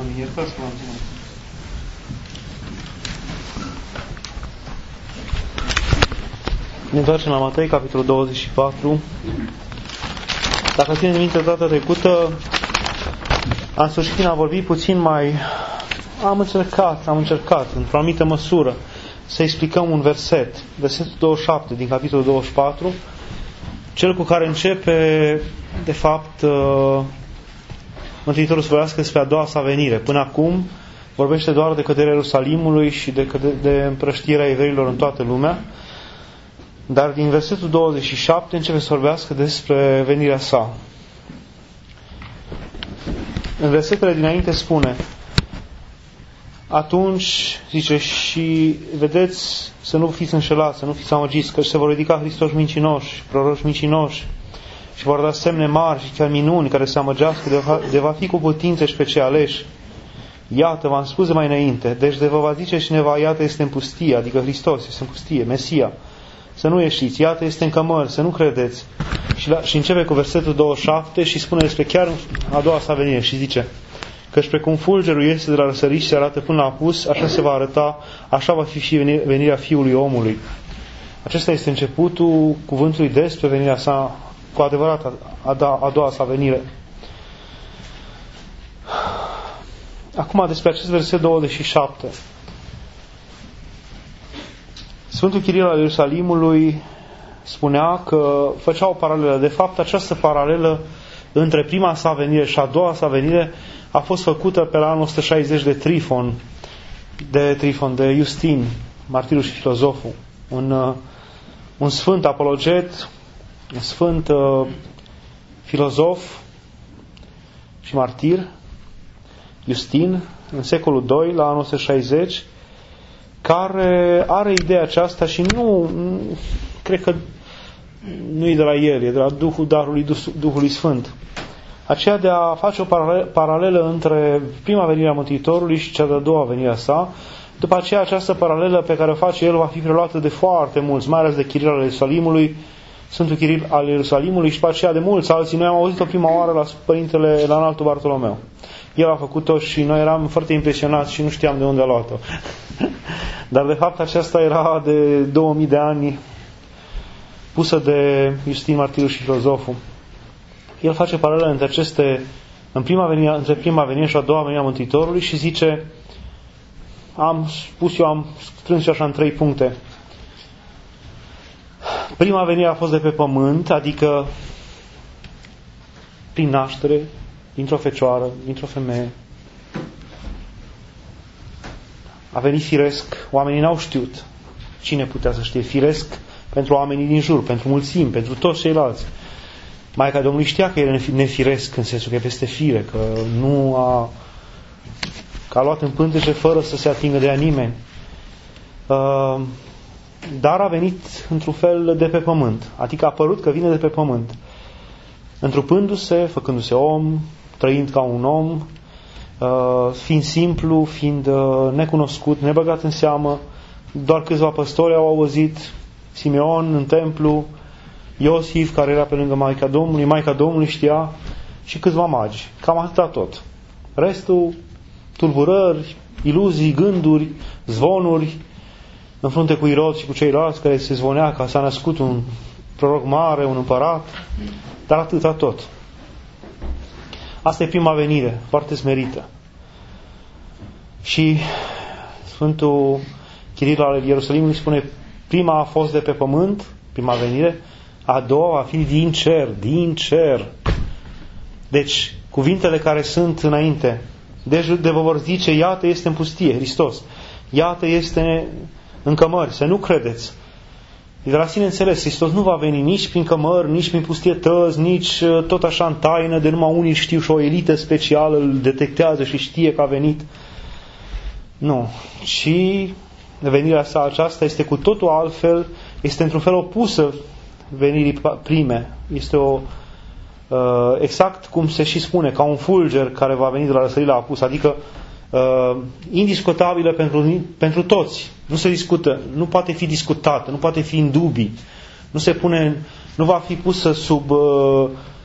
iertați că v-am ținut. Ne întoarcem la Matei, capitolul 24. Dacă țineți minte, data trecută am sfârșit a vorbi puțin mai... Am încercat, într-o anumită măsură, să explicăm un versetul 27 din capitolul 24, cel cu care începe, de fapt, Mântuitorul să vorbească despre a doua sa venire. Până acum vorbește doar de căderea Ierusalimului și de împrăștirea evreilor în toată lumea, dar din versetul 27 începe să vorbească despre venirea sa. În versetele dinainte spune: atunci, zice, și vedeți să nu fiți înșelați, să nu fiți amăgiți, că se vor ridica Hristoși mincinoși, proroși mincinoși și vor da semne mari și chiar minuni care se amăgească de va fi cu putință și pe cei aleși. Iată, v-am spus de mai înainte, deci de vă va zice cineva, iată este în pustie, adică Hristos este în pustie, Mesia, să nu ieșiți, iată este în cămări, să nu credeți. Și începe cu versetul 27 și spune despre chiar a doua sa venire și zice: căci precum fulgerul este de la răsărit și se arată până la apus, așa se va arăta, așa va fi și venirea Fiului Omului. Acesta este începutul cuvântului despre venirea sa, cu adevărat a doua sa venire. Acum despre acest verset 27. Sfântul Chiril al Ierusalimului spunea că făcea o paralelă. De fapt, această paralelă între prima sa venire și a doua sa venire a fost făcută pe la anul 160 de Iustin, martirul și filozoful, un sfânt apologet, un sfânt filozof și martir, Iustin, în secolul II, la anul 160, care are ideea aceasta și nu cred că nu e de la el, e de la Duhul Darului Duhului Sfânt. Aceea de a face o paralelă între prima venire a Mântuitorului și cea de-a doua venire a sa. După aceea, această paralelă pe care o face el va fi preluată de foarte mulți, mai ales de Chiril al Ierusalimului, Sfântul Chiril al Ierusalimului și după aceea de mulți alții. Noi am auzit-o prima oară la Părintele, la Înaltul Bartolomeu. El a făcut-o și noi eram foarte impresionați și nu știam de unde a luat-o. Dar de fapt aceasta era de 2000 de ani pusă de Iustin Martirul și filozoful. El face paralelă între între prima venire și a doua venire a Mântuitorului și zice, am strâns eu așa în 3 puncte. Prima venire a fost de pe pământ, adică prin naștere, dintr-o fecioară, dintr-o femeie. A venit firesc, oamenii n-au știut. Cine putea să știe? Firesc pentru oamenii din jur, pentru mulțimi, pentru toți ceilalți. Maica Domnului știa că el e nefiresc, în sensul că e peste fire, că a luat în pântece fără să se atingă de a nimeni. Dar a venit într-un fel de pe pământ, adică a părut că vine de pe pământ. Întrupându-se, făcându-se om, trăind ca un om, fiind simplu, fiind necunoscut, nebăgat în seamă, doar câțiva păstori au auzit, Simeon în templu, Iosif, care era pe lângă Maica Domnului știa, și câțiva magi. Cam atâta tot. Restul, tulburări, iluzii, gânduri, zvonuri, în frunte cu Irod și cu ceilalți, care se zvonea că s-a născut un proroc mare, un împărat, dar atâta tot. Asta e prima venire, foarte smerită. Și Sfântul Chiril al Ierusalimului spune, prima a fost de pe pământ, prima venire, a doua va fi din cer. Deci, cuvintele care sunt înainte, de vă vor zice, iată este în pustie, Hristos, iată este în cămări, să nu credeți. De la sine înțeles, Hristos nu va veni nici prin cămări, nici prin pustietăți, nici tot așa în taină, de numai unii știu și o elită specială îl detectează și știe că a venit. Nu. Și venirea sa aceasta este cu totul altfel, este într-un fel opusă venirii prime. Este exact cum se și spune, ca un fulger care va veni de la răsărit la apus, adică indiscutabilă pentru toți. Nu se discută, nu poate fi discutată, nu poate fi în dubii, nu va fi pusă sub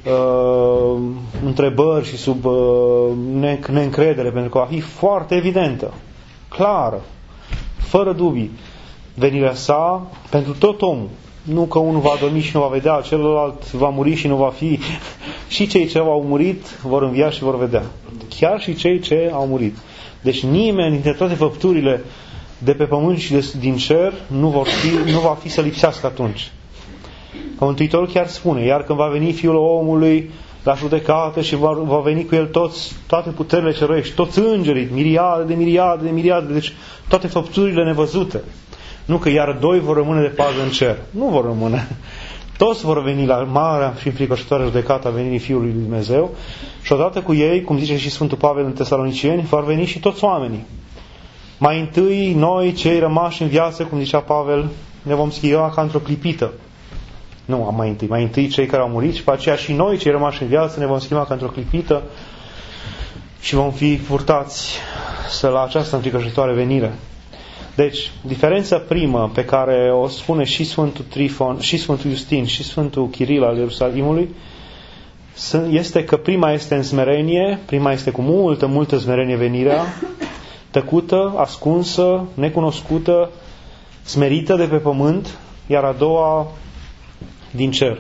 întrebări și sub neîncredere, pentru că va fi foarte evidentă, clară, fără dubii, venirea sa pentru tot omul. Nu că unul va dormi și nu va vedea, celălalt va muri și nu va fi. Și cei ce au murit vor învia și vor vedea. Chiar și cei ce au murit. Deci nimeni dintre toate făpturile de pe pământ și din cer nu va fi să lipsească atunci. Că Mântuitorul chiar spune, iar când va veni Fiul omului la judecată și va veni cu el toate puterile cerești, toți îngerii, miriade, deci toate făpturile nevăzute. Nu că iar doi vor rămâne de pază în cer. Nu vor rămâne. Toți vor veni la marea și înfricoșătoare judecată a venirii Fiului lui Dumnezeu și odată cu ei, cum zice și Sfântul Pavel în Tesalonicieni, vor veni și toți oamenii. Mai întâi, noi, cei rămași în viață, cum zicea Pavel, ne vom schimba ca într-o clipită. Nu, mai întâi cei care au murit și pe aceea și noi, cei rămași în viață, ne vom schimba ca într-o clipită și vom fi purtați la această înfricoșătoare venire. Deci, diferența primă pe care o spune și Sfântul Trifon, și Sfântul Iustin, și Sfântul Chiril al Ierusalimului, este că prima este în smerenie, prima este cu multă smerenie venirea, tăcută, ascunsă, necunoscută, smerită de pe pământ, iar a doua din cer.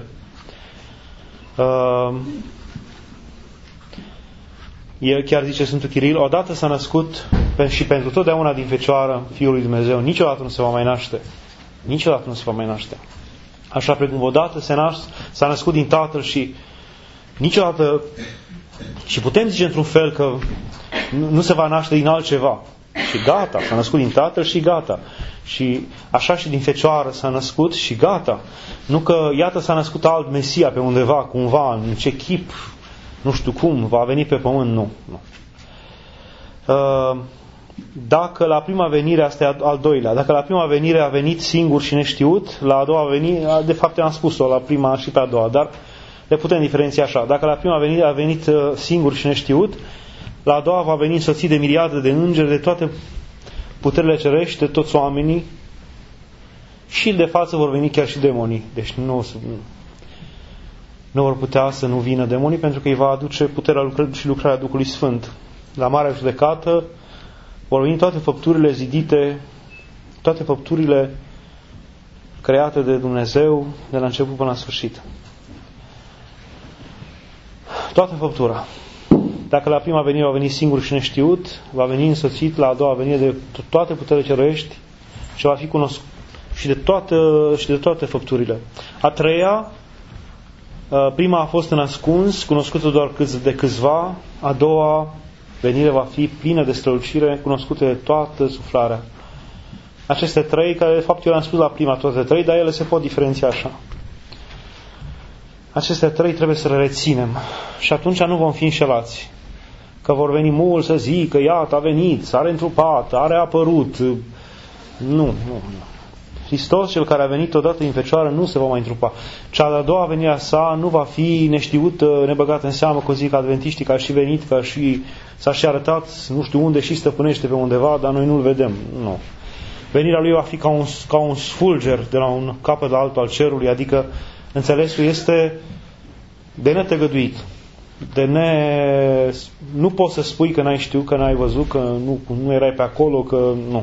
El chiar zice Sfântul Chiril, odată s-a născut și pentru totdeauna din Fecioară Fiul lui Dumnezeu, niciodată nu se va mai naște. Niciodată nu se va mai naște. Așa precum odată s-a născut din Tatăl și niciodată, și putem zice într-un fel că nu se va naște din altceva. Și gata, s-a născut din Tatăl și gata. Și așa și din Fecioară s-a născut și gata. Nu că, iată, s-a născut alt Mesia pe undeva, cumva, în ce chip, nu știu cum, va veni pe pământ, nu. Dacă la prima venire, asta e al doilea, dacă la prima venire a venit singur și neștiut, la a doua venire, de fapt am spus-o la prima și pe a doua, dar le putem diferenția așa. Dacă la prima venire a venit singur și neștiut, la a doua va veni însoțit de miriade de îngeri, de toate puterile cerești, de toți oamenii, și de față vor veni chiar și demonii. Deci nu vor putea să nu vină demonii, pentru că îi va aduce puterea și lucrarea Duhului Sfânt. La marea judecată vor veni toate făpturile zidite, toate făpturile create de Dumnezeu de la început până la sfârșit. Toată făptura. Dacă la prima venire va veni singur și neștiut, va veni însoțit la a doua venire de toate puterile cerești și va fi cunoscut și de toate făpturile. A treia, prima a fost în ascuns, cunoscută doar de câțiva, a doua venire va fi plină de strălucire, cunoscută de toată suflarea. Aceste trei, care de fapt eu le-am spus la prima toate trei, dar ele se pot diferenția așa. Aceste trei trebuie să le reținem și atunci nu vom fi înșelați. Că vor veni mulți să zică, iată, a venit, s-a reîntrupat, a reapărut. Nu. Hristos, cel care a venit odată în Fecioară, nu se va mai întrupa. Cea de-a doua venire a sa nu va fi neștiută, nebăgată în seamă, că zic adventiștii, că a și venit, că s-a și arătat, nu știu unde, și stăpânește pe undeva, dar noi nu-l vedem. Nu. Venirea lui va fi ca un sfulger de la un capăt la altul al cerului, adică înțelesul este de netăgăduit. Nu poți să spui că n-ai știut, că n-ai văzut, că nu erai pe acolo, că nu.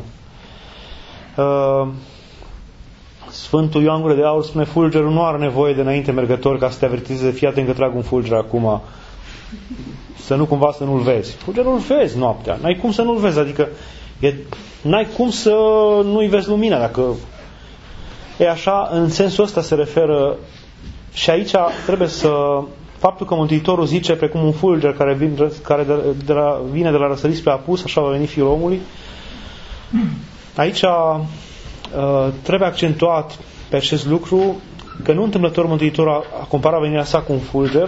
Sfântul Ioan Gură de Aur spune, fulgerul nu are nevoie de înainte mergători ca să te avertizeze, fii atent că trag un fulger acum, să nu cumva să nu-l vezi. Fulgerul îl vezi noaptea, n-ai cum să nu-l vezi, adică n-ai cum să nu-i vezi lumina, dacă e așa, în sensul ăsta se referă și aici trebuie să, faptul că Mântuitorul zice precum un fulger care vine de la răsărit spre apus, așa va veni Fiul omului, aici trebuie accentuat pe acest lucru că nu întâmplător Mântuitorul a comparat venirea sa cu un fulger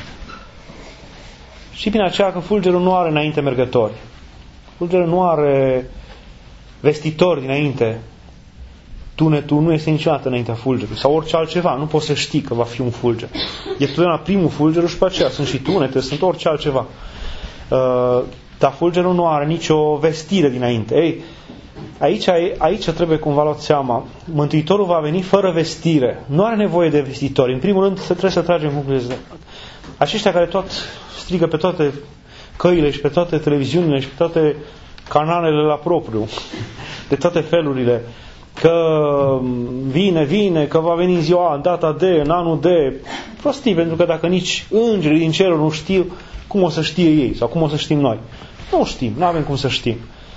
și prin aceea că fulgerul nu are înainte mergători. Fulgerul nu are vestitori dinainte. Tunetul nu este niciodată înaintea fulgerului sau orice altceva. Nu poți să știi că va fi un fulger. E totdeauna primul fulger și pe aceea sunt și tunete, sunt orice altceva. Dar fulgerul nu are nicio vestire dinainte. Ei, aici trebuie cumva luat seama. Mântuitorul va veni fără vestire. Nu are nevoie de vestitori. În primul rând trebuie să tragem concluzia. aceștia care tot strigă pe toate căile și pe toate televiziunile și pe toate canalele la propriu, de toate felurile, că vine, că va veni ziua, în data de, în anul de, prostii, pentru că dacă nici îngerii din cerul nu știu, cum o să știe ei sau cum o să știm noi? Nu știm, nu avem cum să știm.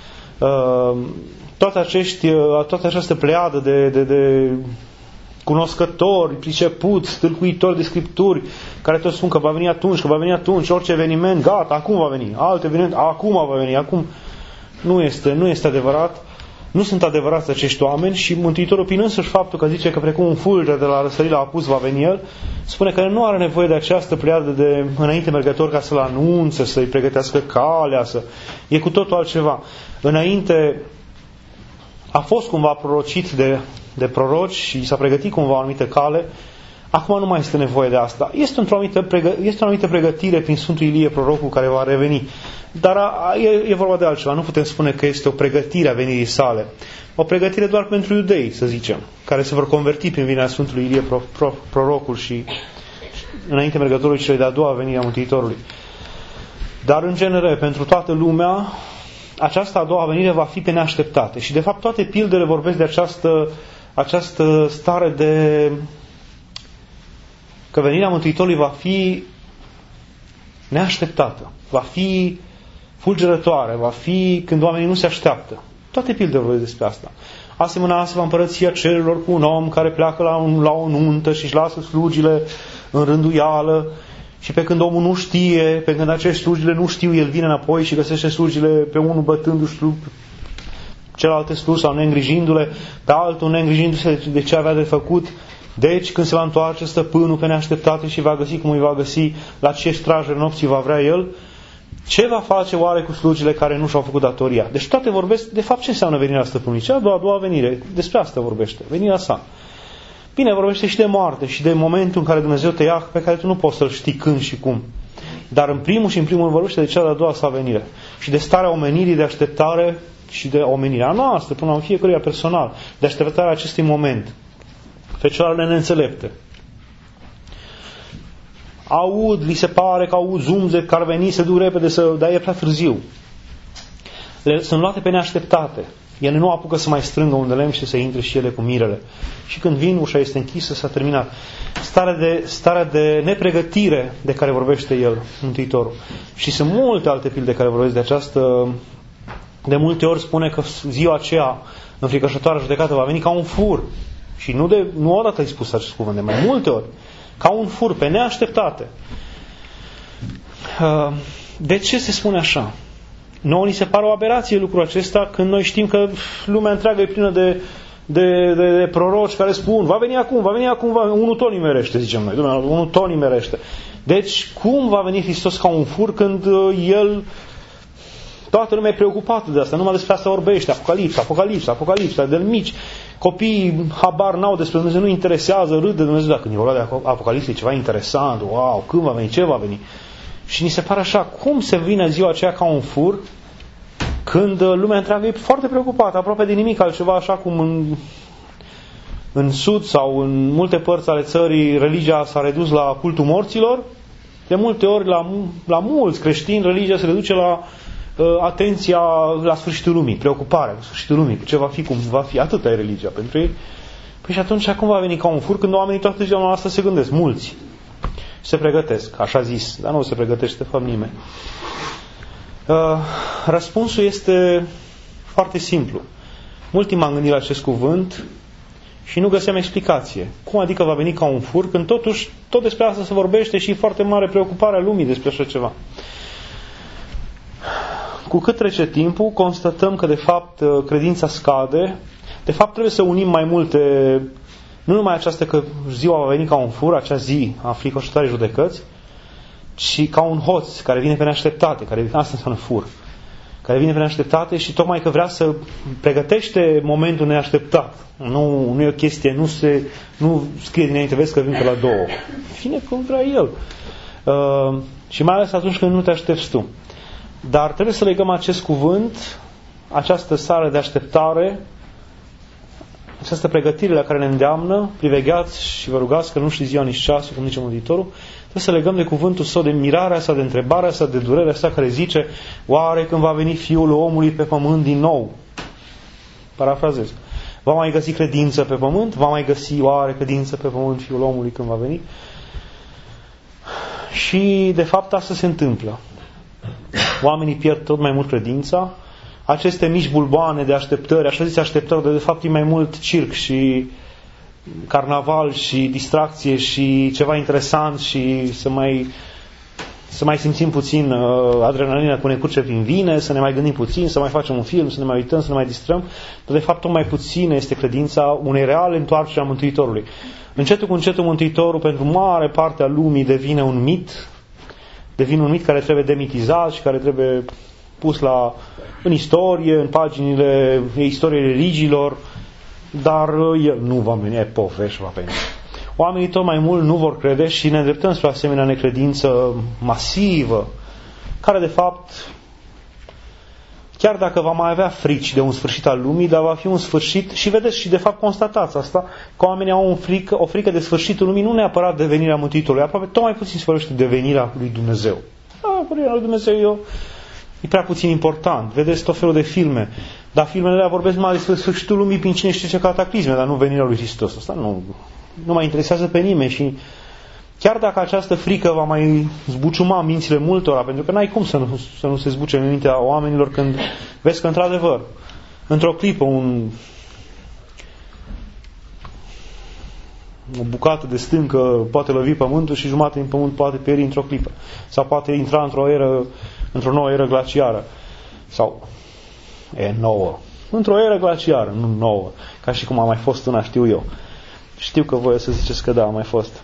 Toată această pleiadă de cunoscători, pricepuți, tâlcuitori de scripturi, care tot spun că va veni atunci, orice eveniment, gata, acum va veni, alt eveniment, acum va veni, acum nu este adevărat. Nu sunt adevărați acești oameni și Mântuitorul, prin însuși faptul că zice că precum un fulger de la răsărit la apus va veni El, spune că nu are nevoie de această pleiadă de înainte mergători ca să-L anunțe, să-i pregătească calea, e cu totul altceva. Înainte a fost cumva prorocit de proroci și s-a pregătit cumva o anumită cale, acum nu mai este nevoie de asta. Este o anumită pregătire prin Sfântul Ilie, prorocul care va reveni. Dar e vorba de altceva. Nu putem spune că este o pregătire a venirii sale. O pregătire doar pentru iudei, să zicem, care se vor converti prin venirea Sfântului Ilie, prorocul și înainte mergătorului celei de-a doua venire a Mântuitorului. Dar în genere, pentru toată lumea, această a doua venire va fi pe neașteptate. Și de fapt toate pildele vorbesc de această stare de că venirea Mântuitorului va fi neașteptată, va fi fulgerătoare, va fi când oamenii nu se așteaptă. Toate pildele vorbesc despre asta. Asemenea, se va împărăția cerurilor cu un om care pleacă la o nuntă și își lasă slugile în rânduială și pe când omul nu știe, pe când acești slugile nu știu, el vine înapoi și găsește slugile pe unul bătându-și celelalte slugi sau neîngrijindu-le, pe altul neîngrijindu-se de ce avea de făcut. Deci, când se va întoarce stăpânul pe neașteptate și va găsi cum îi va găsi, la ce strajere nopții va vrea el, ce va face oare cu slugile care nu și-au făcut datoria? Deci toate vorbesc, de fapt, ce înseamnă venirea stăpânului? Cea a doua venire, despre asta vorbește, venirea sa. Bine, vorbește și de moarte și de momentul în care Dumnezeu te ia, pe care tu nu poți să-l știi când și cum. Dar în primul vorbește de cea de-a doua sa venire și de starea omenirii de așteptare și de omenirea noastră, până la fiecăruia personal, de așteptarea acestui moment. Fecioarele neînțelepte li se pare că aud zumzet, că ar veni, se duc repede, dar e prea târziu. Sunt luate pe neașteptate. Ele nu apucă să mai strângă un de lemn și să intre și ele cu mirele. Și când vin, ușa este închisă, s-a terminat. Starea de nepregătire de care vorbește el, Mântuitorul. Și sunt multe alte pilde care vorbesc de această. De multe ori spune că ziua aceea înfricoșătoare judecată va veni ca un fur. Și nu odată ai spus acest cuvânt, de mai multe ori. Ca un fur, pe neașteptate. De ce se spune așa? Nouă ni se pare o aberație lucrul acesta când noi știm că lumea întreagă e plină de proroci care spun va veni acum, unul tot nimerește, zicem noi. Dumnezeu, unul tot nimerește. Deci, cum va veni Hristos ca un fur când El, toată lumea e preocupată de asta, numai despre asta vorbește, Apocalipsa, de mici. Copiii habar n-au despre Dumnezeu, nu interesează, râd de Dumnezeu, dacă e vorba de Apocalipsa, e ceva interesant, wow, când va veni, ce va veni? Și ni se pare așa, cum se vine ziua aceea ca un fur, când lumea întreagă e foarte preocupată, aproape de nimic altceva, așa cum în sud sau în multe părți ale țării religia s-a redus la cultul morților, de multe ori la mulți creștini religia se reduce la atenția la sfârșitul lumii, preocuparea la sfârșitul lumii, cu ce va fi, cum va fi, atâta e religia pentru ei. Păi și atunci cum va veni ca un fur când oamenii toată ziua noastră se gândesc, mulți se pregătesc, așa zis, dar nu se pregătește de fapt nimeni. Răspunsul este foarte simplu. Mulți m-am gândit la acest cuvânt și nu găseam explicație. Cum adică va veni ca un fur când totuși tot despre asta se vorbește și e foarte mare preocuparea lumii despre așa ceva. Cu cât trece timpul, constatăm că de fapt credința scade. De fapt trebuie să unim mai multe, nu numai această că ziua va veni ca un fur, acea zi a fricoșătoarei judecăți, ci ca un hoț care vine pe neașteptate, asta înseamnă fur, care vine pe neașteptate și tocmai că vrea să pregătește momentul neașteptat. Nu e o chestie, nu scrie dinainte, vezi că vin pe la 2. Vine cum vrea el. Și mai ales atunci când nu te aștepți tu. Dar trebuie să legăm acest cuvânt, această stare de așteptare, această pregătire la care ne îndeamnă, privegheați și vă rugați că nu știți ziua nici ceasul, cum zice Mântuitorul, trebuie Trebuie să legăm de cuvântul său, de mirarea sa, de întrebarea sa, de durerea sa care zice: oare când va veni Fiul omului pe pământ din nou? Parafrazez. Va mai găsi credință pe pământ? Va mai găsi oare credință pe pământ Fiul omului când va veni? Și de fapt asta se întâmplă. Oamenii pierd tot mai mult credința. Aceste mici bulboane de așteptări, așa zise așteptări, de fapt e mai mult circ și carnaval și distracție și ceva interesant și să mai simțim puțin adrenalina cum ne curge prin vine, să ne mai gândim puțin, să mai facem un film, să ne mai uităm, să ne mai distrăm. Dar de fapt tot mai puțin este credința unei reale întoarceri a Mântuitorului. Încetul cu încetul Mântuitorul pentru mare parte a lumii devine un mit care trebuie demitizat și care trebuie pus în istorie, în paginile istoriei religiilor, dar el nu va veni, e povești va veni. Oamenii tot mai mult nu vor crede și ne îndreptăm spre asemenea necredință masivă, care de fapt, chiar dacă va mai avea frici de un sfârșit al lumii, dar va fi un sfârșit, și vedeți, și de fapt constatați asta, că oamenii au o frică de sfârșitul lumii, nu neapărat de venirea Mântuitorului, aproape tot mai puțin se vorbește de venirea lui Dumnezeu. Venirea lui Dumnezeu e prea puțin important. Vedeți tot felul de filme, dar filmele alea vorbesc mai despre sfârșitul lumii prin cine știe ce cataclisme, dar nu venirea lui Hristos. Asta nu mai interesează pe nimeni și chiar dacă această frică va mai zbuciuma mințile multora, pentru că n-ai cum să nu se zbuce în mintea oamenilor când vezi că într-adevăr, într-o clipă o bucată de stâncă poate lovi pământul și jumătate din pământ poate pieri într-o clipă. Sau poate intra într-o nouă eră glaciară. Sau nouă. Într-o eră glaciară, nu nouă. Ca și cum a mai fost una, știu eu. Știu că voi o să ziceți că da, a mai fost.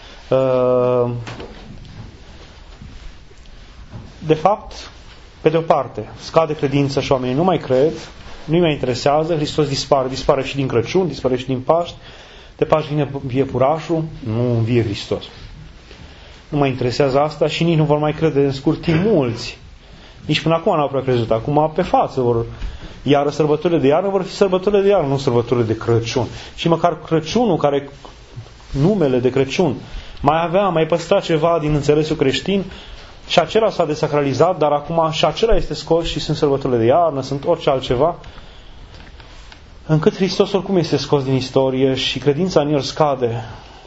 De fapt, pe de o parte, scade credința și oamenii nu mai cred, nu-i mai interesează, Hristos dispare și din Crăciun, dispare și din Paști, de Paști vine iepurașul, nu învie Hristos. Nu mai interesează asta și nici nu vor mai crede în scurt timp mulți. Nici până acum n-au prea crezut. Acum pe față iar sărbătorile de iarnă vor fi sărbătorile de iarnă, nu sărbătorile de Crăciun. Și măcar Crăciunul, care numele de Crăciun mai păstra ceva din înțelesul creștin, și acela s-a desacralizat, dar acum și acela este scos și sunt sărbătorile de iarnă, sunt orice altceva, încât Hristos oricum este scos din istorie și credința în El scade.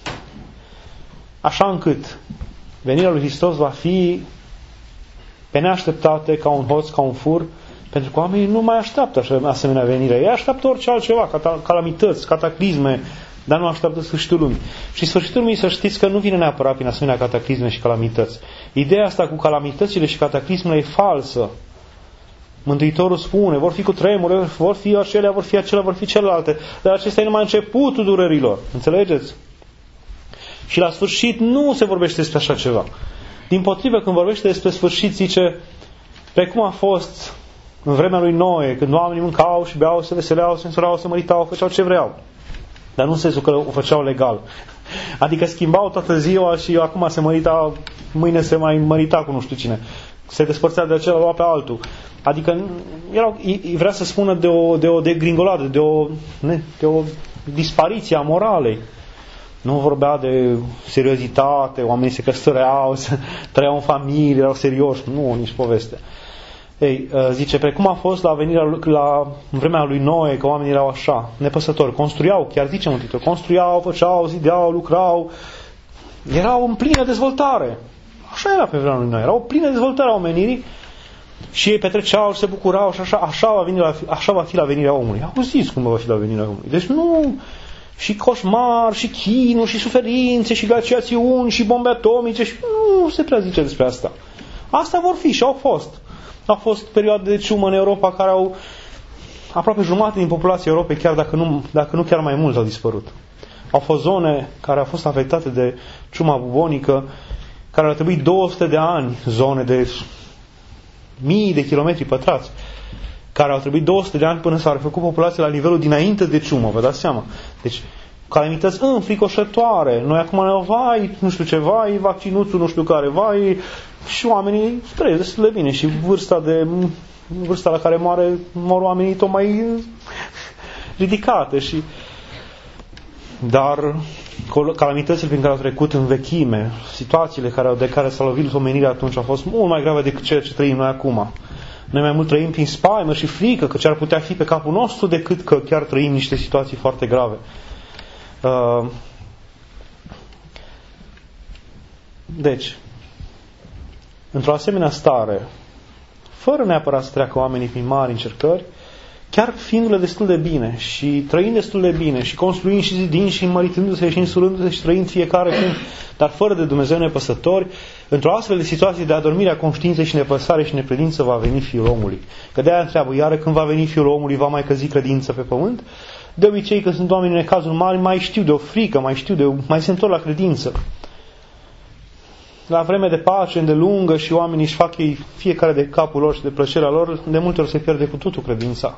Așa încât venirea lui Hristos va fi pe neașteptate, ca un hoț, ca un fur, pentru că oamenii nu mai așteaptă asemenea venire. Ei așteaptă orice altceva, calamități, cataclisme, dar nu așteaptă sfârșitul lumii. Și sfârșitul lumii, să știți că nu vine neapărat prin asemenea cataclisme și calamități. Ideea asta cu calamitățile și cataclismele e falsă. Mântuitorul spune, vor fi cu tremure, vor fi acelea, vor fi celelalte, dar acesta e numai începutul durerilor. Înțelegeți? Și la sfârșit nu se vorbește despre așa ceva. Dimpotrivă, când vorbește despre sfârșit, zice, precum a fost în vremea lui Noe, când oamenii mâncau și beau, se veseleau, se însurau, se măritau, făceau ce vreau. Dar nu în sensul că o făceau legal. Adică schimbau toată ziua și acum se mărita, mâine se mai mărita cu nu știu cine. Se despărțea de acela, lua pe altul. Adică vrea să spună de o degringoladă, de o dispariție a moralei. Nu vorbea de seriozitate, oamenii se căsătoreau, trăiau în familie, erau serioși. Nu, nici poveste. Ei, zice, precum a fost în vremea lui Noe, că oamenii erau așa, nepăsători, construiau, chiar zice Mântuitor, construiau, făceau, zideau, lucrau, erau în plină dezvoltare. Așa era pe vremea lui Noe, erau în plină dezvoltare a omenirii și ei petreceau și se bucurau și așa va fi la venirea omului. Auziți cum va fi la venirea omului. Deci nu, și coșmar, și chinuri, și suferințe, și glaciațiuni, și bombe atomice, și nu se prea zice despre asta. Asta vor fi și au fost. Au fost perioade de ciumă în Europa care au aproape jumătate din populația Europei, chiar dacă nu chiar mai mult, au dispărut. Au fost zone care au fost afectate de ciuma bubonică, care au trebuit 200 de ani, zone de mii de kilometri pătrați, care au trebuit 200 de ani până s-a refăcut populația la nivelul dinainte de ciumă, vă dați seama. Deci, calamități înfricoșătoare. Noi acum vai, nu știu ce, vai, vaccinuțul nu știu care, vai, și oamenii trăiesc destul de bine și vârsta la care mor oamenii tot mai ridicate. Dar calamitățile prin care au trecut în vechime, situațiile de care s-a lovit omenirea atunci au fost mult mai grave decât ceea ce trăim noi acum. Noi mai mult trăim prin spaimă și frică că ce ar putea fi pe capul nostru decât că chiar trăim niște situații foarte grave. Deci, într-o asemenea stare, fără neapărat să treacă oamenii prin mari încercări, chiar fiindu-le destul de bine și trăind destul de bine și construind și zidind și înmăritându-se și însurându-se și trăind fiecare când, dar fără de Dumnezeu nepăsători, într-o astfel de situație de adormire a conștiinței și nepăsare și necredință va veni Fiul omului. Că de-aia întreabă, iară când va veni Fiul omului va mai căzi credință pe pământ? De obicei că sunt oameni în necazuri mari, mai știu de o frică, mai se întorc la credință. La vreme de pace îndelungă și oamenii își fac ei fiecare de capul lor și de plăcerea lor, de multe ori se pierde cu totul credința.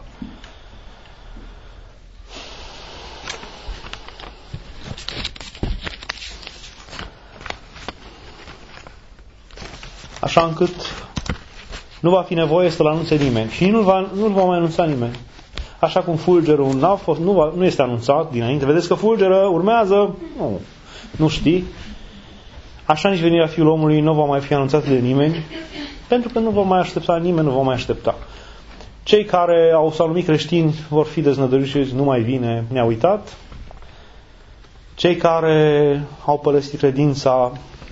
Așa încât nu va fi nevoie să-l anunțe nimeni și nu-l va mai anunța nimeni. Așa cum fulgerul nu este anunțat dinainte. Vedeți că fulgeră, urmează, nu știi. Așa nici venirea Fiului omului nu va mai fi anunțată de nimeni, pentru că nu va mai aștepta nimeni, nu va mai aștepta. Cei care s-au numit creștini vor fi deznădăjduiți, nu mai vine, ne-a uitat. Cei care au părăsit credința,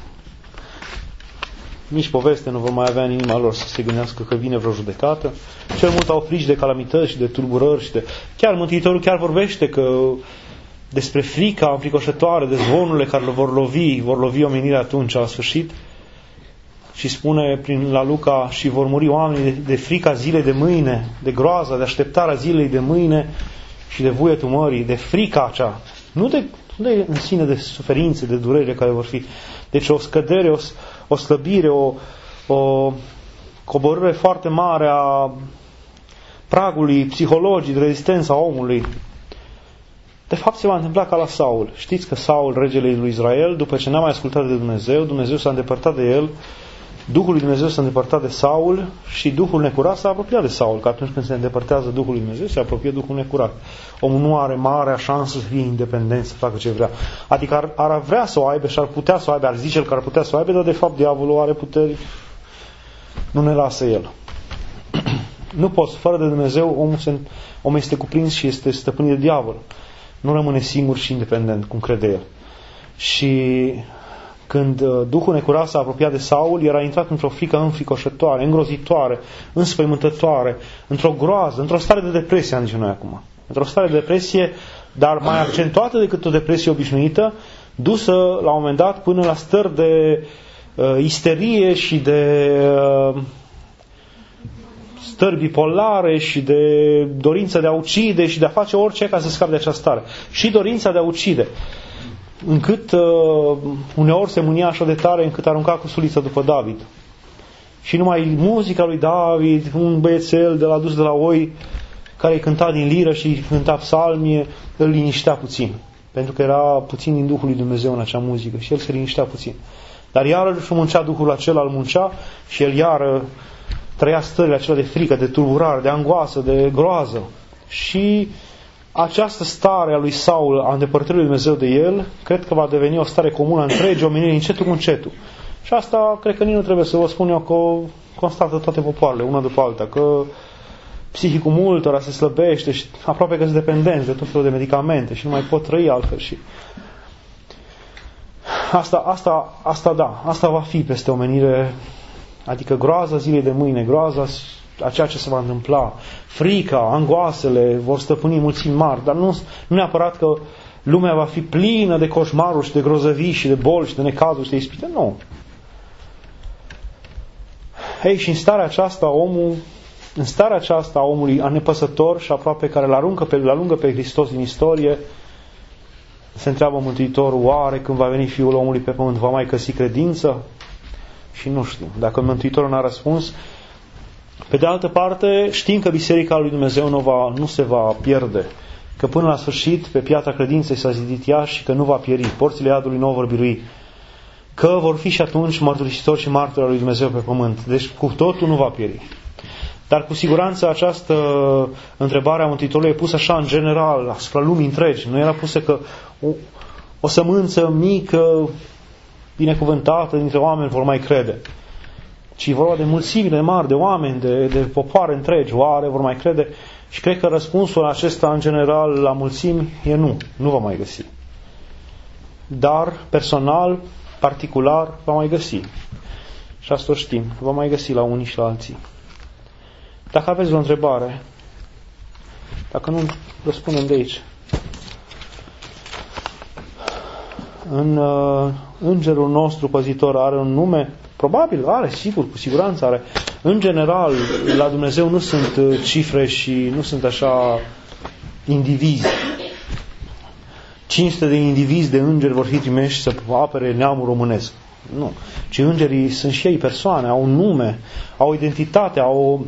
nici poveste nu vor mai avea în inima lor să se gândească că vine vreo judecată. Cel mult au frici de calamități și de tulburări și de... Chiar Mântuitorul chiar vorbește că despre frica înfricoșătoare, de zvonurile care le vor lovi omenirea atunci la sfârșit, și spune la Luca, și vor muri oamenii de frica zilei de mâine, de groaza, de așteptarea zilei de mâine și de vuietul mării, de frica acea, nu de în sine de suferințe, de durere care vor fi. Deci o scădere, o slăbire, o coborâre foarte mare a pragului psihologic, de rezistența omului. De fapt se va întâmpla ca la Saul. Știți că Saul, regele lui Israel, după ce n-a mai ascultat de Dumnezeu, Dumnezeu s-a îndepărtat de el, Duhul lui Dumnezeu s-a îndepărtat de Saul și Duhul necurat s-a apropiat de Saul, că atunci când se îndepărtează Duhul lui Dumnezeu, se apropie Duhul necurat. Omul nu are marea șansă să fie independent, să facă ce vrea. Adică ar vrea să o aibă și ar putea să o aibă, ar zice că ar putea să o aibă, dar de fapt diavolul are puteri, nu ne lasă el. Nu poți, fără de Dumnezeu, omul este cuprins și este stăpânit de diavol. Nu rămâne singur și independent, cum crede el. Și când Duhul necurat s-a apropiat de Saul, el a intrat într-o frică înfricoșătoare, îngrozitoare, înspăimântătoare, într-o groază, într-o stare de depresie, am zis noi acum. Într-o stare de depresie, dar mai accentuată decât o depresie obișnuită, dusă la un moment dat până la stări de isterie și de stări bipolare și de dorință de a ucide și de a face orice ca să scape de această stare. Și dorința de a ucide. Încât uneori se mânia așa de tare încât arunca cu sulița după David. Și numai muzica lui David, un băiețel de la dus de la oi, care îi cânta din liră și cânta psalmie, îl liniștea puțin. Pentru că era puțin din Duhul lui Dumnezeu în acea muzică și el se liniștea puțin. Dar iară își muncea Duhul acela, îl muncea și el iară trăia stările acelea de frică, de tulburare, de angoasă, de groază. Și această stare a lui Saul, a îndepărtării lui Dumnezeu de el, cred că va deveni o stare comună întregi omenire, încetul cu încetul. Și asta, cred că nici nu trebuie să vă spun eu, că o constată toate popoarele, una după alta, că psihicul multora se slăbește și aproape că sunt dependenți de tot felul de medicamente și nu mai pot trăi altfel. Și asta va fi peste omenire, adică groaza zilei de mâine, groaza a ceea ce se va întâmpla, frica, angoasele vor stăpâni mulțimi mari, dar nu neapărat că lumea va fi plină de coșmaruri și de grozăvii și de boli și de necazuri și de ispite, nu. Ei, și în starea aceasta omului nepăsător și aproape care îl alungă pe Hristos din istorie, se întreabă Mântuitorul, oare când va veni Fiul omului pe pământ va mai găsi credință? Și nu știu. Dacă Mântuitorul n-a răspuns, pe de altă parte, știm că Biserica lui Dumnezeu nu se va pierde, că până la sfârșit pe piatra credinței s-a zidit ea și că nu va pieri, porțile iadului nu vor birui, că vor fi și atunci mărturisitori și martori al lui Dumnezeu pe pământ. Deci cu totul nu va pieri. Dar cu siguranță această întrebare a Mântuitorului e pusă așa în general, asupra lumii întregi. Nu era pusă că o sămânță mică, binecuvântată dintre oameni vor mai crede. Ci vorba de mulțimile mari de oameni, de popoare întregi, oare vor mai crede? Și cred că răspunsul acesta, în general, la mulțimi, e nu. Nu va mai găsi. Dar, personal, particular, va mai găsi. Și asta o știm. Va mai găsi la unii și la alții. Dacă aveți vreo întrebare, dacă nu, răspundem de aici. Îngerul nostru păzitor are un nume? Probabil are, sigur, cu siguranță are. În general, la Dumnezeu nu sunt cifre și nu sunt așa indivizi. 500 de indivizi de îngeri vor fi trimiși să apere neamul românesc. Nu. Ci îngerii sunt și ei persoane, au un nume, au o identitate, au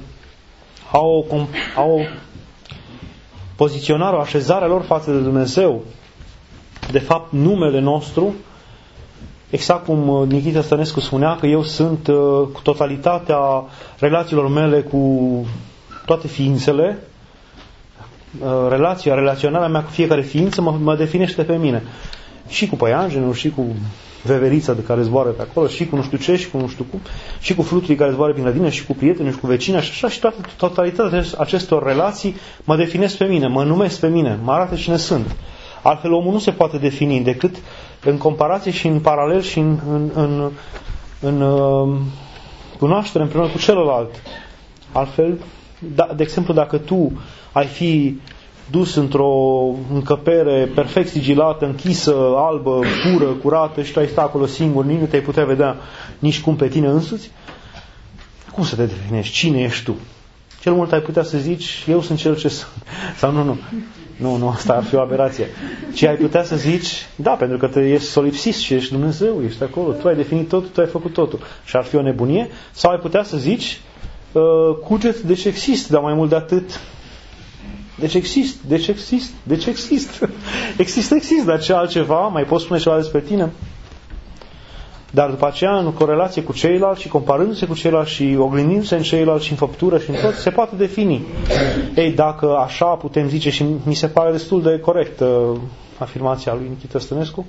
o poziționare, o așezare lor față de Dumnezeu. De fapt, numele nostru, exact cum Nichita Stănescu spunea, că eu sunt cu totalitatea relațiilor mele cu toate ființele, relaționarea mea cu fiecare ființă mă definește pe mine. Și cu păianjenul, și cu veverița de care zboară pe acolo, și cu nu știu ce, și cu nu știu cum, și cu fluturii care zboară prin grădină, și cu prietenii, și cu vecinii, și așa, și totalitatea acestor relații mă definesc pe mine, mă numesc pe mine, mă arată cine sunt. Altfel omul nu se poate defini decât în comparație și în paralel și în cunoaștere împreună cu celălalt. Altfel, de exemplu, dacă tu ai fi dus într-o încăpere perfect sigilată, închisă, albă, pură, curată și tu ai sta acolo singur, nici nu te-ai putea vedea nici cum pe tine însuți, cum să te definești? Cine ești tu? Cel mult ai putea să zici, eu sunt cel ce sunt. Sau nu, asta ar fi o aberație. Ci ai putea să zici, da, pentru că ești solipsist și ești Dumnezeu, ești acolo, tu ai definit totul, tu ai făcut totul. Și ar fi o nebunie. Sau ai putea să zici, cuget, deci există, dar mai mult de atât, deci există. Există, dar ce altceva, mai poți spune ceva despre tine? Dar după aceea, în corelație cu ceilalți și comparându-se cu ceilalți și oglindindu-se în ceilalți și în făptură și în tot, se poate defini. Ei, dacă așa putem zice, și mi se pare destul de corectă afirmația lui Nichita Stănescu,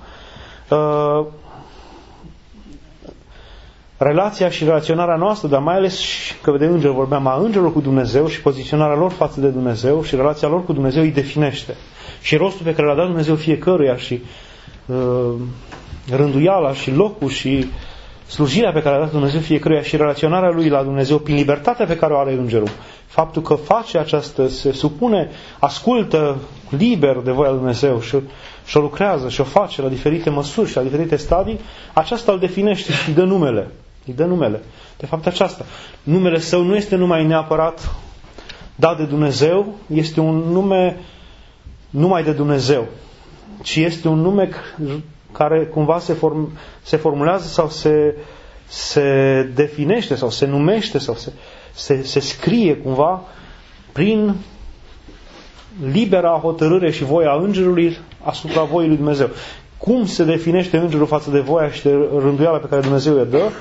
relația și relaționarea noastră, dar mai ales că de înger vorbeam, a îngerilor cu Dumnezeu și poziționarea lor față de Dumnezeu și relația lor cu Dumnezeu îi definește. Și rostul pe care l-a dat Dumnezeu fiecăruia și rânduiala și locul și slujirea pe care a dat Dumnezeu fiecăruia și relaționarea lui la Dumnezeu prin libertatea pe care o are îngerul. Faptul că face această, se supune, ascultă liber de voia lui Dumnezeu și o lucrează și o face la diferite măsuri și la diferite stadii, aceasta îl definește și îi dă numele. Îi dă numele. De fapt aceasta. Numele său nu este numai neapărat dat de Dumnezeu, este un nume numai de Dumnezeu, ci este un nume care cumva se formulează sau se definește sau se numește sau se scrie cumva prin libera hotărâre și voia îngerului asupra voii lui Dumnezeu. Cum se definește îngerul față de voia și de rânduiala pe care Dumnezeu îi dă?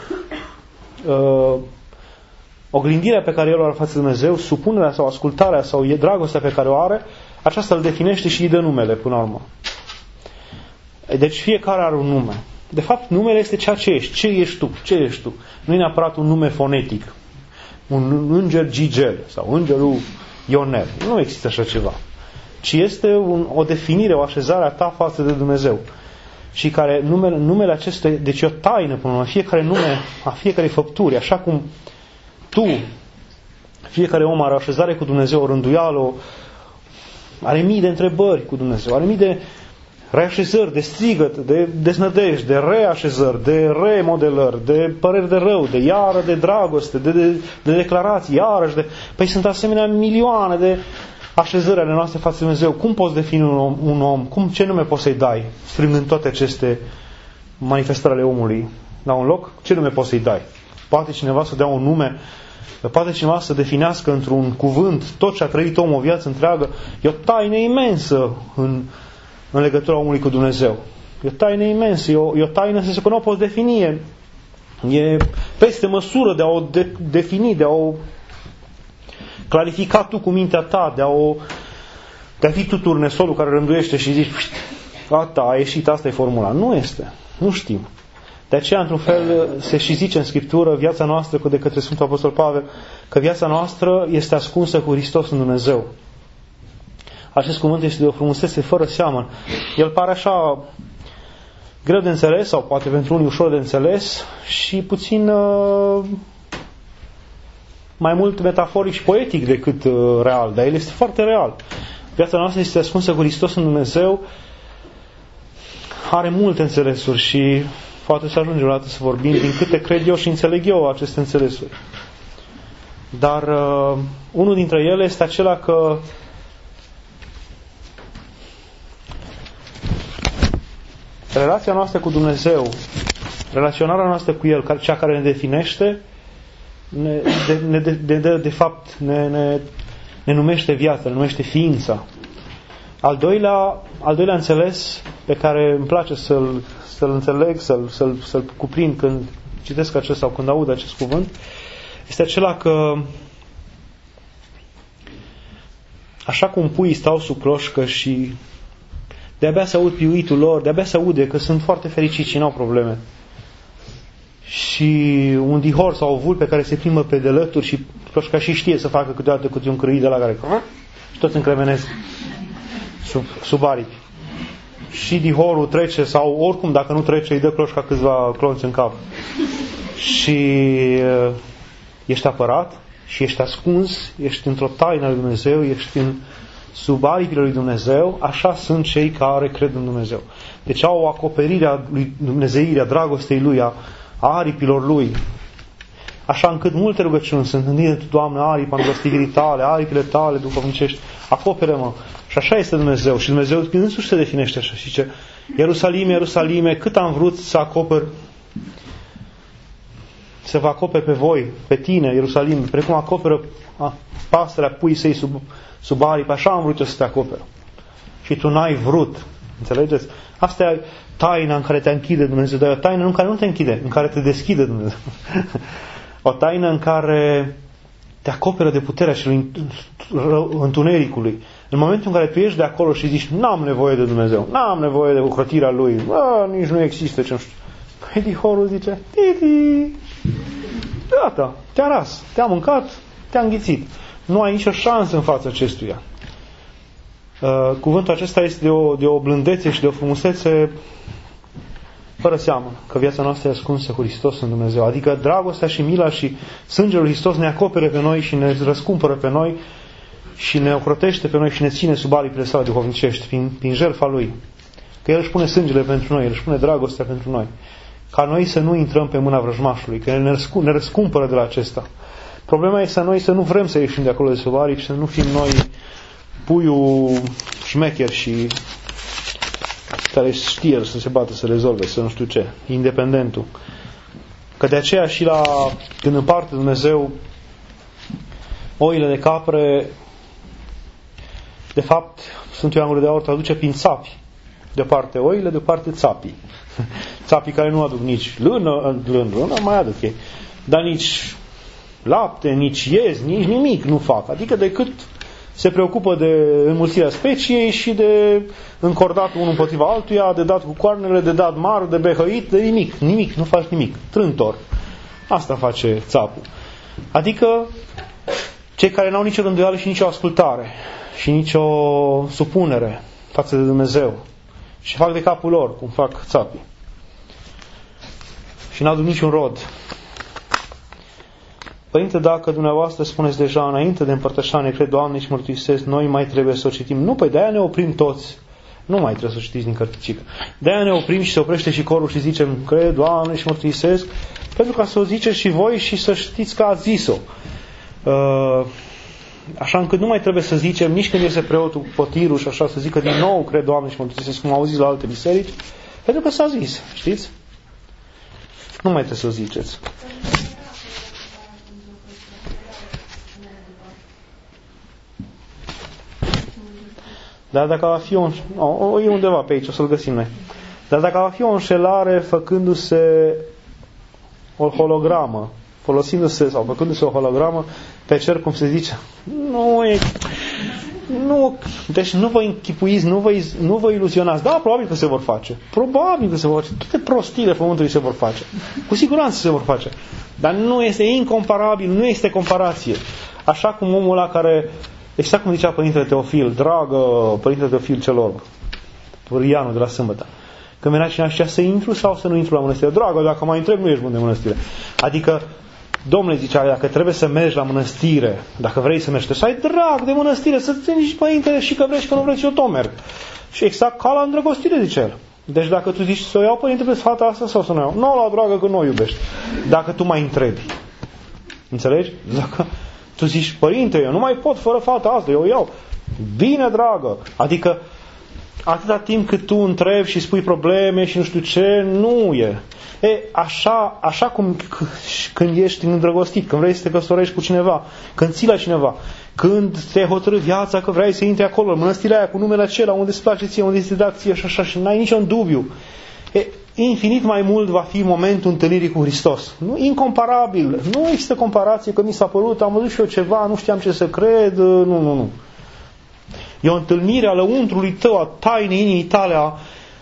Oglindirea pe care el o are față de Dumnezeu, supunerea sau ascultarea sau dragostea pe care o are, aceasta îl definește și îi dă numele până la urmă. Deci fiecare are un nume. De fapt, numele este ceea ce ești. Ce ești tu? Ce ești tu? Nu e neapărat un nume fonetic. Un înger Gigel sau îngerul Ionel. Nu există așa ceva. Ci este o definire, o așezare a ta față de Dumnezeu. Și care numele acesta, deci e o taină până la fiecare nume, a fiecare făpturi. Așa cum tu, fiecare om are o așezare cu Dumnezeu, o rânduială, are mii de întrebări cu Dumnezeu, are mii de reașezări, de strigăt, de deznădejde, de reașezări, de remodelări, de păreri de rău, de iară, de dragoste, de declarații, iarăși de... Păi sunt asemenea milioane de așezări ale noastre față de Dumnezeu. Cum poți defini un om? Ce nume poți să-i dai? Strângând toate aceste manifestări ale omului la un loc, ce nume poți să-i dai? Poate cineva să dea un nume, poate cineva să definească într-un cuvânt tot ce a trăit omul o viață întreagă. E o taină imensă în legătura omului cu Dumnezeu. E o taină imensă, e o taină să nu o poți defini. E peste măsură de a o defini, de a o clarifica tu cu mintea ta, de a fi tu turnesolul care rânduiește și zici, gata, a ieșit, asta e formula. Nu este. Nu știm. De aceea, într-un fel, se și zice în Scriptură, viața noastră, de către Sfântul Apostol Pavel, că viața noastră este ascunsă cu Hristos în Dumnezeu. Acest cuvânt este de o frumusețe fără seamăn. El pare așa greu de înțeles, sau poate pentru unii ușor de înțeles, și puțin mai mult metaforic și poetic decât real, dar el este foarte real. Viața noastră este ascunsă cu Hristos în Dumnezeu, are multe înțelesuri și poate să ajungem la să vorbim din câte cred eu și înțeleg eu aceste înțelesuri. Dar unul dintre ele este acela că relația noastră cu Dumnezeu, relaționarea noastră cu El, cea care ne definește, de fapt ne numește viața, ne numește ființa. Al doilea înțeles pe care îmi place să-l înțeleg, să-l cuprind când citesc acest sau când aud acest cuvânt, este acela că așa cum puii stau sub cloșcă și de-abia se aud piuitul lor, de-abia se aude că sunt foarte fericiți și n-au probleme. Și un dihor sau o vulpe care se plimbă pe delături și cloșca și știe să facă câteodată câte un crâit de la care și toți încremenesc sub aripi. Și dihorul trece sau oricum dacă nu trece îi dă cloșca câțiva clonți în cap. Și ești apărat și ești ascuns, ești într-o taină lui Dumnezeu, ești sub aripile lui Dumnezeu. Așa sunt cei care cred în Dumnezeu. Deci au o acoperire a lui Dumnezeirii, a dragostei Lui, a aripilor Lui. Așa încât multe rugăciuni sunt: întinde Tu, Doamne, aripa îngrostivirii Tale, aripile Tale duhovnicești, acoperă-mă. Și așa este Dumnezeu. Și Dumnezeu însuși se definește așa. Și zice: Ierusalime, Ierusalime, cât am vrut să acoper, să vă acoperi pe voi, pe tine, Ierusalim, precum acoperă pastărea puii săi sub aripi, așa am vrut eu să te acoper. Și tu n-ai vrut. Înțelegeți? Asta e taina în care te închide Dumnezeu, dar e o taină în care nu te închide, în care te deschide Dumnezeu. O taină în care te acoperă de puterea celui întunericului. În momentul în care tu ieși de acolo și zici: n-am nevoie de Dumnezeu, n-am nevoie de ocrotirea Lui, nici nu există, ce nu știu. Păi dihorul zice: titi, gata, te-a ras, te-a mâncat, te-a înghițit. Nu ai nicio șansă în fața acestuia. Cuvântul acesta este de o blândețe și de o frumusețe fără seamă, că viața noastră e ascunsă cu Hristos în Dumnezeu. Adică dragostea și mila și sângele lui Hristos ne acopere pe noi și ne răscumpără pe noi și ne ocrotește pe noi și ne ține sub aripile sale duhovnicești prin jertfa Lui. Că El își pune sângele pentru noi, El își pune dragostea pentru noi. Ca noi să nu intrăm pe mâna vrăjmașului, că El ne răscumpără de la acesta. Problema este noi să nu vrem să ieșim de acolo de sub aripi, să nu fim noi puiul șmecher și care știe să se bată, să rezolve, să nu știu ce, independentul. Că de aceea și când împarte Dumnezeu oile de capre, de fapt, Sfântul Ioan Gură de Aur traduce prin țapi. De o parte oile, de o parte țapii. Țapii care nu aduc nici lână, mai aduc ei, dar nici lapte, nici iez, nici nimic nu fac. Adică decât se preocupă de înmulțirea speciei și de încordat unul împotriva altuia, de dat cu coarnele, de dat mar, de behăit, de nimic, nu faci nimic. Trântor. Asta face țapul. Adică cei care n-au nicio gânduială și nicio ascultare și nicio supunere față de Dumnezeu și fac de capul lor, cum fac țapii. Și n-au niciun rod. Părinte, dacă dumneavoastră spuneți deja înainte de împărtășanie, cred, Doamne, și mărturisesc, noi mai trebuie să o citim. Nu, păi de-aia ne oprim toți. Nu mai trebuie să o citiți din cărticică. De-aia ne oprim și se oprește și corul și zicem, cred, Doamne, și mărturisesc, pentru ca să o ziceți și voi și să știți că ați zis-o. Așa încât nu mai trebuie să zicem, nici când este preotul potirul și așa, să zică din nou, cred, Doamne, și mărturisesc, cum auziți la alte biserici, pentru că s-a zis, știți? Nu mai trebuie să o ziceți. Dar dacă va fi e undeva pe aici, o să-l găsim noi. Dar dacă va fi o înșelare făcându-se o hologramă, folosindu-se sau făcându-se o hologramă pe cer, cum se zice, nu e Nu, deci nu vă închipuiți, nu vă iluzionați. Da, probabil că se vor face. Probabil că se vor face. Toate prostiile pământului se vor face. Cu siguranță se vor face. Dar nu este incomparabil, nu este comparație. Așa cum omul ăla care, exact cum zicea Părintele Teofil, dragă Părintele Teofil celor, Părianul de la Sâmbătă, când venea cineva și zicea să intru sau să nu intru la mănăstire. Dragă, dacă mai întreb, nu ești bun de mănăstire. Adică, Domnule zicea, dacă trebuie să mergi la mănăstire, dacă vrei să mergi, să ai drag de mănăstire, să te nici Părintele și că vrei și că nu vrei, eu tot merg. Și exact ca la îndrăgostire, zice el. Deci dacă tu zici să o iau, Părinte, pe fata asta sau să nu iau? Nu o lua, dragă, că nu o iubești. Dacă tu mai întrebi. Înțelegi? Dacă tu zici, Părinte, eu nu mai pot fără fata asta, eu o iau. Bine, dragă. Adică atâta timp cât tu întrebi și spui probleme și nu știu ce, nu e. Așa cum când ești îndrăgostit, când vrei să te căsătorești cu cineva, când ții la cineva, când te hotărâi viața că vrei să intri acolo, în mănăstirea aia cu numele acela, unde îți place ție, unde îți dă ție și așa, și n-ai niciun dubiu. Infinit mai mult va fi momentul întâlnirii cu Hristos. Nu, incomparabil. Nu există comparație, că mi s-a părut, am văzut și eu ceva, nu știam ce să cred, nu. E o întâlnire a lăuntrului tău, a tainei inimii tale, a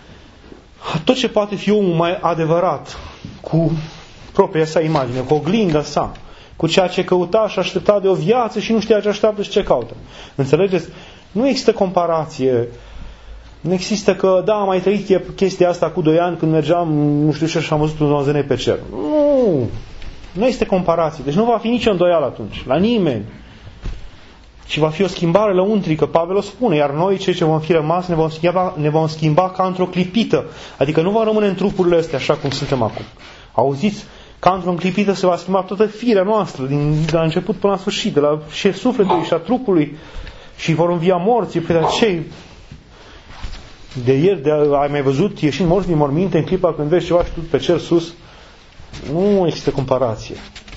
tot ce poate fi omul mai adevărat, cu propria sa imagine, cu oglinda sa, cu ceea ce căuta și aștepta de o viață și nu știa ce așteaptă și ce caută. Înțelegeți? Nu există comparație. Nu există că, da, am mai trăit chestia asta cu 2 ani când mergeam, nu știu ce, și am văzut un zonzene pe cer. Nu este comparație. Deci nu va fi nicio îndoială atunci, la nimeni. Și va fi o schimbare lăuntrică, Pavel o spune, iar noi, cei ce vom fi rămas, ne vom schimba ca într-o clipită. Adică nu vom rămâne în trupurile astea așa cum suntem acum. Auziți? Ca într-o clipită se va schimba toată firea noastră, de la început până la sfârșit, de la și sufletului și a trupului, și vor învia morții. Pe acei de ieri, ai mai văzut ieșind morți din morminte în clipa când vezi ceva și tu pe cer sus? Nu există comparație.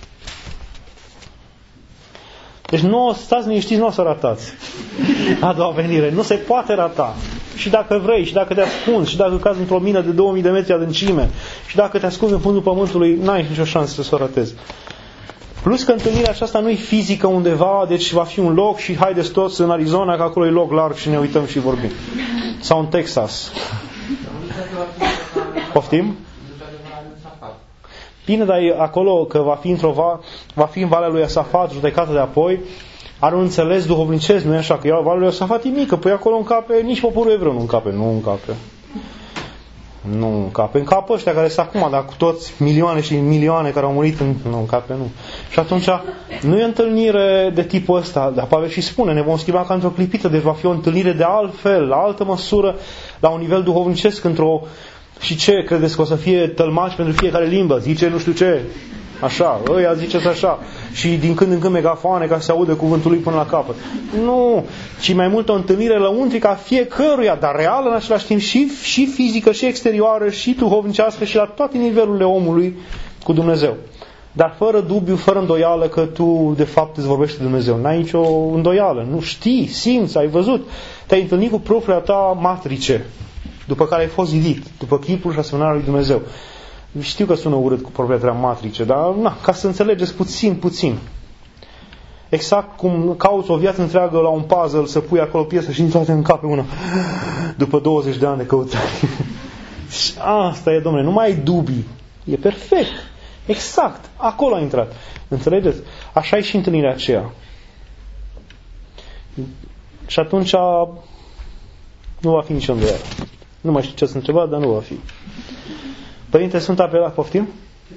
Deci nu stați liniștiți, nu o să ratați a doua venire. Nu se poate rata. Și dacă vrei, și dacă te ascunzi, și dacă cazi într-o mină de 2000 de metri adâncime, și dacă te ascunzi în fundul pământului, n-ai nicio șansă să o ratezi. Plus că întâlnirea aceasta nu e fizică undeva, deci va fi un loc și haideți toți în Arizona, că acolo e loc larg și ne uităm și vorbim. Sau în Texas. Poftim? Bine, dar acolo că va fi în Valea lui Iosafat, judecată de apoi, are un înțeles duhovnicesc, nu e așa? Că Valea lui Iosafat e mică, păi acolo încape, nici poporul evreu nu încape. Nu încape. Încapă ăștia care sunt acum, dar cu toți milioane și milioane care au murit, nu încape, nu. Și atunci nu e o întâlnire de tipul ăsta, dar Pavel și spune, ne vom schimba ca într-o clipită, deci va fi o întâlnire de altfel, la altă măsură, la un nivel duhovnicesc, și ce credeți că o să fie tălmaci pentru fiecare limbă? Zice nu știu ce, așa, ăia ziceți așa, și din când în când megafoane ca să se audă cuvântul lui până la capăt. Nu, ci mai mult o întâlnire lăuntrică a fiecăruia, dar reală în același timp și fizică, și exterioară, și duhovnicească, și la toate nivelurile omului cu Dumnezeu. Dar fără dubiu, fără îndoială că tu de fapt îți vorbești de Dumnezeu. N-ai nicio îndoială, nu știi, simți, ai văzut. Te-ai întâlnit cu propria ta matrice, după care ai fost zidit, după chipul și asemănarea lui Dumnezeu. Știu că sună urât cu propria ta matrice, dar ca să înțelegeți puțin. Exact cum cauți o viață întreagă la un puzzle, să pui acolo piesă și toate în cap pe una, după 20 de ani de căutare. Asta e, domnule, nu mai ai dubii. E perfect. Exact. Acolo a intrat. Înțelegeți? Așa e și întâlnirea aceea. Și atunci nu va fi nicio îndoială. Nu mai știu ce să întrebați, dar nu va fi. Părinte, sunt apelat, poftim?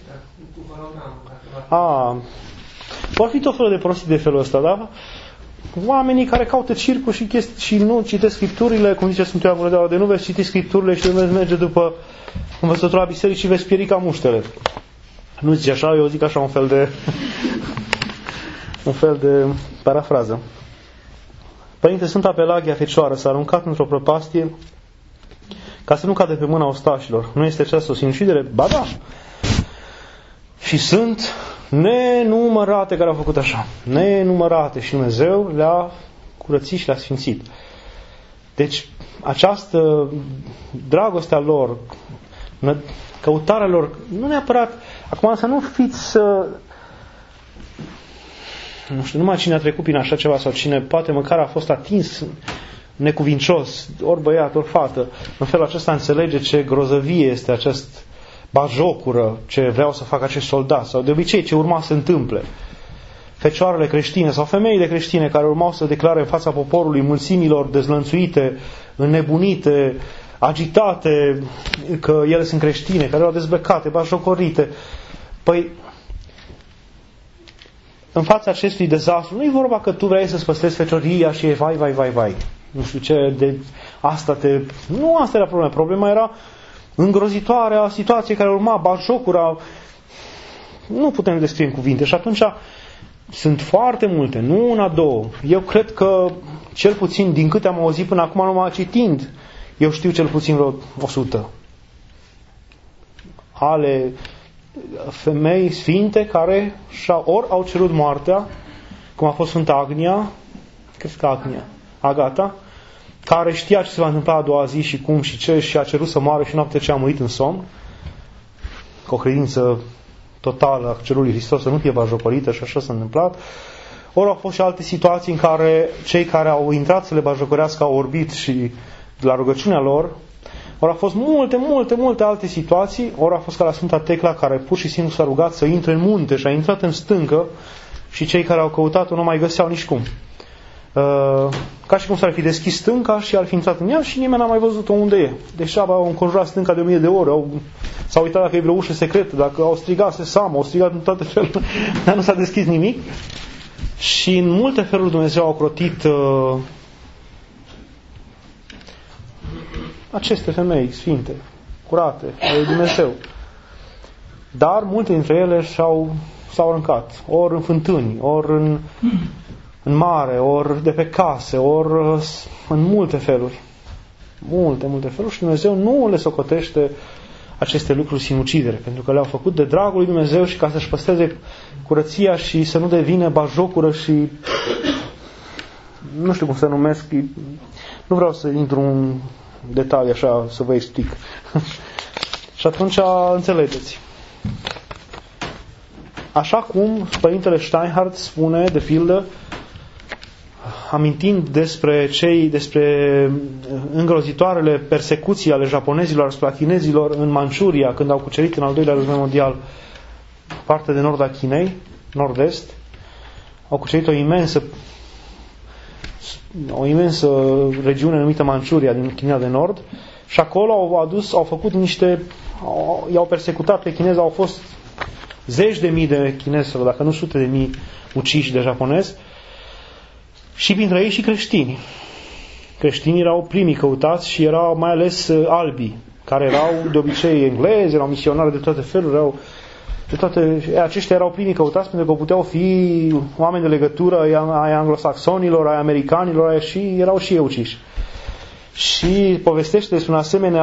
Vor fi tot felul de prostii de felul ăsta, da? Oamenii care caută circul și nu citesc scripturile, cum zice Sfântul Ioan Gură de Aur, de nu veți citi scripturile și nu veți merge după învățătura bisericii și veți pieri ca muștele. Nu zice așa, eu zic așa un fel de parafrază. Părinte, Sfânta Pelagia Fecioară s-a aruncat într-o prăpastie ca să nu cade pe mâna ostașilor. Nu este aceasta o sinucidere? Ba da! Și sunt nenumărate care au făcut așa. Nenumărate. Și Dumnezeu le-a curățit și le-a sfințit. Deci, această dragostea lor, căutarea lor, nu neapărat, acum să nu fiți nu știu, numai cine a trecut prin așa ceva sau cine poate măcar a fost atins necuvincios, ori băiat, ori fată, în felul acesta înțelege ce grozăvie este acest bajocură ce vreau să facă acești soldați sau de obicei ce urma să se întâmple. Fecioarele creștine sau femeile creștine care urmau să declare în fața poporului mulțimilor dezlănțuite, înnebunite, agitate, că ele sunt creștine, care erau dezbecate, bajocorite. Păi, în fața acestui dezastru, nu e vorba că tu vrei să-ți păstrezi fecioria și e vai. Nu știu ce, de asta te... Nu asta era problema. Problema era îngrozitoarea situație care urma, bajocura. Nu putem descrie în cuvinte. Și atunci sunt foarte multe, nu una, două. Eu cred că, cel puțin, din câte am auzit până acum, numai citind, eu știu cel puțin vreo 100 ale femei sfinte care ori au cerut moartea, cum a fost Sfânta Agnia, cred că Agata, care știa ce se va întâmpla a doua zi și cum și ce și a cerut să moară și noaptea ce a murit în somn, cu o credință totală a cerului Hristos să nu fie bajocorită și așa s-a întâmplat. Ori au fost și alte situații în care cei care au intrat să le bajocorească au orbit și la rugăciunea lor. Ori au fost multe alte situații. Ori a fost ca la Sfânta Tecla care pur și simplu s-a rugat să intre în munte și a intrat în stâncă și cei care au căutat-o nu mai găseau nici cum. Ca și cum s-ar fi deschis stânca și ar fi intrat în ea și nimeni n-a mai văzut-o unde e. Deși au înconjurat stânca de 1000 de ore, s-au uitat dacă e vreo ușă secretă, dacă au strigat sesam, au strigat în toate felurile, dar nu s-a deschis nimic. Și în multe feluri Dumnezeu a ocrotit aceste femei sfinte, curate, ale Dumnezeu. Dar multe dintre ele s-au aruncat, ori în fântâni, ori în mare, ori de pe case, ori în multe feluri. Multe feluri și Dumnezeu nu le socotește aceste lucruri sinucidere, pentru că le-au făcut de dragul lui Dumnezeu și ca să-și păstreze curăția și să nu devină bajocură și nu știu cum să numesc, nu vreau să intru în detalii așa să vă explic. Și atunci înțelegeți. Așa cum Părintele Steinhardt spune, de pildă, amintind despre îngrozitoarele persecuții ale japonezilor, asupra chinezilor în Manciuria, când au cucerit în al doilea război mondial partea de nord a Chinei, nord-est, au cucerit o imensă regiune numită Manciuria din China de Nord și acolo i-au persecutat pe chinezi, au fost zeci de mii de chinezi, sau dacă nu sute de mii uciși de japonezi, și printre ei și creștini. Creștinii erau primii căutați și erau mai ales albii, care erau de obicei englezi, erau misionari de toate feluri, aceștia erau primii căutați pentru că puteau fi oameni de legătură ai anglosaxonilor, ai americanilor, și erau și ei uciși. Și povestește despre un asemenea,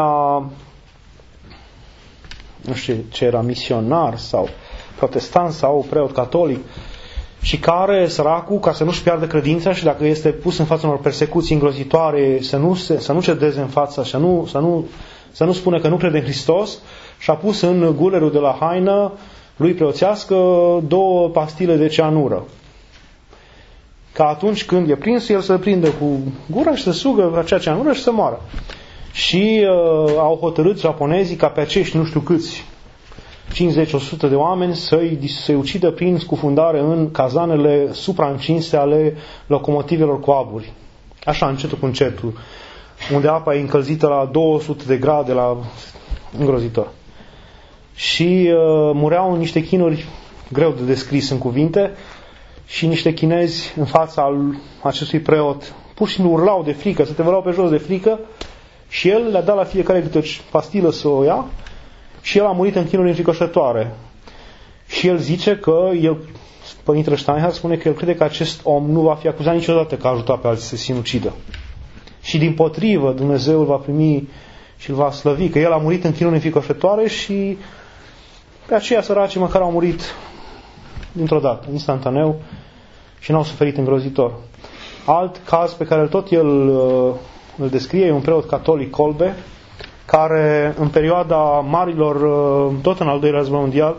nu știu ce era, misionar sau protestant sau preot catolic, și care, săracul, ca să nu-și piardă credința și dacă este pus în fața unor persecuții îngrozitoare, să nu cedeze în fața, să nu spună că nu crede în Hristos, și a pus în gulerul de la haină lui preoțească 2 pastile de cianură. Ca atunci când e prins, el să prindă cu gura și să sugă acea cianură și să moară. Și au hotărât japonezii ca pe acești nu știu câți 50-100 de oameni să-i ucidă prin scufundare în cazanele supraîncinse ale locomotivelor cu aburi. Așa, încetul cu încetul. Unde apa e încălzită la 200 de grade, la îngrozitor. Și mureau niște chinuri greu de descris în cuvinte și niște chinezi în fața acestui preot pur și simplu urlau de frică, se tevălau pe jos de frică și el le-a dat la fiecare câte o pastilă să o ia și el a murit în chinuri înfricoșătoare. Și el zice că Părintele Steinhardt spune că el crede că acest om nu va fi acuzat niciodată că a ajutat pe alții să se sinucidă. Și dimpotrivă Dumnezeu îl va primi și îl va slăvi, că el a murit în chinuri înfricoșătoare și pe aceia săraci măcar au murit dintr-o dată, instantaneu, și n-au suferit îngrozitor. Alt caz pe care tot el îl descrie e un preot catolic, Kolbe, care în perioada marilor, tot în al doilea război mondial,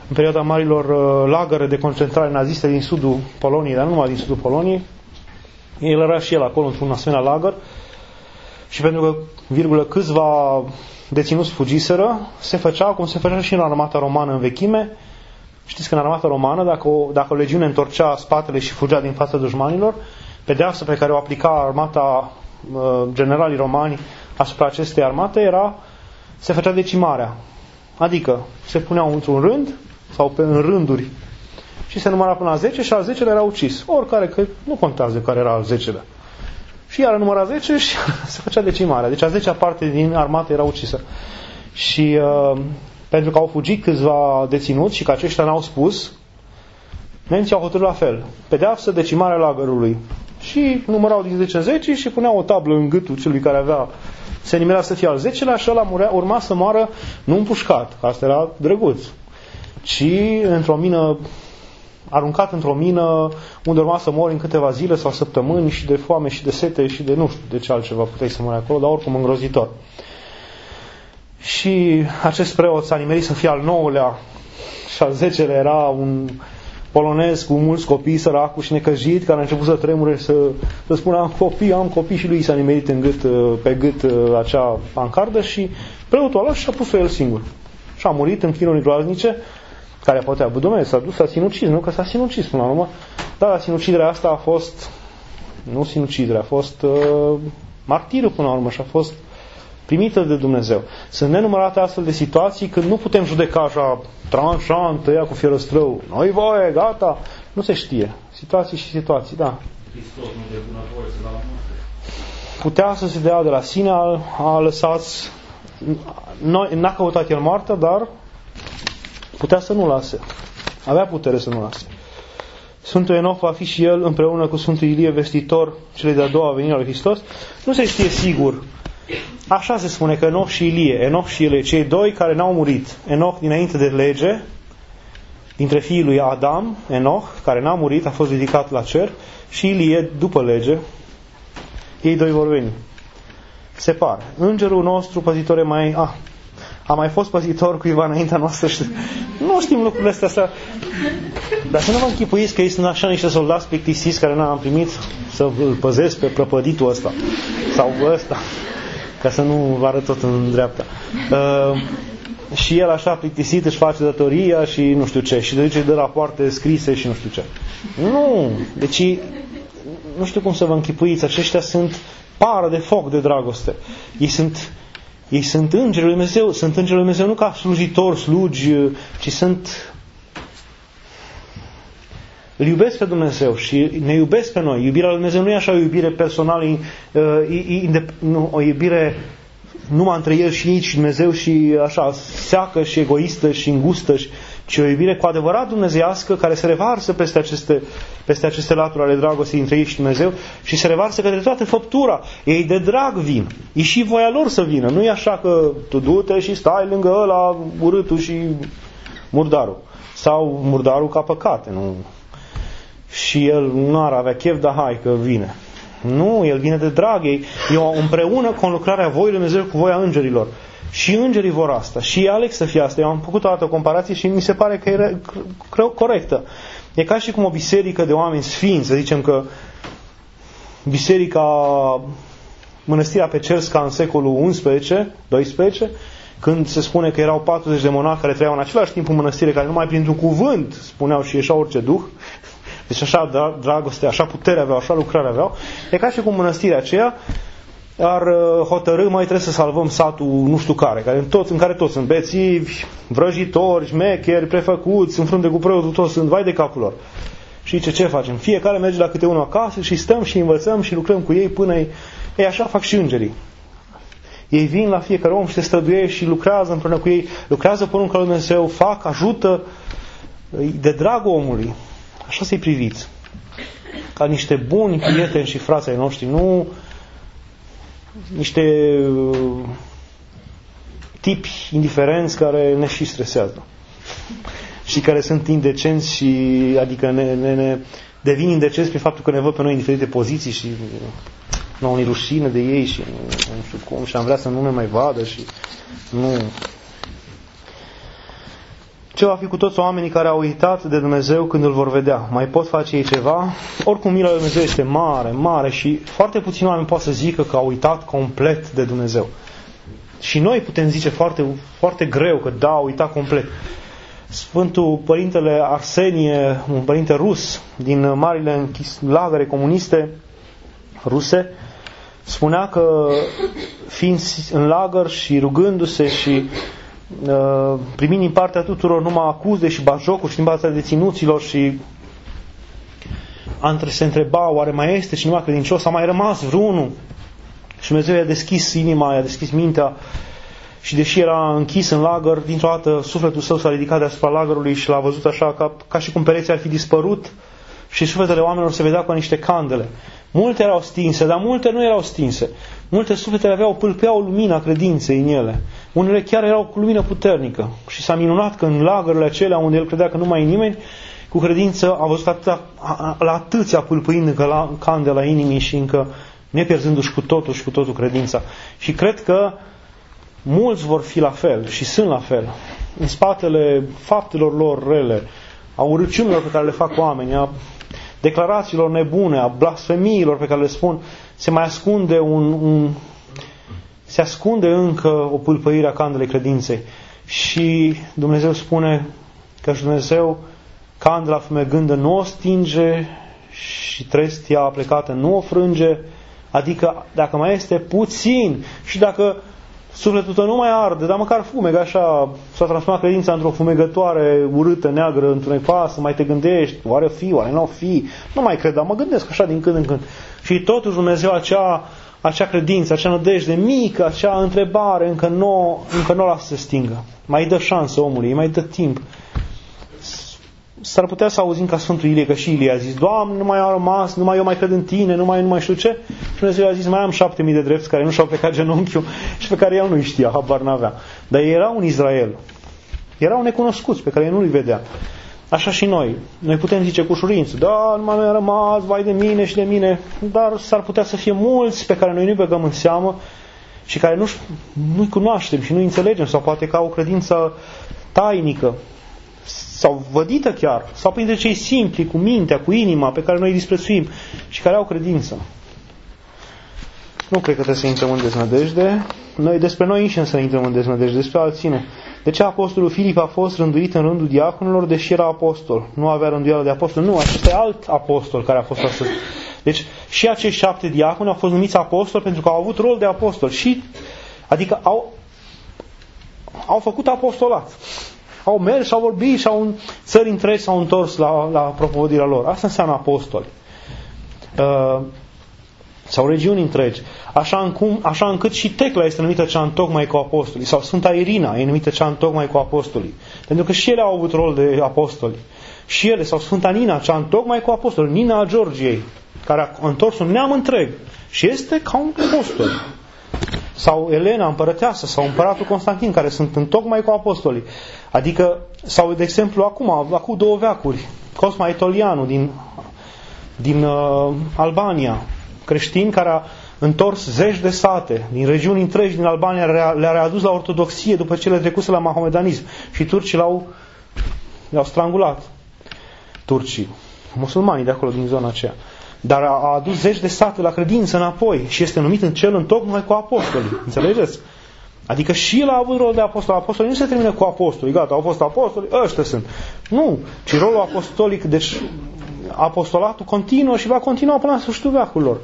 în perioada marilor lagăre de concentrare naziste din sudul Poloniei, dar nu numai din sudul Poloniei. El era și el acolo într-un asemenea lagăr și pentru că, câțiva deținuți fugiseră, se făcea cum se făcea și în armata romană în vechime. Știți că în armata romană, dacă o legiune întorcea spatele și fugea din fața dușmanilor, pedeapsa pe care o aplica armata, generalii romani asupra acestei armate se făcea decimarea. Adică se puneau într-un rând sau în rânduri și se număra până la 10 și al 10-lea era ucis. Oricare, că nu contează care era al 10-lea. Și iar număra 10 și se făcea decimarea. Deci a 10-a parte din armată era ucisă. Și pentru că au fugit câțiva deținuți și că aceștia n-au spus, nemții au hotărât la fel. Pedeapsă, decimarea lagărului. Și numărau din 10 în 10 și puneau o tablă în gâtul celui care se nimerea să fie al 10-lea și ăla urma să moară nu împușcat, că asta era drăguț, ci într-o mină, aruncat într-o mină unde urma să mori în câteva zile sau săptămâni și de foame și de sete și de nu știu de ce altceva puteai să mori acolo, dar oricum îngrozitor. Și acest preot s-a nimerit să fie al 9-lea și al 10-lea era un polonez cu mulți copii, săracul și necăjit, care a început să tremure, să spună am copii și lui s-a nimerit pe gât acea pancardă și preotul ăla și-a pus-o el singur. Și a murit în chinuri groaznice, care poate a Dumnezeu, s-a dus, s-a sinucis, nu? Că s-a sinucis până la urmă, dar sinuciderea asta a fost, nu sinuciderea, a fost martirul până la urmă și a fost primită de Dumnezeu. Sunt nenumărate astfel de situații când nu putem judeca așa tranșant, tăia cu fierăstrău, noi voie, gata, nu se știe. Situații și situații, da. Hristos nu de bunăvoie să dea la moarte. Putea să se dea de la sine, a lăsat, n-a căutat el moartea, dar putea să nu lase. Avea putere să nu lase. Sfântul Enoch va fi și el împreună cu Sfântul Ilie vestitor celei de-a doua venire a lui Hristos. Nu se știe sigur. Așa se spune că Enoch și Ilie, cei doi care n-au murit. Enoch dinainte de lege, dintre fiii lui Adam, Enoch, care n-a murit, a fost ridicat la cer, și Ilie, după lege, ei doi vor veni. Se pare. Îngerul nostru păzitor a mai fost păzitor cuiva înaintea noastră și nu știm lucrurile astea. Dar să nu vă închipuiți că ei sunt așa niște soldați plictisiți care n-am primit să îl păzesc pe prăpăditul ăsta sau ăsta, ca să nu vă arăt tot în dreapta. Și el așa plictisit își face datoria și nu știu ce, și de duce de rapoarte scrise și nu știu ce. Nu! Deci nu știu cum să vă închipuiți, aceștia sunt pară de foc de dragoste. Ei sunt îngerii lui Dumnezeu, sunt îngerii lui Dumnezeu nu ca slujitori, slugi, ci sunt... Îl iubesc pe Dumnezeu și ne iubesc pe noi. Iubirea lui Dumnezeu nu e așa o iubire personală, o iubire numai între El și ei și Dumnezeu și așa seacă și egoistă și îngustă, ci o iubire cu adevărat dumnezeiască care se revarsă peste aceste laturi ale dragostei între ei și Dumnezeu și se revarsă către toată făptura. Ei de drag vin. E și voia lor să vină. Nu e așa că tu du-te și stai lângă ăla urâtul și murdarul. Sau murdarul ca păcate. Nu. Și el nu ar avea chef, dar hai că vine. Nu, el vine de drag. E împreună cu lucrarea voii lui Dumnezeu cu voia îngerilor. Și îngerii vor asta. Și aleg să fie asta. Eu am făcut o altă comparație și mi se pare că e corectă. E ca și cum o biserică de oameni sfinți, să zicem că biserica Mănăstirea Pecersca în secolul XI-XII, când se spune că erau 40 de monahi care trăiau în același timp în mănăstire, care numai printr-un cuvânt spuneau și ieșea orice duh, deci așa dragoste, așa putere aveau, așa lucrare aveau, e ca și cum mănăstirea aceea ar hotărâ, mai trebuie să salvăm satul nu știu care, în care toți sunt bețivi, vrăjitori, șmecheri, prefăcuți, în frunte cu preotul, toți sunt vai de capul lor. Și ce facem? Fiecare merge la câte unul acasă și stăm și învățăm și lucrăm cu ei până ei așa fac și îngerii. Ei vin la fiecare om și se străduiește și lucrează împreună cu ei, lucrează porunca lui Dumnezeu, ajută de dragul omului. Așa să-i priviți. Ca niște buni prieteni și frații noștri, nu niște tipi indiferenți care ne și stresează. Și care sunt indecenți și adică ne devin indecenți prin faptul că ne văd pe noi în diferite poziții și nu ne rușine de ei și nu știu cum și am vrea să nu ne mai vadă și nu. Ce va fi cu toți oamenii care au uitat de Dumnezeu când îl vor vedea? Mai pot face ei ceva? Oricum, mila lui Dumnezeu este mare, mare și foarte puțini oameni pot să zică că au uitat complet de Dumnezeu. Și noi putem zice foarte, foarte greu că da, au uitat complet. Sfântul Părintele Arsenie, un părinte rus din marile lagăre comuniste ruse, spunea că fiind în lagăr și rugându-se și primind din partea tuturor numai acuze și batjocuri și din partea deținuților și se întreba, oare mai este cineva credincios? A mai rămas vreunul? Și Dumnezeu i-a deschis inima, i-a deschis mintea și deși era închis în lagăr, dintr-o dată sufletul său s-a ridicat deasupra lagărului și l-a văzut așa ca și cum pereții ar fi dispărut și sufletele oamenilor se vedea ca niște candele. Multe erau stinse, dar multe nu erau stinse. Multe sufletele pâlpeau lumina credinței în ele. Unele chiar erau cu lumină puternică. Și s-a minunat că în lagările acelea unde el credea că nu mai e nimeni, cu credință a văzut la atâția pâlpâind încă la candela inimii și încă nepierzându-și cu totul credința. Și cred că mulți vor fi la fel și sunt la fel. În spatele faptelor lor rele, a urăciunilor pe care le fac oamenii, a declarațiilor nebune, a blasfemiilor pe care le spun, se mai ascunde se ascunde încă o pâlpăire a candelei credinței. Și Dumnezeu spune că și Dumnezeu candela fumegândă nu o stinge și trestia aplecată nu o frânge, adică dacă mai este puțin și dacă sufletul tău nu mai arde, dar măcar fumegă așa, s-a transformat credința într-o fumegătoare urâtă, neagră, întunecată, mai te gândești, oare fi, oare nu o fi, nu mai cred, dar mă gândesc așa din când în când. Și totuși Dumnezeu acea credință, acea nădejde mică, acea întrebare încă nu o lasă să se stingă. Mai dă șansă omului, mai dă timp. S-ar putea să auzim ca Sfântul Ilie, că și Ilie a zis, Doamne, nu mai au rămas, numai eu mai cred în Tine, nu mai știu ce. Și Dumnezeu a zis, mai am 7.000 de drepți care nu și-au plecat genunchiul și pe care el nu-i știa, habar n-avea. Dar ei erau în Israel. Erau necunoscuți, pe care el nu-i vedea. Așa și noi. Noi putem zice cu ușurință, da, nu mai am rămas, vai de mine și de mine, dar s-ar putea să fie mulți pe care noi nu-i băgăm în seamă și care nu-i cunoaștem și nu-i înțelegem, sau poate că au o credință tainică, sau vădită chiar, sau printre cei simpli, cu mintea, cu inima, pe care noi îi disprețuim și care au credință. Nu cred că trebuie să intrăm în deznădejde. Despre noi înșine să intrăm în deznădejde, despre alții nu. De ce apostolul Filip a fost rânduit în rândul diaconilor, deși era apostol? Nu avea rânduială de apostol? Nu, acesta e alt apostol care a fost astăzi. Deci și acești 7 diaconi au fost numiți apostoli pentru că au avut rol de apostol. Adică au făcut apostolat. Au mers, au vorbit și în țări întregi s-au întors la propovădirea lor. Asta înseamnă apostoli. Sau regiuni întregi. Așa încât și Tecla este numită cea întocmai cu apostolii. Sau Sfânta Irina e numită cea întocmai cu apostolii. Pentru că și ele au avut rol de apostoli. Și ele, sau Sfânta Nina, cea întocmai cu apostoli. Nina a Georgiei, care a întors un neam întreg. Și este ca un apostol. Sau Elena, împărăteasă, sau împăratul Constantin, care sunt întocmai cu apostolii. Adică, sau de exemplu, acum 2 veacuri, Cosma Aetolianu din Albania, creștin care a întors zeci de sate din regiuni întregi din Albania, le-a readus la ortodoxie după ce le trecuse la mahomedanism. Și turcii le-au strangulat. Turcii, musulmanii de acolo, din zona aceea. Dar a adus zeci de sate la credință înapoi și este numit în cel întocmai cu apostolii. Înțelegeți? Adică și el a avut rol de apostol. Apostolii nu se termină cu apostolii. Gata, au fost apostoli, ăștia sunt. Nu, ci rolul apostolic, deci apostolatul continuă și va continua până la sfârșitul veacurilor.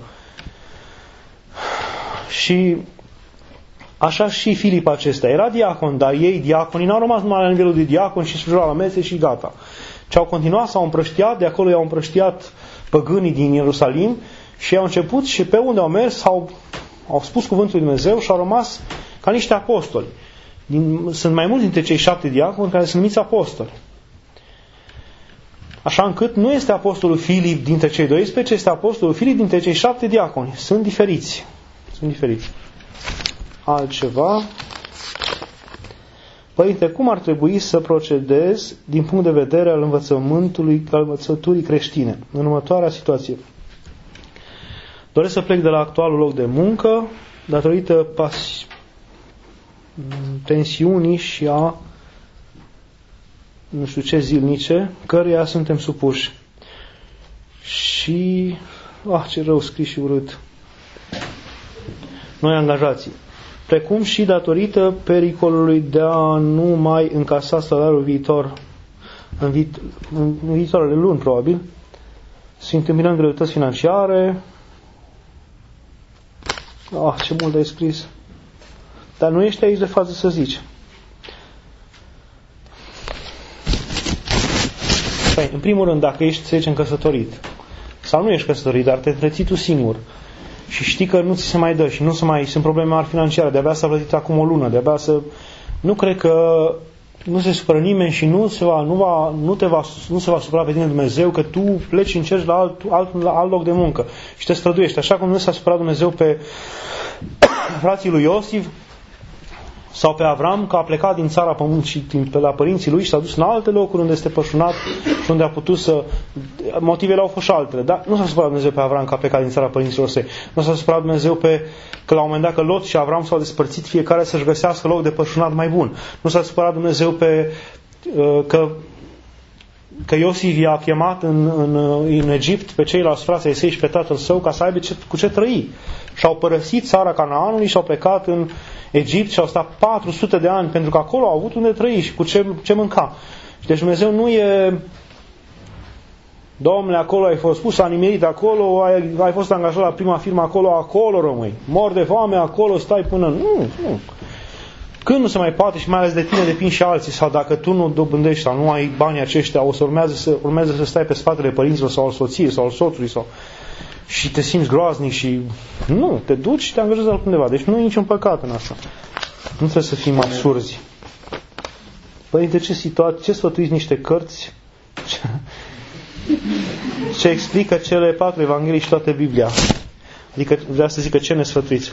Și așa și Filip acesta. Era diacon, dar ei, diaconii, n-au rămas numai la nivelul de diacon și slujau la mese și gata. Ce au continuat, s-au împrăștiat, de acolo i-au împrăștiat păgânii din Ierusalim și au început și pe unde au mers au spus cuvântul lui Dumnezeu și au rămas ca niște apostoli. Sunt mai mulți dintre cei 7 diaconi care sunt numiți apostoli. Așa încât nu este apostolul Filip dintre cei 12, este apostolul Filip dintre cei 7 diaconi. Sunt diferiți. Altceva. Părinte, cum ar trebui să procedez din punct de vedere al învățăturii creștine în următoarea situație? Doresc să plec de la actualul loc de muncă datorită tensiunii și a nu știu ce zilnice, căreia suntem supuși. Și, ce rău scris și urât. Noi angajații. Precum și datorită pericolului de a nu mai încasa salariul viitor, în viitoarele luni, probabil, să întâmpinăm greutăți financiare. Ce mult ai scris. Dar nu ești aici de față să zici. Păi, în primul rând, dacă ești, să zicem, căsătorit, sau nu ești căsătorit, dar te întreții tu singur și știi că nu ți se mai dă și sunt probleme mari financiare, de-abia s-a plătit acum o lună, nu cred că nu se supără nimeni și nu se va supăra pe tine Dumnezeu că tu pleci și încerci la alt loc de muncă și te străduiești. Așa cum nu s-a supărat Dumnezeu pe frații lui Iosif sau pe Avram, că a plecat din țara pământului pe la părinții lui și s-a dus în alte locuri unde este pășunat și unde a putut să... Motivele au fost și altele, dar nu s-a supărat Dumnezeu pe Avram că a plecat din țara părinților săi. Nu s-a supărat Dumnezeu că la un moment dat că Lot și Avram s-au despărțit, fiecare să-și găsească loc de pășunat mai bun. Nu s-a supărat Dumnezeu că Iosif i-a chemat în Egipt pe ceilalți frați ai săi și pe tatăl său ca să aibă cu ce trăi. Și-au părăsit țara Canaanului și au plecat în Egipt și au stat 400 de ani pentru că acolo au avut unde trăi și cu ce mânca. Și deci Dumnezeu nu e... Domnule, acolo ai fost pus, a nimerit acolo, ai fost angajat la prima firmă acolo rămâi. Mor de foame, acolo stai până... Nu. Când nu se mai poate și mai ales de tine depind și alții, sau dacă tu nu dobândești sau nu ai banii aceștia, o să urmeze să stai pe spatele părinților sau al soției sau al soțului și te simți groaznic și nu, te duci și te angajezi altundeva. Deci nu e niciun păcat în asta. Nu trebuie să fim absurzi. Părinte, ce sfătuiți niște cărți ce explică cele 4 evanghelii și toată Biblia? Adică vreau să zic că ce ne sfătuiți?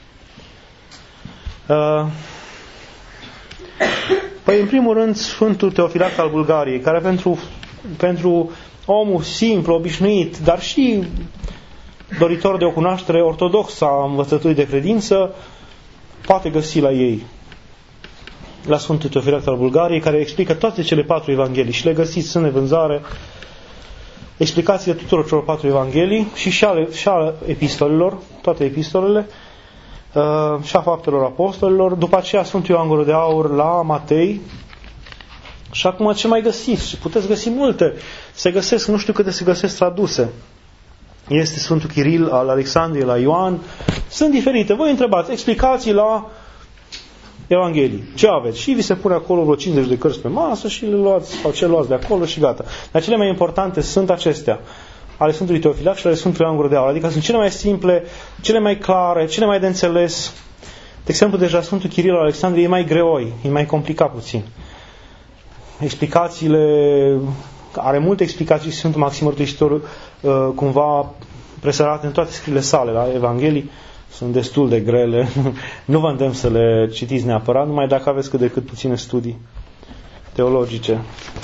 Păi, în primul rând, Sfântul Teofilact al Bulgariei, care pentru omul simplu, obișnuit, dar și doritor de o cunoaștere ortodoxă a învățăturii de credință, poate găsi la ei, la Sfântul Teofilact al Bulgariei, care explică toate cele 4 evanghelii și le găsiți în vânzare, explicațiile tuturor celor 4 evanghelii și ale epistolelor, toate epistolele, și a Faptelor Apostolilor, după aceea Sfântul Ioan Gură de Aur la Matei. Și acum ce mai găsiți? Și puteți găsi multe. Se găsesc, nu știu câte se găsesc traduse. Este Sfântul Chiril al Alexandriei la Ioan. Sunt diferite. Voi întrebați explicații la Evanghelii. Ce aveți? Și vi se pune acolo vreo 50 de cărți pe masă și le luați, sau ce luați de acolo și gata. Dar cele mai importante sunt acestea, ale Sfântului Teofilact și ale Sfântului Ioan Gură de Aur. Adică sunt cele mai simple, cele mai clare, cele mai de înțeles. De exemplu, deja Sfântul Chiril al Alexandriei e mai greoi, e mai complicat puțin. Explicațiile, are multe explicații și Sfântul Maxim Mărturisitor cumva presărate în toate scrierile sale la Evanghelii. Sunt destul de grele. Nu vă îndemn să le citiți neapărat, numai dacă aveți cât de cât puține studii teologice.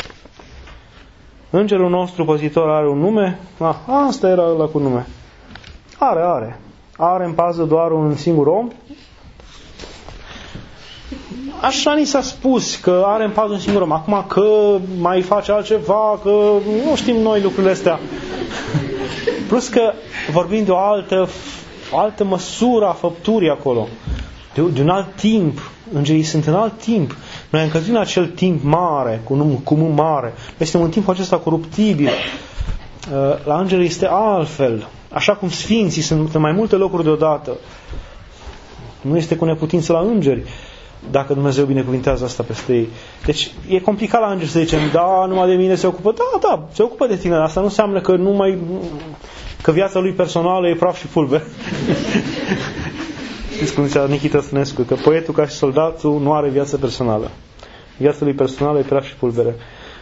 Îngerul nostru păzitor are un nume? Asta era ăla cu nume. Are. Are în pază doar un singur om? Așa ni s-a spus, că are în pază un singur om. Acum că mai face altceva, că nu știm noi lucrurile astea. Plus că vorbim de o altă măsură a făpturii acolo. De un alt timp. Îngerii sunt în alt timp. Noi am căzut în acel timp mare, cu M mare. Noi suntem în timpul acesta coruptibil. La îngeri este altfel. Așa cum sfinții sunt în mai multe locuri deodată. Nu este cu neputință la îngeri, dacă Dumnezeu binecuvintează asta peste ei. Deci e complicat la îngeri să zicem, da, numai de mine se ocupă. Da, se ocupă de tine. Asta nu înseamnă că viața lui personală e praf și pulbere. Știți cum zicea Nichita Stănescu, că poetul ca și soldatul nu are viață personală. Viața lui personală e praf și pulbere.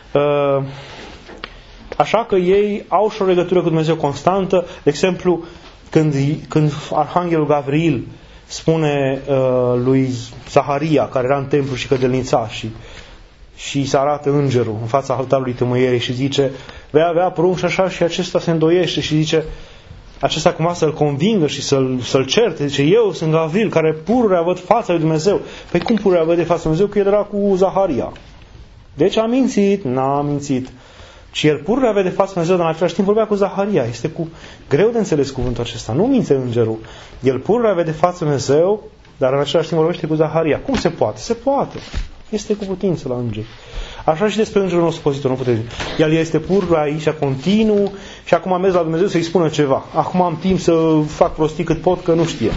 Așa că ei au și o legătură cu Dumnezeu constantă. De exemplu, când Arhanghelul Gavril spune lui Zaharia, care era în templu și cădelnița și se arată îngerul în fața altarului tămâierii și zice, vei avea prunc și așa, și acesta se îndoiește și zice, acesta cumva să-l convingă și să-l certe. Zice, eu sunt Gavril, care pururea văd fața lui Dumnezeu. Păi cum pururea vede fața lui Dumnezeu? Că el era cu Zaharia. Deci a mințit, n-a mințit. Și el pururea vede față Dumnezeu, dar în același timp vorbea cu Zaharia. Este greu de înțeles cuvântul acesta. Nu mințe îngerul. El pururea vede față Dumnezeu, dar în același timp vorbește cu Zaharia. Cum se poate? Se poate. Este cu putință la înger. Așa și despre îngerul nostru pozitor, nu puteți. El este pururea aici, continuu, și acum am mers la Dumnezeu să-i spună ceva. Acum am timp să fac prostii cât pot, că nu știe.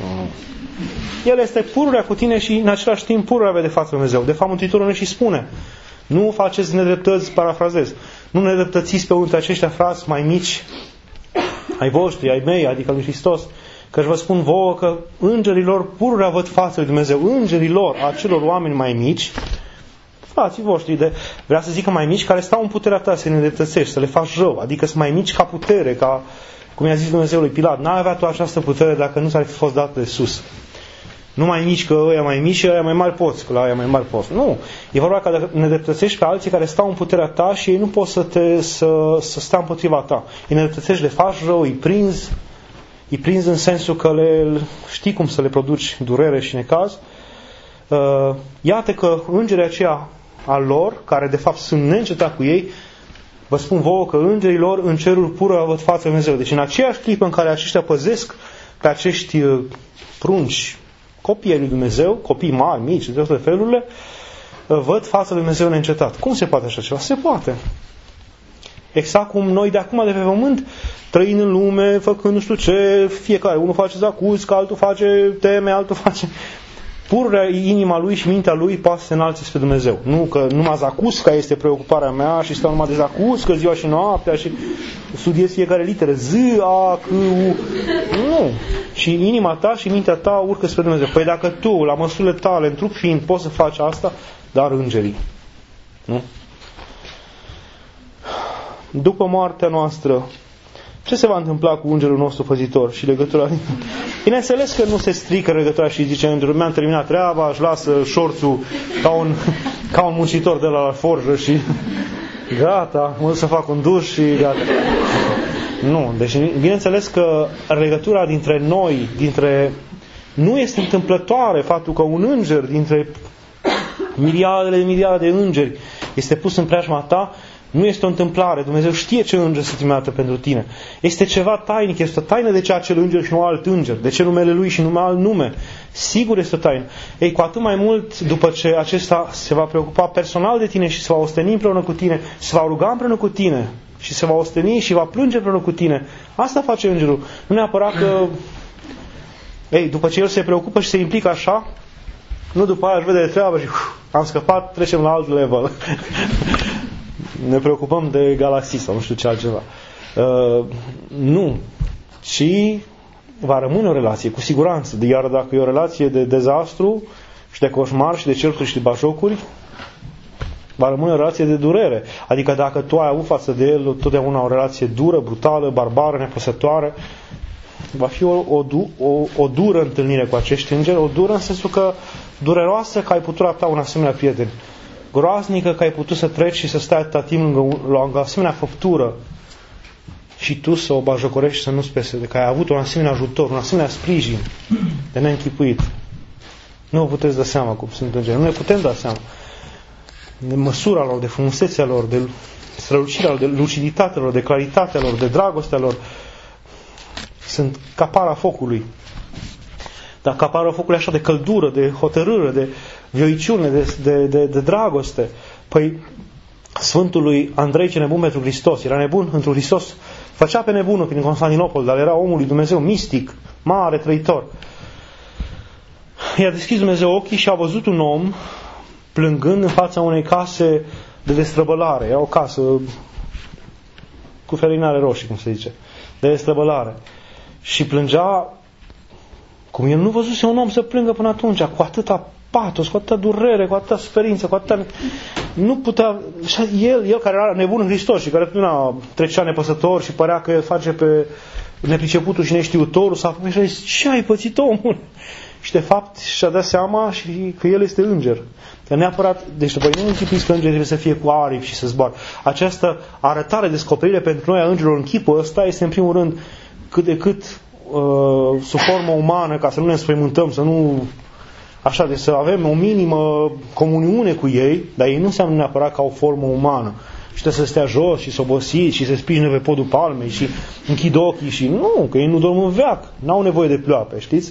El este pururea cu tine și în același timp pururea vede față Dumnezeu. De fapt, Mântuitorul ne și spune: nu faceți nedreptăți, parafrazez, nu nedreptățiți pe unul dintre aceștia frați mai mici ai voștri, ai mei, adică lui Hristos, căci vă spun vouă că îngerilor pururea văd față lui Dumnezeu, îngerilor, acelor oameni mai mici, frații voștri, vrea să zică mai mici, care stau în puterea ta să ne nedreptățești, să le faci rău, adică sunt mai mici ca putere, ca, cum i-a zis Dumnezeu lui Pilat, n-ai avea tu această putere dacă nu ți-ar fi fost dată de sus. Nu mai mici că ăia mai mici și ăia mai mari poți, că la ăia mai mari poți. Nu. E vorba că dacă ne dreptățești pe alții care stau în puterea ta și ei nu pot să stea împotriva ta. Îi nedreptățești, le faci rău, îi prinzi în sensul că știi cum să le produci durere și necaz. Iată că îngerii aceia al lor, care de fapt sunt neîncetat cu ei, vă spun vouă că îngerii lor în cerul pură văd față Dumnezeu. Deci în aceeași clipă în care aceștia păzesc pe acești prunci, copiii lui Dumnezeu, copii mari, mici, de toate felurile, văd fața lui Dumnezeu neîncetat. Cum se poate așa ceva? Se poate. Exact cum noi de acum de pe pământ, trăind în lume, făcând nu știu ce, fiecare, unul face zacuți, că altul face teme, altul face... Pururea inima lui și mintea lui poate să se înalțe spre Dumnezeu. Nu că numai zacusca este preocuparea mea și stau numai de zacuscă ziua și noaptea și studiez fiecare literă, Z, A, C, U. Nu. Și inima ta și mintea ta urcă spre Dumnezeu. Păi dacă tu, la măsurile tale, în trup fiind, poți să faci asta, dar îngerii. Nu? După moartea noastră, ce se va întâmpla cu îngerul nostru păzitor și legătura? Bineînțeles că nu se strică legătura și zice îngerul, mi-am terminat treaba, își lasă șorțul ca un muncitor de la forjă și gata, mă duc să fac un duș și gata. Nu, deci bineînțeles că legătura dintre noi, nu este întâmplătoare faptul că un înger dintre miliarde de îngeri este pus în preajma ta. Nu este o întâmplare. Dumnezeu știe ce înger să trimită pentru tine. Este ceva tainic. Este o taină de ce acel înger și nu alt înger. De ce numele lui și nu alt nume. Sigur este o taină. Ei, cu atât mai mult, după ce acesta se va preocupa personal de tine și se va osteni împreună cu tine, se va ruga împreună cu tine și se va osteni și va plânge împreună cu tine. Asta face îngerul. Nu neapărat că după ce el se preocupă și se implică așa, nu după aia își vede de treabă și am scăpat, trecem la alt level. Ne preocupăm de galaxii sau nu știu ce altceva. Nu. Ci va rămâne o relație, cu siguranță. Iar dacă e o relație de dezastru și de coșmar și de certuri și de bajocuri, va rămâne o relație de durere. Adică dacă tu ai avut față de el totdeauna o relație dură, brutală, barbară, nepăsătoare, va fi o dură întâlnire cu acești îngeri, o dură în sensul că dureroasă că ai putut rapta un asemenea prieten. Groaznică că ai putut să treci și să stai atâta timp lângă asemenea făptură și tu să o bajocorești și să nu-ți pese de că ai avut un asemenea ajutor, un asemenea sprijin de neînchipuit. Nu vă puteți da seama cum sunt îngeri. Nu ne putem da seama de măsura lor, de frumusețea lor, de strălucirea lor, de luciditatea lor, de claritatea lor, de dragostea lor. Sunt ca para focului. Dar ca para focului așa de căldură, de hotărâre, de vioiciune, de dragoste. Păi Sfântul lui Andrei ce nebun pentru Hristos. Era nebun pentru Hristos. Făcea pe nebunul prin Constantinopol, dar era omul lui Dumnezeu mistic, mare, trăitor. I-a deschis Dumnezeu ochii și a văzut un om plângând în fața unei case de destrăbălare. Era o casă cu felinare roșii, cum se zice, de destrăbălare. Și plângea cum el nu văzuse un om să plângă până atunci, cu atâta patos, cu atâta durere, cu atâta suferință, cu atâta... Nu putea... El care era nebun în Hristos și care nu trecea nepăsător și părea că face pe nepriceputul și neștiutorul, s-a făcut și a zis, ce ai pățit, omul? Și de fapt și-a dat seama și că el este înger. Că neapărat, deci după nu închipuiți că îngerii trebuie să fie cu aripi și să zboare. Această arătare, descoperire pentru noi a îngerilor în chipul ăsta este în primul rând cât de cât sub formă umană, ca să nu ne înspăimântăm, să nu Așa, deci să avem o minimă comuniune cu ei, dar ei nu înseamnă neapărat ca o formă umană. Și trebuie să stea jos și să obosiți și să sprijine pe podul palmei și închid ochii și nu, că ei nu dorm în veac. N-au nevoie de ploape, știți?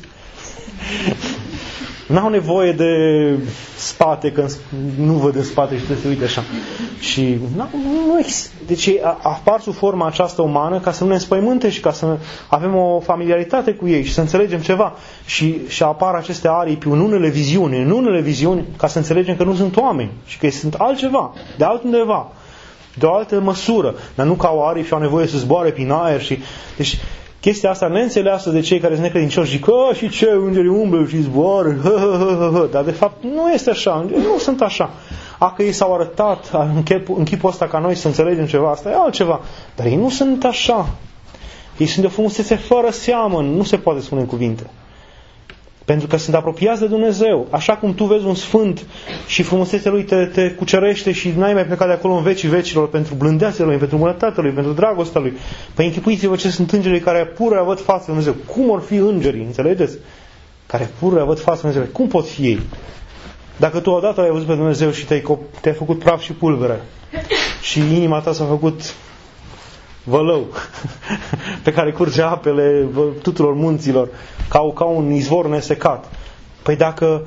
N-au nevoie de spate, când nu văd în spate și trebuie să uite așa. Și nu există. Deci apar sub forma aceasta umană ca să nu ne înspăimânte și ca să avem o familiaritate cu ei și să înțelegem ceva. Și apar aceste aripi în unele viziuni, ca să înțelegem că nu sunt oameni și că sunt altceva, de altundeva, de o altă măsură, dar nu ca o aripi și au nevoie să zboare prin aer și... Deci, chestia asta neînțeleasă de cei care sunt necredincioși, zic, și ce, îngerii umblă și zboară, dar de fapt nu este așa, îngerii nu sunt așa. Că ei s-au arătat în chipul ăsta ca noi să înțelegem ceva, asta e altceva, dar ei nu sunt așa. Ei sunt de o frumusețe fără seamă, nu se poate spune în cuvinte. Pentru că sunt apropiați de Dumnezeu. Așa cum tu vezi un sfânt și frumusețea lui te cucerește și n-ai mai plecat de acolo în vecii vecilor pentru blândeața lui, pentru bunătatea lui, pentru dragostea lui. Păi închipuiți-vă ce sunt îngerii care pururea văd fața lui Dumnezeu. Cum or fi îngerii, înțelegeți? Care pururea văd fața lui Dumnezeu. Cum pot fi ei? Dacă tu odată ai văzut pe Dumnezeu și te-ai făcut praf și pulbere și inima ta s-a făcut vălău pe care curge apele tuturor munților ca un izvor nesecat. Păi dacă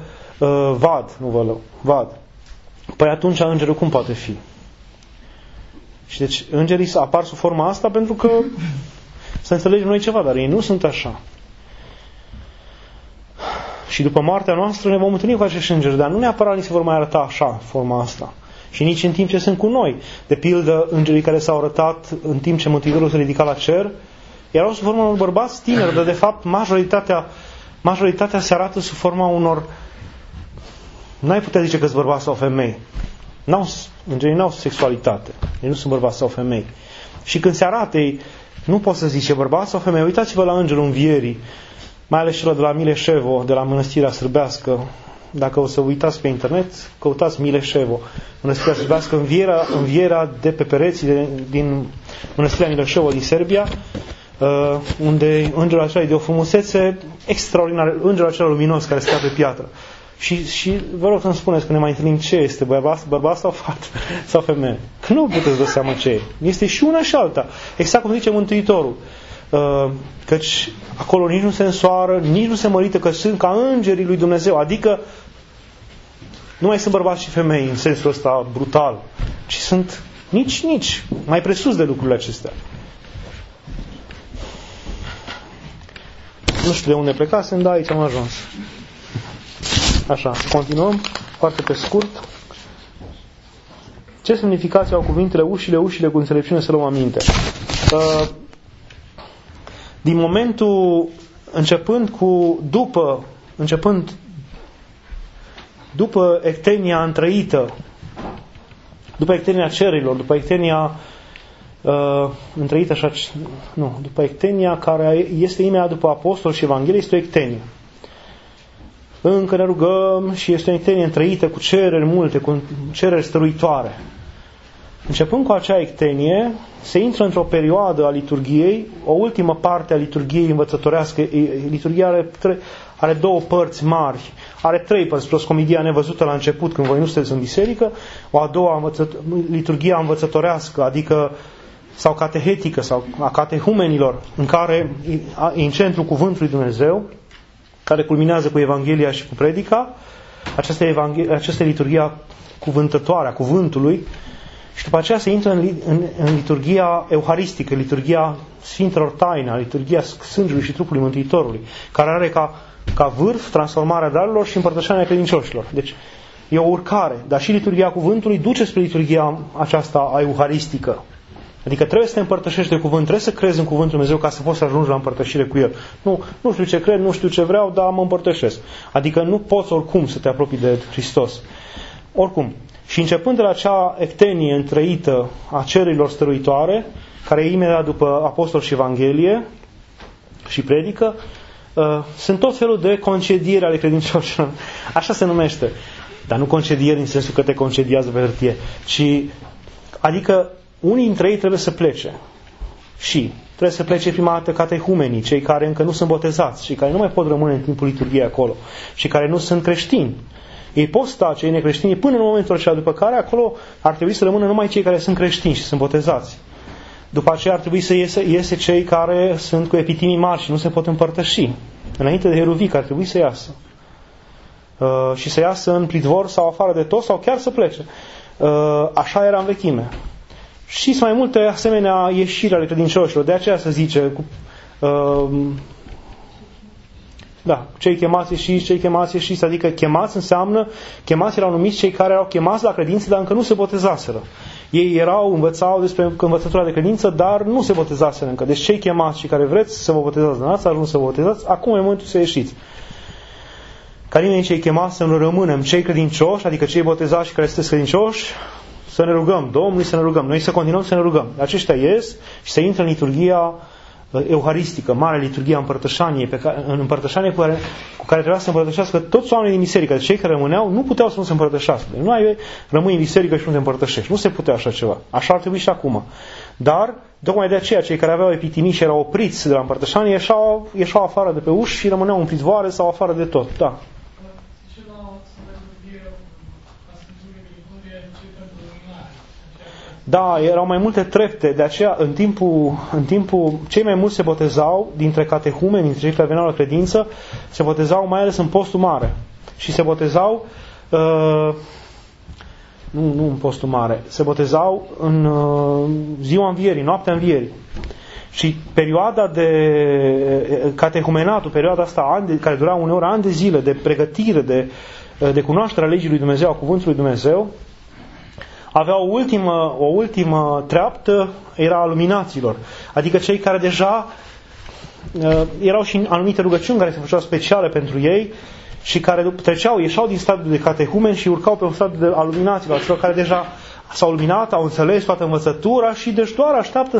vad, păi atunci îngerul cum poate fi? Și deci îngerii apar sub forma asta pentru că să înțelegem noi ceva, dar ei nu sunt așa. Și după moartea noastră ne vom întâlni cu acești îngeri, dar nu neapărat ni se vor mai arăta așa, forma asta. Și nici în timp ce sunt cu noi. De pildă, îngerii care s-au arătat în timp ce Mântuitorul se ridica la cer, erau sub forma unor bărbați tineri, dar de fapt majoritatea se arată sub forma unor... N-ai putea zice că sunt bărbați sau femei. Îngerii n-au sexualitate. Ei nu sunt bărbați sau femei. Și când se arată ei, nu poți să zici bărbați sau femei. Uitați-vă la Îngerul Învierii, mai ales celor de la Mileșevo, de la Mănăstirea Sârbească. Dacă o să uitați pe internet, căutați Mileșevo, Mănăstirea Sârbească, învierea de pe pereții din Mănăstirea Mileșevo din Serbia, unde îngerul acela e de o frumusețe extraordinară, îngerul acela luminos care stă pe piatră. Și vă rog să-mi spuneți, când ne mai întâlnim, ce este, bărbat sau fată sau femeie? Că nu puteți da seama ce e. Este și una și alta. Exact cum zice Mântuitorul. Căci acolo nici nu se însoară, nici nu se mărită, că sunt ca îngerii lui Dumnezeu. Adică nu mai sunt bărbați și femei în sensul ăsta brutal, ci sunt nici mai presus de lucrurile acestea. Nu știu de unde plecasem, dar aici am ajuns. Așa, continuăm foarte pe scurt. Ce semnificație au cuvintele ușile cu înțelepciune să luăm aminte? Din momentul după ectenia întrăită, după ectenia cerilor, după ectenia întrăită așa, nu, după ectenia care este imediat după apostol și Evanghelie, este o ectenie. Încă ne rugăm și este o ectenie întrăită cu cereri multe, cu cereri stăruitoare. Începând cu acea ectenie, se intră într-o perioadă a liturghiei, o ultimă parte a liturghiei învățătorească. Liturghia are două părți mari, are trei părți, proskomedia nevăzută la început, când voi nu sunteți în biserică, o a doua liturghia învățătorească, adică sau catehetică, sau a catehumenilor, în care e în centru cuvântul lui Dumnezeu, care culminează cu Evanghelia și cu predica. Aceasta e liturghia cuvântătoare a cuvântului. Și după aceea se intră în liturghia euharistică, liturghia Sfintelor Taine, liturghia sângelui și trupului Mântuitorului, care are ca vârf transformarea darurilor și împărtășania credincioșilor. Deci e o urcare, dar și liturghia cuvântului duce spre liturghia aceasta euharistică. Adică trebuie să te împărtășești de cuvânt, trebuie să crezi în cuvântul Dumnezeu ca să poți să ajungi la împărtășire cu El. Nu știu ce cred, nu știu ce vreau, dar mă împărtășesc. Adică nu poți oricum să te apropii de Hristos. Oricum. Și începând de la acea ectenie întrăită a cerurilor stăruitoare, care e imediat după apostol și Evanghelie și predică, sunt tot felul de concedieri ale credincioșilor. Așa se numește. Dar nu concedieri în sensul că te concediază pe hârtie, ci adică unii dintre ei trebuie să plece. Și trebuie să plece prima dată catehumenii, cei care încă nu sunt botezați, cei care nu mai pot rămâne în timpul liturgiei acolo și care nu sunt creștini. Ei pot sta, cei necreștini, până în momentul acela, după care acolo ar trebui să rămână numai cei care sunt creștini și sunt botezați. După aceea ar trebui să iese cei care sunt cu epitimii mari și nu se pot împărtăși. Înainte de Heruvic ar trebui să iasă. Și să iasă în pridvor sau afară de tot sau chiar să plece. Așa era în vechime. Și sunt mai multe asemenea ieșiri ale credincioșilor. De aceea se zice cei chemați ieșiți, cei chemați ieșiți, adică chemați înseamnă, chemați erau numiți cei care erau chemați la credință, dar încă nu se botezaseră. Ei învățau despre învățătura de credință, dar nu se botezaseră încă. Deci cei chemați și care vreți să vă botezați, n-ați ajuns să vă botezați, acum e momentul să ieșiți. Ca nimeni cei chemați să nu rămânem cei credincioși, adică cei botezați și care sunteți credincioși, să ne rugăm, Domnului să ne rugăm. Noi să continuăm să ne rugăm. Aceștia ies și să intră în liturghia euharistică, mare liturghia împărtășaniei, în împărtășanie cu care trebuia să împărtășească toți oamenii din biserică. Deci cei care rămâneau nu puteau să nu se împărtășească. Nu ai rămâi în biserică și nu te împărtășești. Nu se putea așa ceva. Așa ar trebui și acum. Dar, tocmai de aceea, cei care aveau epitimii și erau opriți de la împărtășanie ieșeau afară de pe uși și rămâneau în pridvoare sau afară de tot. Da. Da, erau mai multe trepte, de aceea în timpul cei mai mulți se botezau dintre catehumeni, dintre cei care veneau la credință, se botezau mai ales în postul mare. Și se botezau nu în postul mare, se botezau în ziua învierii, noaptea învierii. Și perioada de catehumenatul, perioada asta care dura uneori ani de zile de pregătire, de cunoașterea legii lui Dumnezeu, a cuvântului lui Dumnezeu, avea o ultimă treaptă, era a luminaților. Adică cei care deja erau și anumite rugăciuni care se făceau speciale pentru ei și care ieșeau din stadiul de catehumen și urcau pe un stadiu de luminaților, celor care deja s-au luminat, au înțeles toată învățătura și deci doar așteaptă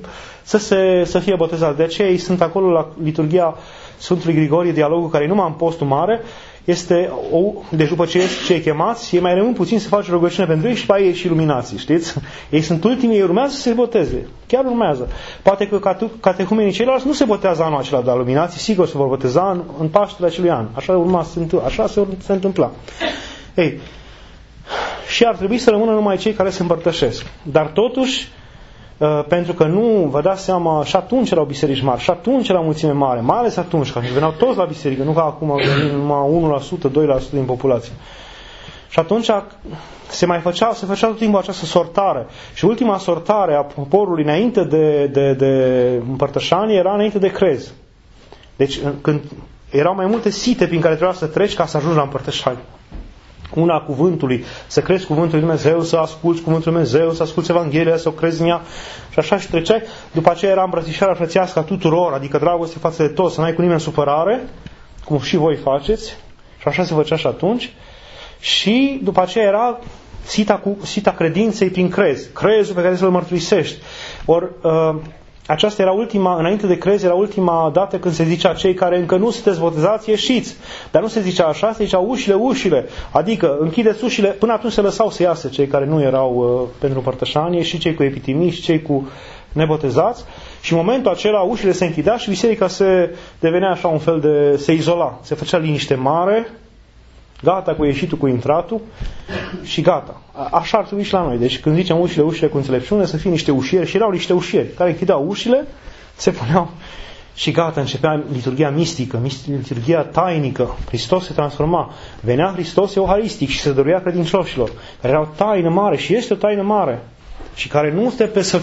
să fie botezați. De aceea ei sunt acolo la liturghia Sfântului Grigorie, dialogul care numai în postul mare, deci după ce cei chemați, ei mai rămân puțin să facă rugăciune pentru ei și pe ei și iluminații, știți? Ei sunt ultimii, ei urmează să se boteze. Chiar urmează. Poate că catehumenii ceilalți nu se botează anul acela de iluminații, sigur se vor boteza în Paștele acelui an. Așa se întâmpla. Ei, și ar trebui să rămână numai cei care se împărtășesc. Dar totuși, pentru că nu, vă dați seama, și atunci erau biserici mari, și atunci era mulțime mare, mai ales atunci, când veneau toți la biserică, nu ca acum veni numai 1%, 2% din populație. Și atunci se făcea tot timpul această sortare. Și ultima sortare a poporului înainte de împărtășanie era înainte de crez. Deci când erau mai multe site prin care trebuia să treci ca să ajungi la împărtășanie. Una a cuvântului, să crezi cuvântul lui Dumnezeu, să asculți cuvântul lui Dumnezeu, să asculți Evanghelia, să o crezi în ea și așa și treceai. După aceea era îmbrățișarea frățească a tuturor, adică dragoste față de toți, să n-ai cu nimeni supărare, cum și voi faceți, și așa se făcea și atunci. Și după aceea era sita credinței prin crez, crezul pe care să-l mărturisești. Aceasta era înainte de crez, era ultima dată când se zicea cei care încă nu sunteți botezați, ieșiți. Dar nu se zicea așa, se zicea ușile. Adică închideți ușile, până atunci se lăsau să iasă cei care nu erau pentru împărtășanie, și cei cu epitimii, și cei cu nebotezați. Și în momentul acela ușile se închidea și biserica devenea așa un fel se izola. Se făcea liniște mare, gata cu ieșitul, cu intratul și gata. Așa ar trebui și la noi. Deci când zicem ușile cu înțelepciune, să fie niște ușieri, și erau niște ușieri care închideau ușile, se puneau și gata, începea liturghia mistică, liturghia tainică. Hristos se transforma. Venea Hristos euharistic și se dăruia credincioșilor, care era o taină mare și este o taină mare și care nu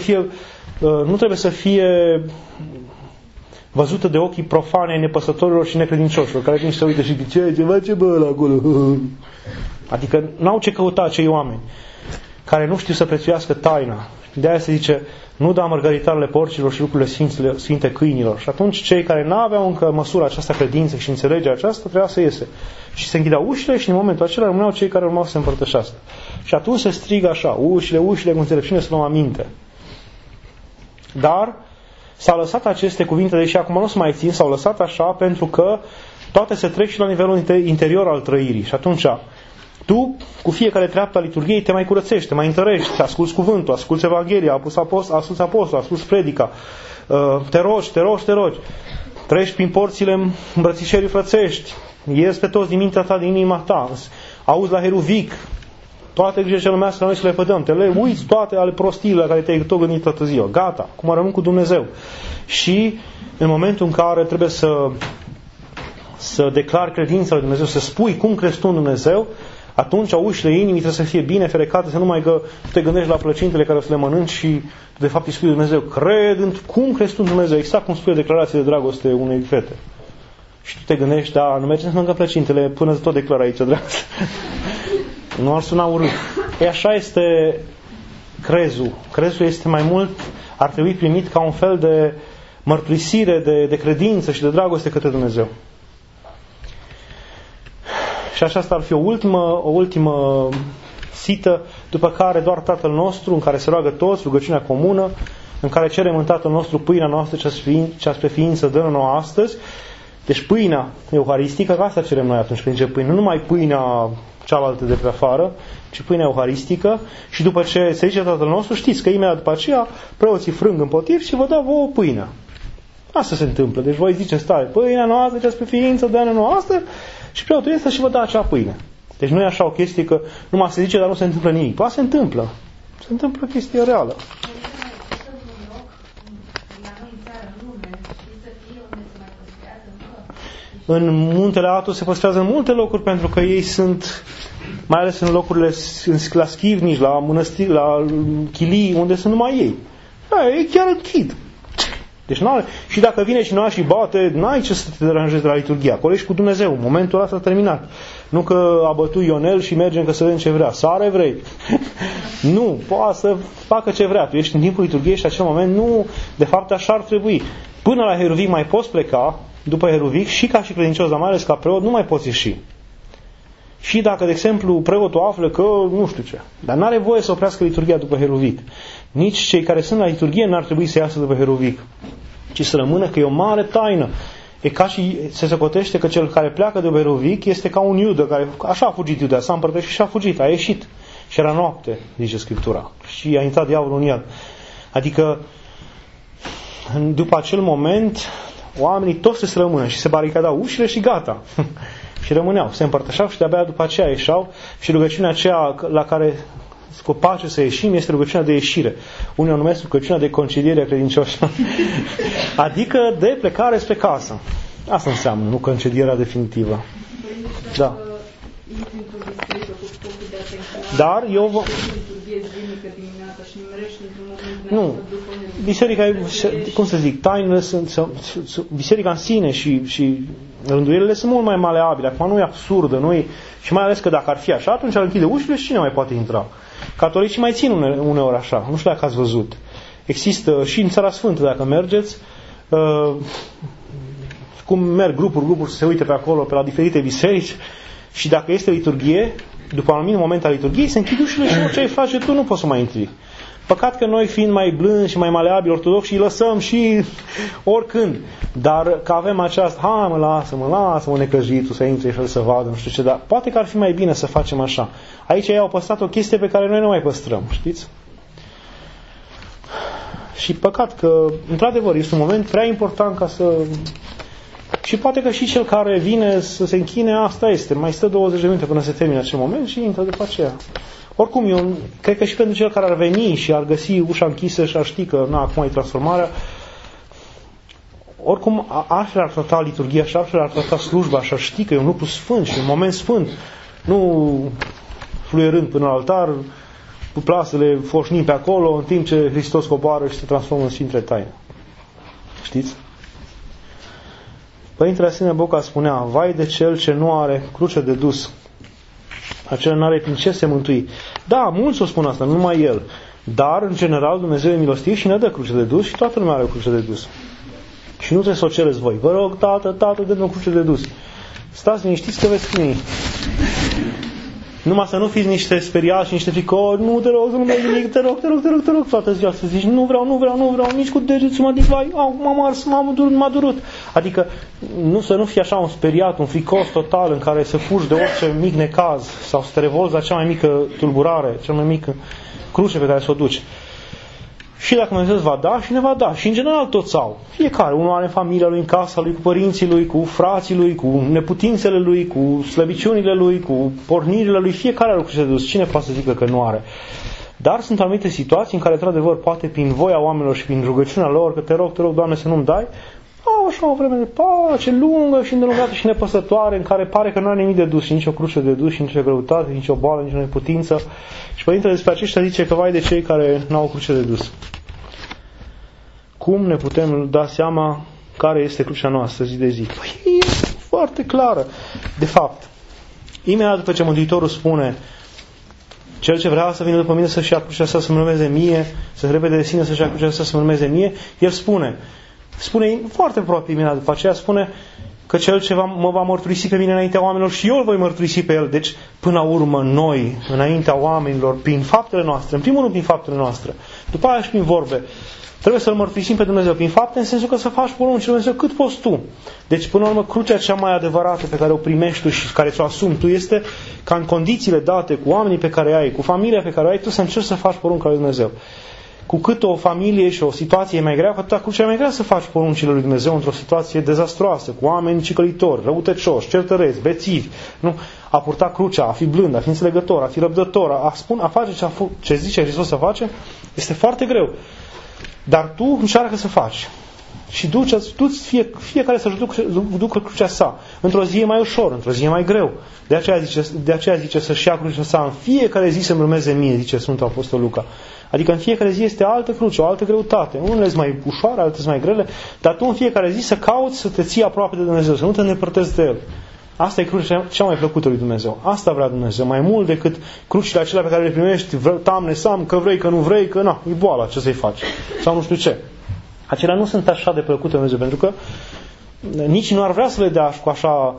trebuie să fie văzută de ochii profane ai nepăsătorilor și necredincioșilor, care vin și se uită și zice, ce bă ăla acolo? Adică n-au ce căuta acei oameni care nu știu să prețuiască taina. De aia se zice, nu da mărgăritarele porcilor și lucrurile sfinte câinilor. Și atunci cei care n-aveau încă măsura aceasta credință și înțelegerea aceasta trebuia să iese. Și se închideau ușile și în momentul acela rămâneau cei care urmau să se împărtășească. Și atunci se strigă așa, ușile cu înțelepciune să luăm aminte. Dar s-au lăsat aceste cuvinte, deși acum nu se mai țin, s-au lăsat așa pentru că toate se trec și la nivelul interior al trăirii. Și atunci, Tu, cu fiecare treaptă a liturghiei, te mai curățești, te mai întărești, asculți cuvântul, asculți Evanghelia, asculți apostol, asculți predica, te rogi. Treci prin porțile îmbrățișării frățești, ierzi pe toți din mintea ta, din inima ta, auzi la Heruvic, toate grijile ce lumească noi să le pădăm, te le uiți toate ale prostiile la care te-ai tot gândit toată ziua. Gata, acum rămân cu Dumnezeu. Și în momentul în care trebuie să declari credința lui Dumnezeu, să spui cum crezi tu în Dumnezeu, atunci ușile inimii trebuie să fie bine ferecate, să numai că tu te gândești la plăcintele care o să le mănânci și de fapt îi spui lui Dumnezeu, cum crezi tu în Dumnezeu, exact cum spui declarația de dragoste unei fete. Și tu te gândești, da, nu mergem să mâncăm plăcintele până să tot declară aici dragoste. Nu ar suna urât. E așa este crezul. Crezul este mai mult, ar trebui primit ca un fel de mărturisire de credință și de dragoste către Dumnezeu. Și aceasta ar fi o ultimă sită, după care doar Tatăl nostru, în care se roagă toți, rugăciunea comună, în care cerem în Tatăl nostru pâinea noastră cea spre ființă dă nouă astăzi. Deci pâinea euharistică, că asta cerem noi atunci când zice pâine, nu numai pâinea cealaltă de pe afară, ci pâinea euharistică. Și după ce se zice Tatăl nostru, știți că imediat după aceea preoții frâng împotriv și vă dau vouă pâinea. Asta se întâmplă. Deci voi ziceți tare, pâinea noastră cea spre ființă dă nouă astăzi, și preotul este și vă dă acea pâine. Deci nu e așa o chestie că numai se zice, dar nu se întâmplă nimic. Poate se întâmplă. Se întâmplă chestia reală. În muntele Atos se păstrează în multe locuri pentru că ei sunt, mai ales în locurile la schivnici, la mănăstiri, la chilii, unde sunt numai ei. Da, ei chiar închid. Deci și dacă vine cineva și bate, n-ai ce să te deranjezi de la liturghie. Acolo ești cu Dumnezeu. Momentul ăsta a terminat. Nu că a bătut Ionel și mergem că să vedem ce vrea. Sare vrei. Nu, poate să facă ce vrea. Tu ești în timpul liturghiei și acel moment nu, de fapt așa ar trebui. Până la Heruvic mai poți pleca, după Heruvic, și ca și credincios, dar mai ales ca preot, nu mai poți ieși. Și dacă, de exemplu, preotul află că nu știu ce, dar n-are voie să oprească liturghia după Heruvic. Nici cei care sunt la liturghie n-ar trebui să iasă după Heruvic, ci să rămână, că e o mare taină. E ca și se socotește că cel care pleacă de Heruvic este ca un iudă care așa a fugit Iuda, s-a împărtășit și a fugit, a ieșit. Și era noapte, zice Scriptura. Și a intrat diavolul în el. Adică după acel moment oamenii toți se rămână și se baricadau ușile și gata. Și rămâneau, se împărtășeau și de-abia după aceea ieșeau și rugăciunea aceea la care cu pace să ieșim este rugăciunea de ieșire. Unii o numesc rugăciunea de conciliere a credincioșilor. Adică de plecare spre casă. Asta înseamnă, nu concedierea definitivă. Da. Dar eu nu. Biserica, cum să zic, tainele biserica în sine și rânduielile sunt mult mai maleabile. Acum nu e absurdă, nu e, și mai ales că dacă ar fi așa, atunci ar închide ușile și cine mai poate intra. Catolicii mai țin uneori așa. Nu știu dacă ați văzut. Există și în Țara Sfântă, dacă mergeți, cum merg grupuri să se uite pe acolo, pe la diferite biserici, și dacă este liturghie, după un anumit moment al liturghiei, se închid ușile și orice ai face tu, nu poți să mai intri. Păcat că noi, fiind mai blânzi și mai maleabili ortodoxi, îi lăsăm și oricând. Dar că avem această, lasă-mă necăjitul să intre și să vadă, nu știu ce, dar poate că ar fi mai bine să facem așa. Aici ei au păstrat o chestie pe care noi nu mai păstrăm, știți? Și păcat că, într-adevăr, este un moment prea important ca să... Și poate că și cel care vine să se închine, asta este, mai stă 20 de minute până se termine acel moment și intră după aceea. Oricum, eu cred că și pentru cel care ar veni și ar găsi ușa închisă și ar ști că acum e transformarea, oricum altfel ar trata liturghia și altfel ar trata slujba și ar ști că e un lucru sfânt și un moment sfânt, nu fluierând până la altar, cu plasele foșnind pe acolo, în timp ce Hristos coboară și se transformă în Sfintele Taine. Știți? Părintele Sine Boca spunea, vai de cel ce nu are cruce de dus, acela nu are prin ce se mântui. Da, mulți o spun asta, nu numai el. Dar, în general, Dumnezeu e milostiv și ne dă cruce de dus și toată lumea are o cruce de dus. Și nu trebuie să o cereți voi. Vă rog, tată, dă-mi o cruce de dus. Stați liniștiți că veți primi. Numai să nu fiți niște speriați și niște ficori, nu te rog, să nu mai nimic, te rog, toată ziua să zici, nu vreau, nici cu degetul mă dic, vai, m-am ars, m-a durut. Adică să nu fii așa un speriat, un fricos total în care să fugi de orice mic necaz sau să te revolți la cea mai mică tulburare, cea mai mică cruce pe care să o duci. Și dacă Dumnezeu îți va da, și ne va da. Și în general toți au. Fiecare. Unul are în familia lui, în casa lui, cu părinții lui, cu frații lui, cu neputințele lui, cu slăbiciunile lui, cu pornirile lui. Fiecare are o cruce de dus. Cine poate să zică că nu are? Dar sunt anumite situații în care, într-adevăr, poate prin voia oamenilor și prin rugăciunea lor, că te rog, Doamne, să nu-mi dai, au așa o vreme de pace lungă și îndelungată și nepăsătoare, în care pare că nu are nimic de dus, și nicio cruce de dus, și nicio greutate, nicio boală, nicio neputință. Și Părintele despre aceștia zice că vai de cei care n-au o cruce de dus. Cum ne putem da seama care este crucea noastră zi de zi? Păi, e foarte clară. De fapt, imediat după ce Mântuitorul spune: cel ce vrea să vină după mine să-și ia crucea sa să mă urmeze mie, să repede de sine să-și ia crucea sa să mă urmeze mie, el spune foarte aproape imediat după aceea, spune că cel ce mă va mărturisi pe mine înaintea oamenilor și eu îl voi mărturisi pe el. Deci, până la urmă, noi, înaintea oamenilor, prin faptele noastre, în primul rând prin faptele noastre, după aia și prin vorbe, trebuie să-L mărturisim pe Dumnezeu prin fapte, în sensul că să faci poruncile lui Dumnezeu cât poți tu. Deci, până la urmă, crucea cea mai adevărată pe care o primești tu și care ți-o asumi tu este ca în condițiile date, cu oamenii pe care ai, cu familia pe care o ai, tu să încerci să faci porunca lui Dumnezeu. Cu cât o familie și o situație e mai grea, cu atâta crucea e mai grea să faci poruncile lui Dumnezeu într-o situație dezastroasă, cu oameni cicălitori, răutăcioși, certăreți, bețivi. Nu? A purta crucea, a fi blând, a fi înțelegător, a fi răbdător, a face ce zice Hristos să face, este foarte greu. Dar tu încearcă să faci. Și fiecare să-și ducă crucea sa. Într-o zi e mai ușor, într-o zi e mai greu. De aceea zice să-și ia crucea sa în fiecare zi să-mi urmeze mie, zice Sfântul Apostol Luca. Adică în fiecare zi este altă cruce, o altă greutate. Unele sunt mai ușoare, altele sunt mai grele, dar tu în fiecare zi să cauți să te ții aproape de Dumnezeu, să nu te îndepărtezi de El. Asta e crucea cea mai plăcută lui Dumnezeu. Asta vrea Dumnezeu, mai mult decât crucile acelea pe care le primești, tamne, sam, că vrei, că nu vrei, că na, e boala, ce să-i faci? Sau nu știu ce. Acelea nu sunt așa de plăcute Dumnezeu, pentru că nici nu ar vrea să le dea cu așa,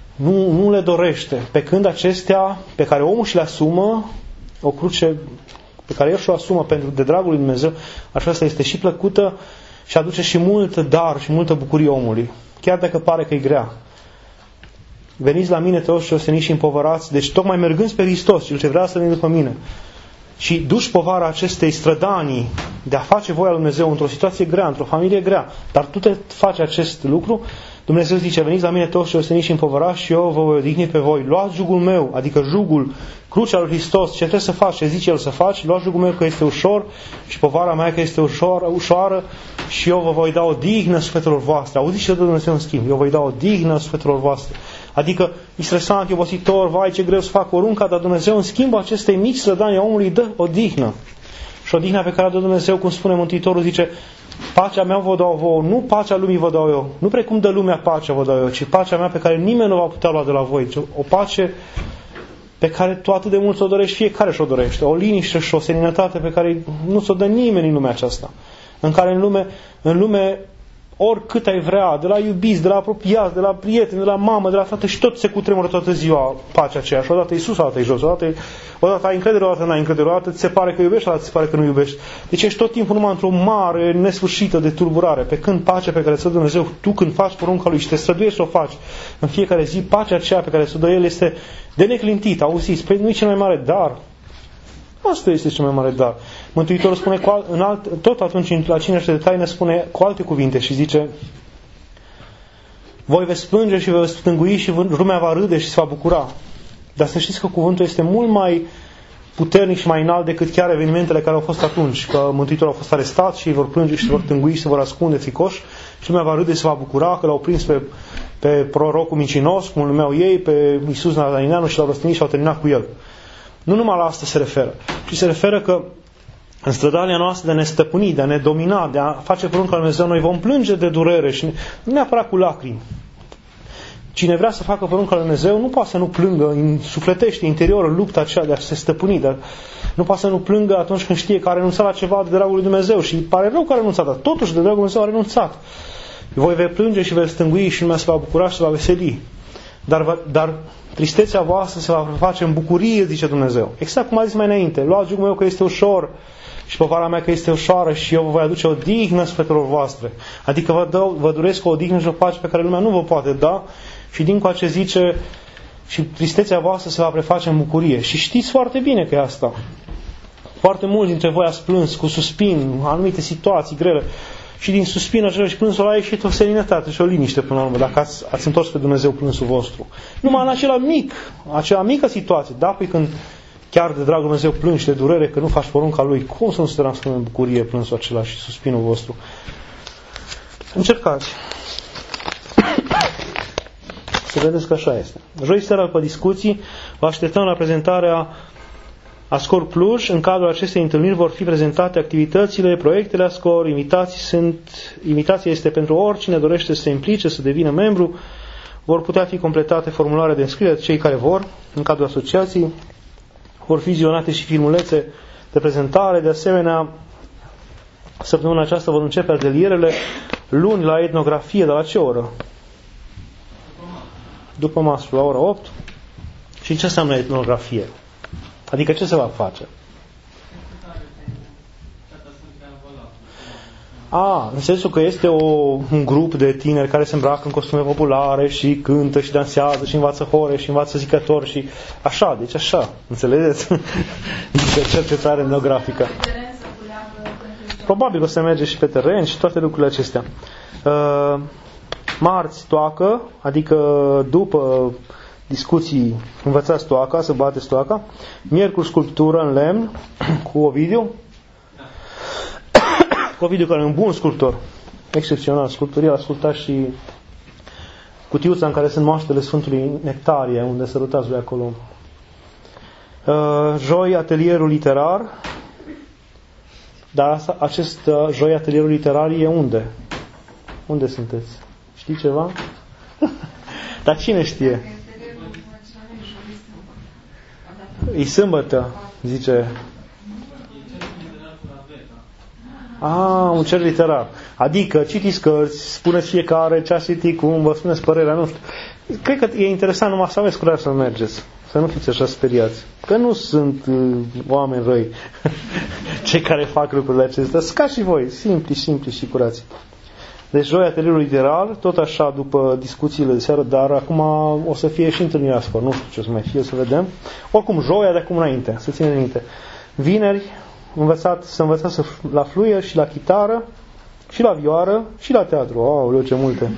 nu le dorește. Pe când acestea pe care omul și le asumă, o cruce pe care el și-o asumă de dragul lui Dumnezeu, aceasta este și plăcută și aduce și mult dar și multă bucurie omului. Chiar dacă pare că e grea. Veniți la mine toți și osteniți și împovărați, deci tocmai mergând spre Hristos, cel ce vrea să vină după mine, și duci povara acestei strădanii de a face voia lui Dumnezeu într-o situație grea, într-o familie grea, dar tu te faci acest lucru, Dumnezeu zice: veniți la mine toți și osteniți și împovărați și eu vă voi odihni pe voi. Luați jugul meu, adică jugul, crucea lui Hristos, ce trebuie să faci, ce zice El să faci, luați jugul meu că este ușor și povara mea că este ușoară și eu vă voi da odihnă sufletelor voastre. Auziți ce dă Dumnezeu în schimb? Eu voi da odihnă sufletelor voastre. Adică, e stresant, e obositor, vai ce greu să fac porunca, dar Dumnezeu în schimb acestei mici slădani a omului dă odihnă. Și odihna pe care o dă Dumnezeu, cum spune Mântuitorul, zice: pacea mea vă dau vouă, nu pacea lumii vă dau eu. Nu precum dă lumea pacea vă dau eu, ci pacea mea pe care nimeni nu va putea lua de la voi. O pace pe care tu atât de mult ți-o dorești, fiecare și-o dorește. O liniște și o seninătate pe care nu ți-o dă nimeni în lumea aceasta. În care în lume oricât ai vrea, de la iubiți, de la apropiați, de la prieteni, de la mamă, de la tată, și tot se cutremură toată ziua pacea aceea. Și odată e sus, odată e jos, odată ai încredere, odată n-ai încredere, odată ți se pare că iubești, odată ți se pare că nu iubești. Deci ești tot timpul numai într-o mare, nesfârșită de tulburare. Pe când pacea pe care ți-o dă Dumnezeu, tu când faci porunca Lui și te străduiești să o faci în fiecare zi, pacea aceea pe care ți-o dă El este de neclintit. Auziți, păi nu e cel mai mare dar. Asta este cel mai mare dar. Mântuitorul spune tot atunci la cina de taină spune cu alte cuvinte și zice: voi veți plânge și vă veți stângui și lumea va râde și se va bucura. Dar să știți că cuvântul este mult mai puternic și mai înalt decât chiar evenimentele care au fost atunci. Că Mântuitorul a fost arestat și vor plânge și se vor tângui și se vor ascunde fricoși și lumea va râde și se va bucura că l-au prins pe prorocul mincinos, cum îl numeau ei, pe Iisus Nazarineanu și l-au răstignit și au terminat cu el. Nu numai la asta se referă, ci se referă că în strădania noastră de a ne stăpâni, de a ne domina, de a face porunca lui Dumnezeu, noi vom plânge de durere și nu neapărat cu lacrimi. Cine vrea să facă porunca lui Dumnezeu nu poate să nu plângă, sufletește interiorul lupta aceea de a se stăpâni, dar nu poate să nu plângă atunci când știe că a renunțat la ceva de dragul lui Dumnezeu și pare rău că a renunțat, dar totuși de dragul lui Dumnezeu a renunțat. Voi vei plânge și vei stângui și lumea se va bucura și se va veseli. Dar tristețea voastră se va face în bucurie, zice Dumnezeu. Exact cum a zis mai înainte. Luați jugul meu că este ușor și povara mea că este ușoară și eu vă voi aduce o odihnă sufletelor voastre. Adică vă doresc o odihnă și o pace pe care lumea nu vă poate da și dincoace zice și tristețea voastră se va preface în bucurie. Și știți foarte bine că e asta. Foarte mulți dintre voi ați plâns cu suspin, anumite situații grele și din suspinul acela și plânsul ăla a ieșit o serenitate și o liniște până la urmă, dacă ați întors pe Dumnezeu plânsul vostru. Numai în acea mică situație, da, păi când chiar de dragul Dumnezeu plângi de durere că nu faci porunca Lui, cum să nu se transforme în bucurie plânsul acela și suspinul vostru? Încercați. Să vedeți că așa este. Joi seara, după discuții, vă așteptăm la prezentarea Ascor Cluj. În cadrul acestei întâlniri vor fi prezentate activitățile, proiectele Ascor, invitația este pentru oricine dorește să se implice, să devină membru. Vor putea fi completate formulare de înscriere de cei care vor în cadrul asociației. Vor fi vizionate și filmulețe de prezentare. De asemenea, săptămâna aceasta vor începe atelierele luni la etnografie. De la ce oră? După masă, la ora 8. Și ce înseamnă etnografie? Adică ce se va face? În sensul că este un grup de tineri care se îmbracă în costume populare și cântă și dansează și învață hore și învață zicători și așa, deci așa, înțelegeți? Deci cercetare etnografică. Probabil o să merge și pe teren și toate lucrurile acestea. Marți toacă, adică după discuții învățați toaca, să bateți toaca. Miercuri sculptură în lemn cu Ovidiu. Cu Ovidiu care e un bun sculptor, excepțional, sculpturie, a sculptat și cutiuța în care sunt moaștele Sfântului Nectarie, unde sărutați voi acolo. Joi atelierul literar. Dar acest joi atelierul literar e unde? Unde sunteți? Știi ceva? Dar cine știe? E sâmbătă, zice. Un cer literar. Adică citiți cărți, spuneți fiecare ce a citit, cum, vă spuneți părerea, nu știu. Cred că e interesant numai să aveți curaj să mergeți. Să nu fiți așa speriați. Că nu sunt oameni răi cei care fac lucrurile acestea. Sunt ca și voi, simpli și curați. Deci joi atelierul literar, tot așa după discuțiile de seară, dar acum o să fie și întâlnirea Ascor. Nu știu ce o să mai fie, să vedem. Oricum, joia de acum înainte, să țineți minte. Vineri, învățați la fluier și la chitară, și la vioară, și la teatru. Aoleu, ce multe!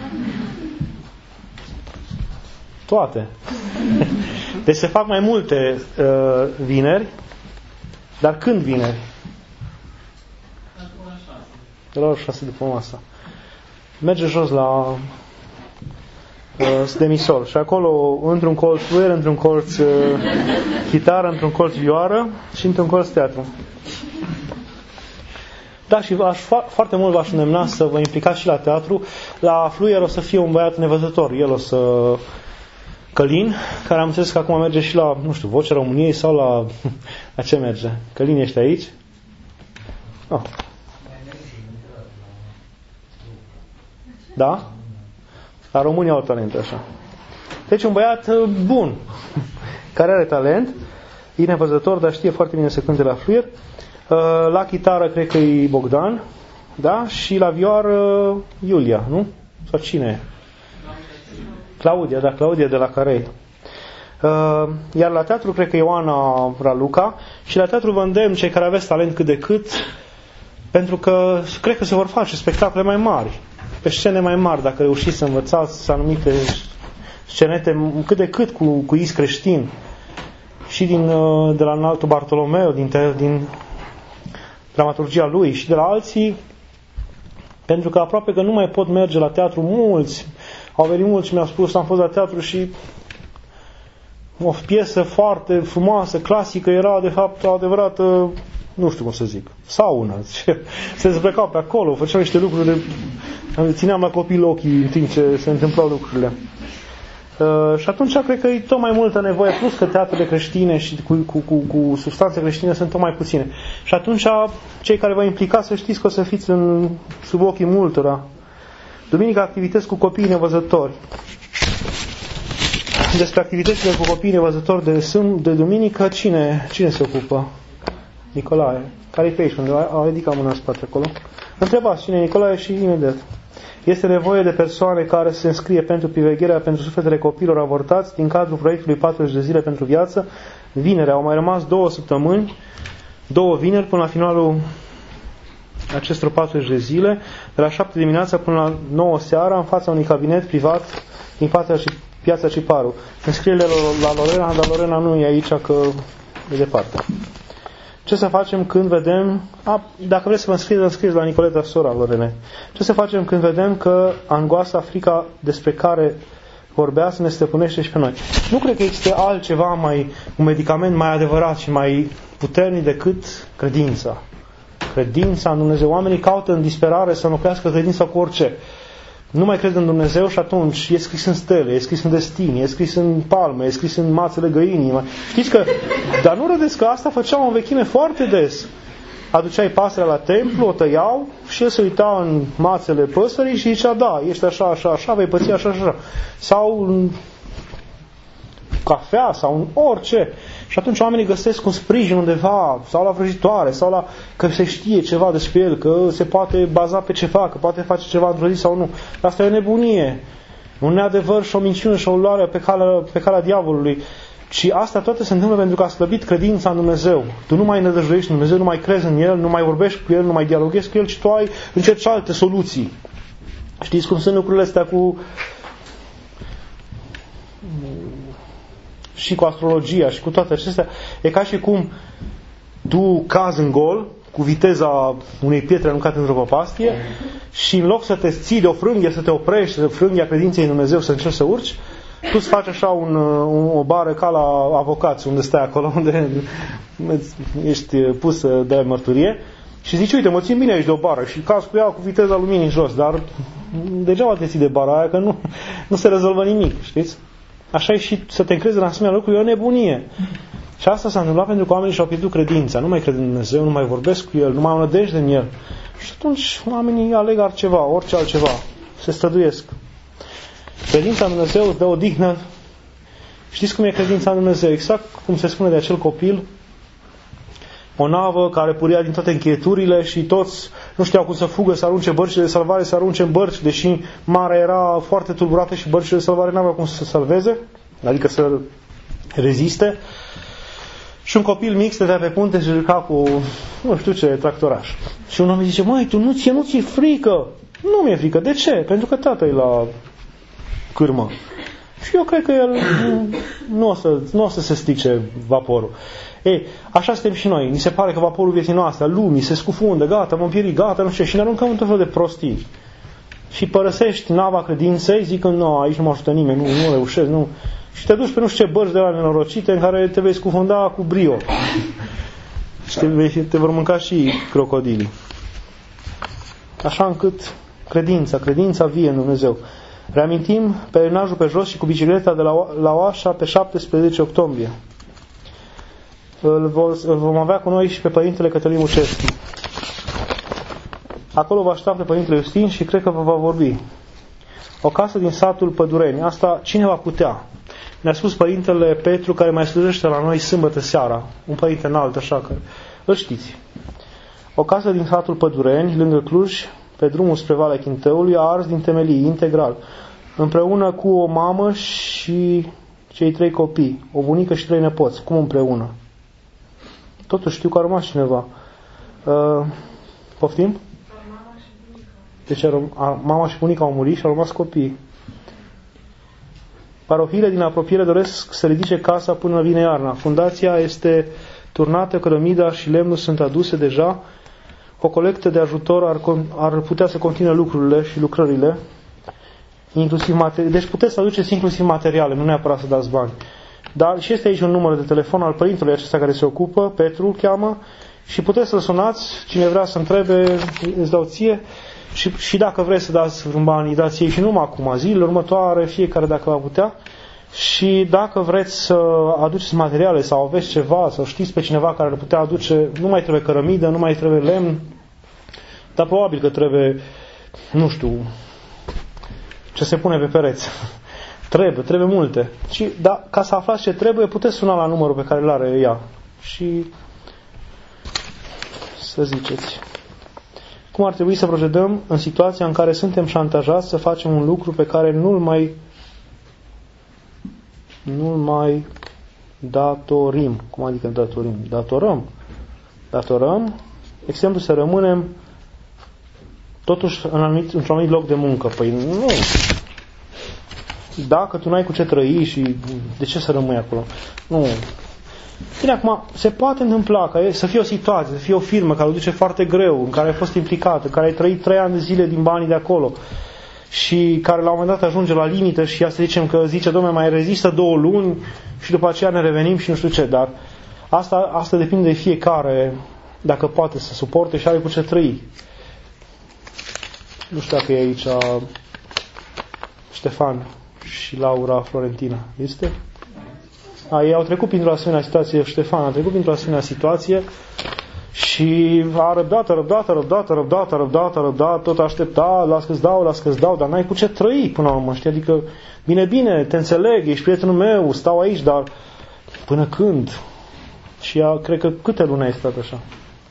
Toate. Deci se fac mai multe vineri, dar când vineri? De la ora 6 după masa. Merge jos la demisol și acolo într-un colț fluier, într-un colț chitară, într-un colț vioară și într-un colț teatru. Da, și foarte mult v-aș îndemna să vă implicați și la teatru. La fluier o să fie un băiat nevăzător. El o să... Călin, care am înțeles că acum merge și la, nu știu, Vocea României sau la ce merge? Călin, ești aici? Da? La România au talent, așa. Deci un băiat bun, care are talent, e nevăzător, dar știe foarte bine să cânte la fluier. La chitară cred că e Bogdan, da? Și la vioară Iulia, nu? Sau cine e? Claudia de la Carei. Iar la teatru cred că Ioana Raluca și la teatru vă îndemn cei care aveți talent cât de cât, pentru că cred că se vor face spectacole mai mari, pe scene mai mari, dacă reușiți să învățați anumite scenete cât de cât cu is creștin și de la înaltul Bartolomeu, din dramaturgia lui și de la alții, pentru că aproape că nu mai pot merge la teatru mulți. Au venit mulți și mi-au spus, am fost la teatru și o piesă foarte frumoasă, clasică, era de fapt o adevărată, nu știu cum să zic, saună. Se dezbrăcau pe acolo, făceau niște lucruri, țineam la copil ochii în timp ce se întâmplau lucrurile. Și atunci cred că e tot mai multă nevoie, plus că teatrele creștine și cu substanțe creștine sunt tot mai puține. Și atunci cei care vă implicați să știți că o să fiți sub ochii multora. Duminică activități cu copiii nevăzători. Despre activitățile cu copiii nevăzători de duminică, cine se ocupă? Nicolae. Care-i pe aici? Unde a ridicat mâna în spate acolo. Întrebați cine e Nicolae și imediat. Este nevoie de persoane care se înscrie pentru privegherea pentru sufletele copiilor avortați din cadrul proiectului 40 de zile pentru viață. Vinerea. Au mai rămas 2 săptămâni, 2 vineri până la finalul acestor 40 de zile, de la 7 dimineața până la 9 seara, în fața unui cabinet privat din Piața Ciparu. Înscrierile la Lorena, dar Lorena nu e aici, că e departe. Ce să facem când vedem... dacă vreți să vă înscrieți la Nicoleta, sora Lorene. Ce să facem când vedem că angoasa, frica despre care vorbea să ne stăpânește și pe noi? Nu cred că există altceva un medicament mai adevărat și mai puternic decât credința. Credința în Dumnezeu. Oamenii caută în disperare să înlocuiască credința cu orice. Nu mai cred în Dumnezeu și atunci e scris în stele, e scris în destini, e scris în palme, e scris în mațele găinii. Știți că... Dar nu râdeți că asta făceau în vechime foarte des. Aduceai pasărea la templu, o tăiau și el se uita în mațele păsării și zicea, da, ești așa, așa, așa, vei păți așa, așa. Sau în cafea, sau în orice. Și atunci oamenii găsesc un sprijin undeva, sau la vrăjitoare, sau că se știe ceva despre el, că se poate baza pe ceva, că poate face ceva într-o zi sau nu. Asta e nebunie. Un neadevăr și o minciună și o luare pe calea diavolului. Și asta toate se întâmplă pentru că a slăbit credința în Dumnezeu. Tu nu mai nădăjduiești în Dumnezeu, nu mai crezi în El, nu mai vorbești cu El, nu mai dialoghezi cu El, ci tu încerci alte soluții. Știți cum sunt lucrurile astea și cu astrologia și cu toate acestea? E ca și cum tu cazi în gol cu viteza unei pietre aruncate într-o păpastie și în loc să te ții de o frânghie, să te oprești, să frânghia credinței în Dumnezeu, să încerci să urci, tu îți faci așa o bară ca la avocați, unde stai acolo, unde ești pus să dai mărturie și zici, uite, mă țin bine aici de o bară și cazi cu ea cu viteza luminii jos, dar degeaba te ții de bara aia, că nu se rezolvă nimic, știți? Așa e și să te încrezi în asemenea lucruri, e o nebunie. Și asta s-a întâmplat pentru că oamenii și-au pierdut credința, nu mai cred în Dumnezeu, nu mai vorbesc cu El, nu mai au nădejde în El. Și atunci oamenii aleg altceva, orice altceva, se străduiesc. Credința în Dumnezeu îți dă odihnă. Știți cum e credința în Dumnezeu? Exact cum se spune de acel copil, o navă care puria din toate încheieturile și toți nu știau cum să fugă, să arunce bărcile de salvare, să arunce în bărci, deși marea era foarte tulburată și bărcile de salvare n-aveau cum să se salveze, adică să reziste. Și un copil mic stătea pe punte și juca cu, nu știu ce, tractoraș. Și un om îi zice, măi, tu nu ți-e frică? Nu mi-e frică. De ce? Pentru că tata e la cârmă. Și eu cred că el nu o să se strice vaporul. Ei, așa suntem și noi. Ni se pare că vaporul vieții noastre, lumii, se scufundă, gata, mă pieri, gata, nu știu, și ne aruncăm într-un fel de prostii. Și părăsești nava credinței zicând, nu, aici nu mă ajută nimeni, nu reușesc, nu. Și te duci pe nu știu ce bărci de la nenorocite în care te vei scufunda cu brio. Și te vor mânca și crocodilii. Așa încât credința vie în Dumnezeu. Reamintim pelerinajul pe jos și cu bicicleta de la Oașa pe 17 octombrie. Îl vom avea cu noi și pe Părintele Cătălin Mucescu. Acolo vă așteaptă Părintele Iustin și cred că vă va vorbi. O casă din satul Pădureni. Asta cine va putea? Ne-a spus Părintele Petru, care mai slujește la noi sâmbătă seara. Un părinte înalt, așa că îl știți. O casă din satul Pădureni, lângă Cluj, pe drumul spre Valea Chintăului, a ars din temelii, integral, împreună cu o mamă și cei 3 copii, o bunică și 3 nepoți. Cum împreună? Totuși știu că a rămas cineva. Poftim? Deci mama și bunica au murit și au rămas copii. Parohiile din apropiere doresc să ridice casa până vine iarna. Fundația este turnată, cărămida și lemnul sunt aduse deja. O colectă de ajutor ar putea să continue lucrurile și lucrările, inclusiv deci puteți să aduceți inclusiv materiale, nu neapărat să dați bani. Dar și este aici un număr de telefon al părintelui acesta care se ocupă, Petru îl cheamă, și puteți să-l sunați, cine vrea să întrebe, îți dau ție, și dacă vreți să dați vreun bani, dați ei și numai acum, zilele următoare, fiecare dacă va putea. Și dacă vreți să aduceți materiale sau aveți ceva, sau știți pe cineva care ar putea aduce, nu mai trebuie cărămidă, nu mai trebuie lemn, dar probabil că trebuie, nu știu, ce se pune pe pereți. Trebuie multe. Dar ca să aflați ce trebuie, puteți suna la numărul pe care îl are ea. Și să ziceți. Cum ar trebui să procedăm în situația în care suntem șantajați să facem un lucru pe care nu-l mai datorim. Cum adică datorim? Datorăm, exemplu, să rămânem totuși într-un anumit loc de muncă. Păi nu. Dacă tu n-ai cu ce trăi și de ce să rămâi acolo? Nu. Bine, acum, se poate întâmpla ca să fie o situație, să fie o firmă care o duce foarte greu, în care ai fost implicat, în care ai trăit 3 ani de zile din banii de acolo și care la un moment dat ajunge la limită și să zicem că zice, dom'le, mai rezistă 2 luni și după aceea ne revenim și nu știu ce, dar asta depinde de fiecare, dacă poate să suporte și are cu ce trăi. Nu știu dacă e aici Ștefan și Laura Florentina. Este? Ei au trecut printr-o asemenea situație, Ștefan a trecut printr-o asemenea situație și a răbdat, tot aștepta, las că-ți dau, dar n-ai cu ce trăi până la urmă, știi? Adică, bine, te înțeleg, ești prietenul meu, stau aici, dar până când? Și ea, cred că câte luni ai stat așa?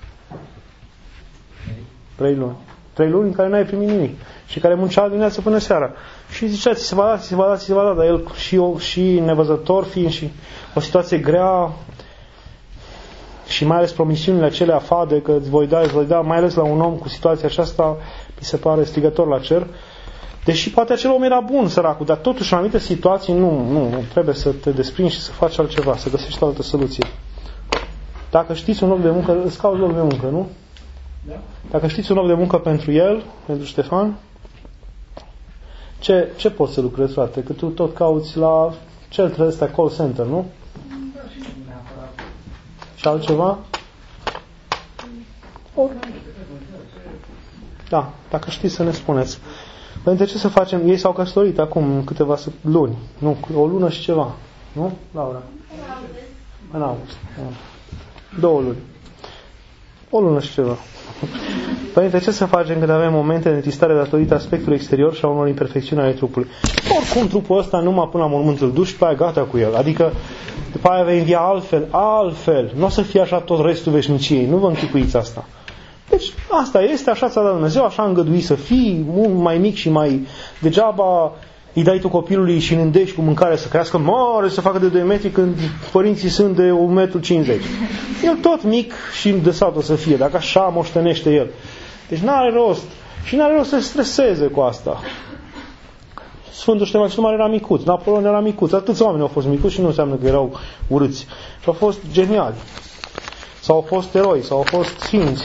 3 luni. 3 luni în care n-ai primit nimic și care muncea dimineața până seara. Și zicea, ți se va da, dar el și nevăzător fiind și o situație grea și mai ales promisiunile acelea fade că îți voi da, mai ales la un om cu situația aceasta, mi se pare strigător la cer. Deși poate acel om era bun, săracul, dar totuși în anumite situații nu, trebuie să te desprinzi și să faci altceva, să găsești o altă soluție. Dacă știți un loc de muncă, îți cauți loc de muncă, nu? Da. Dacă știți un loc de muncă pentru el, pentru Ștefan, ce poți să lucrezi, frate? Că tu tot cauți la cel ăsta call center, nu? Și altceva? Da, dacă știți să ne spuneți. Pentru ce să facem? Ei s-au căsătorit acum câteva luni. Nu, o lună și ceva. Nu, Laura? În august. 2 luni. O lună și ceva. Părinte, ce să facem când avem momente de întristare datorită aspectului exterior și a unor imperfecțiuni ale trupului? Oricum trupul ăsta numai până la mormânt îl duci, după aia gata cu el. Adică după aia vei învia altfel. Nu o să fie așa tot restul veșniciei. Nu vă închipuiți asta. Deci asta este, așa ți-a dat Dumnezeu, așa a îngăduit să fii mult mai mic și mai degeaba îi dai tu copilului și îl îndești cu mâncare să crească mare, să facă de 2 metri când părinții sunt de 1,50 m. El tot mic și îndesat o să fie, dacă așa moștenește el. Deci n-are rost. Și n-are rost să se streseze cu asta. Sfântul Ștefan era micuț, Napoleon era micuț, atâți oameni au fost micuți și nu înseamnă că erau urâți. Și au fost geniali. Sau au fost eroi, sau au fost sfinți.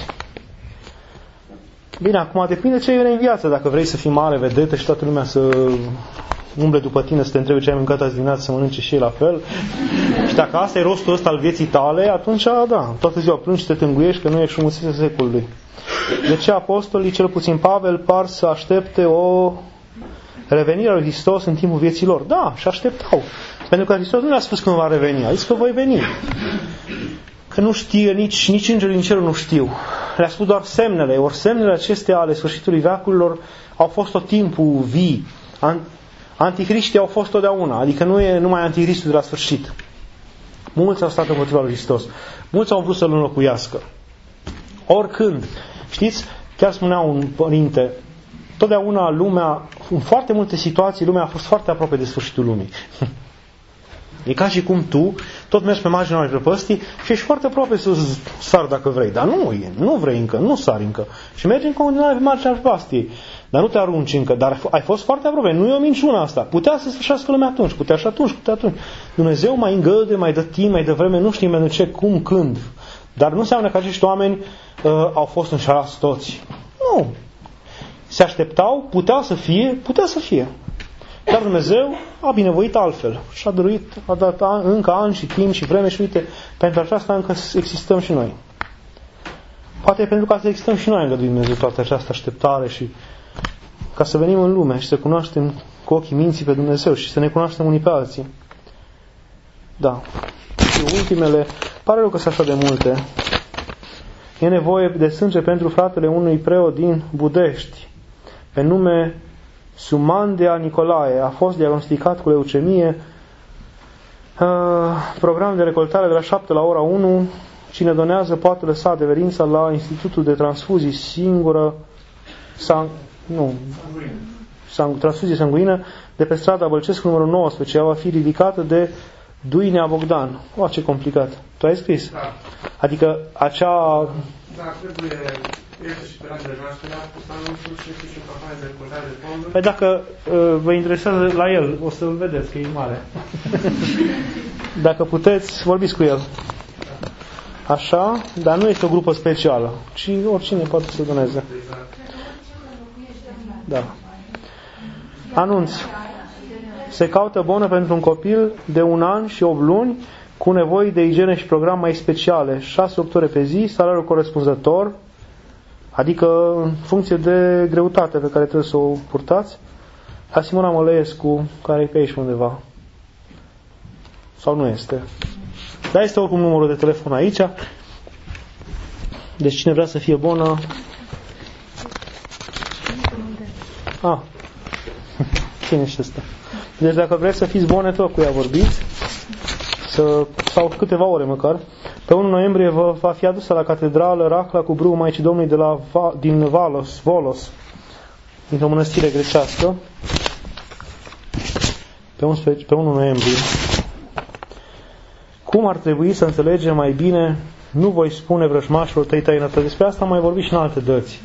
Bine, acum depinde ce e în viață. Dacă vrei să fii mare, vedetă și toată lumea să umble după tine, să te întrebe ce ai mâncat azi dimineață, să mănânce și ei la fel. Și dacă asta e rostul ăsta al vieții tale, atunci, da, toată ziua plângi și te tânguiești că nu e frumusețea secolului. De ce apostolii, cel puțin Pavel, par să aștepte o revenire a lui Hristos în timpul vieții lor? Da, și așteptau. Pentru că Hristos nu le-a spus când va reveni, a zis că voi veni. Că nu știe, nici îngerii din cerul nu știu. Le-a spus doar semnele. Ori semnele acestea ale sfârșitului veacurilor au fost tot timpul vii. Antihriștii au fost totdeauna. Adică nu e numai antichristul de la sfârșit. Mulți au stat împotriva lui Hristos. Mulți au vrut să-L înlocuiască. Oricând. Știți? Chiar spunea un părinte, totdeauna lumea, în foarte multe situații, lumea a fost foarte aproape de sfârșitul lumii. E ca și cum tu tot mergi pe marginea unei prăpăstii și ești foarte aproape să sari dacă vrei. Dar nu vrei încă, nu sari încă. Și mergi în continuare pe marginea prăpastiei. Dar nu te arunci încă. Dar ai fost foarte aproape. Nu e o minciună asta. Putea să sfârșească lumea atunci. Putea și atunci. Dumnezeu mai îngăduie, mai dă timp, mai dă vreme. Nu știm pentru ce, cum, când. Dar nu înseamnă că acești oameni au fost înșelați toți. Nu. Se așteptau, putea să fie. Dar Dumnezeu a binevoit altfel și a dăruit, a dat încă ani și timp și vreme și uite, pentru aceasta încă existăm și noi. Poate pentru că să existăm și noi îngăduit Dumnezeu toată această așteptare și ca să venim în lume și să cunoaștem cu ochii minții pe Dumnezeu și să ne cunoaștem unii pe alții. Da. Și ultimele, pare rău că sunt așa de multe. E nevoie de sânge pentru fratele unui preot din Budești, pe nume Sumandea Nicolae. A fost diagnosticat cu leucemie. Program de recoltare de la 7 la ora 1. cine donează poate lăsa adeverința la Institutul de Transfuzii transfuzie sanguină de pe strada Bălcescu numărul 19. Ea va fi ridicată de Duinea Bogdan. O, ce complicat. Tu ai scris? Da. Adică acea... Da, trebuie... Este și pe rândele noastre, dar cu anunțul și este și o campanie de recoltare de fonduri. Păi dacă vă interesează la el, o să-l vedeți, că e mare. Dacă puteți, vorbiți cu el. Așa, dar nu este o grupă specială, ci oricine poate să doneze. Da. Anunț. Se caută bonă pentru un copil de 1 an și 8 luni cu nevoi de igienă și program mai speciale. 6-8 ore pe zi, salariul corespunzător, adică în funcție de greutate pe care trebuie să o purtați. La Simona Mălăescu, care e pe aici undeva. Sau nu este. Dar este oricum numărul de telefon aici. Deci cine vrea să fie bună... Cine ești ăsta? Deci dacă vreți să fiți bune, tot cu ea vorbiți. Sau câteva ore măcar. Pe 1 noiembrie va fi adusă la catedrală racla cu brâul Maicii Domnului din Volos, dintr-o mănăstire grecească. Pe 1 noiembrie. Cum ar trebui să înțelegem mai bine, nu voi spune vrăjmașilor tăi tainătă. Despre asta am mai vorbit și în alte dăți.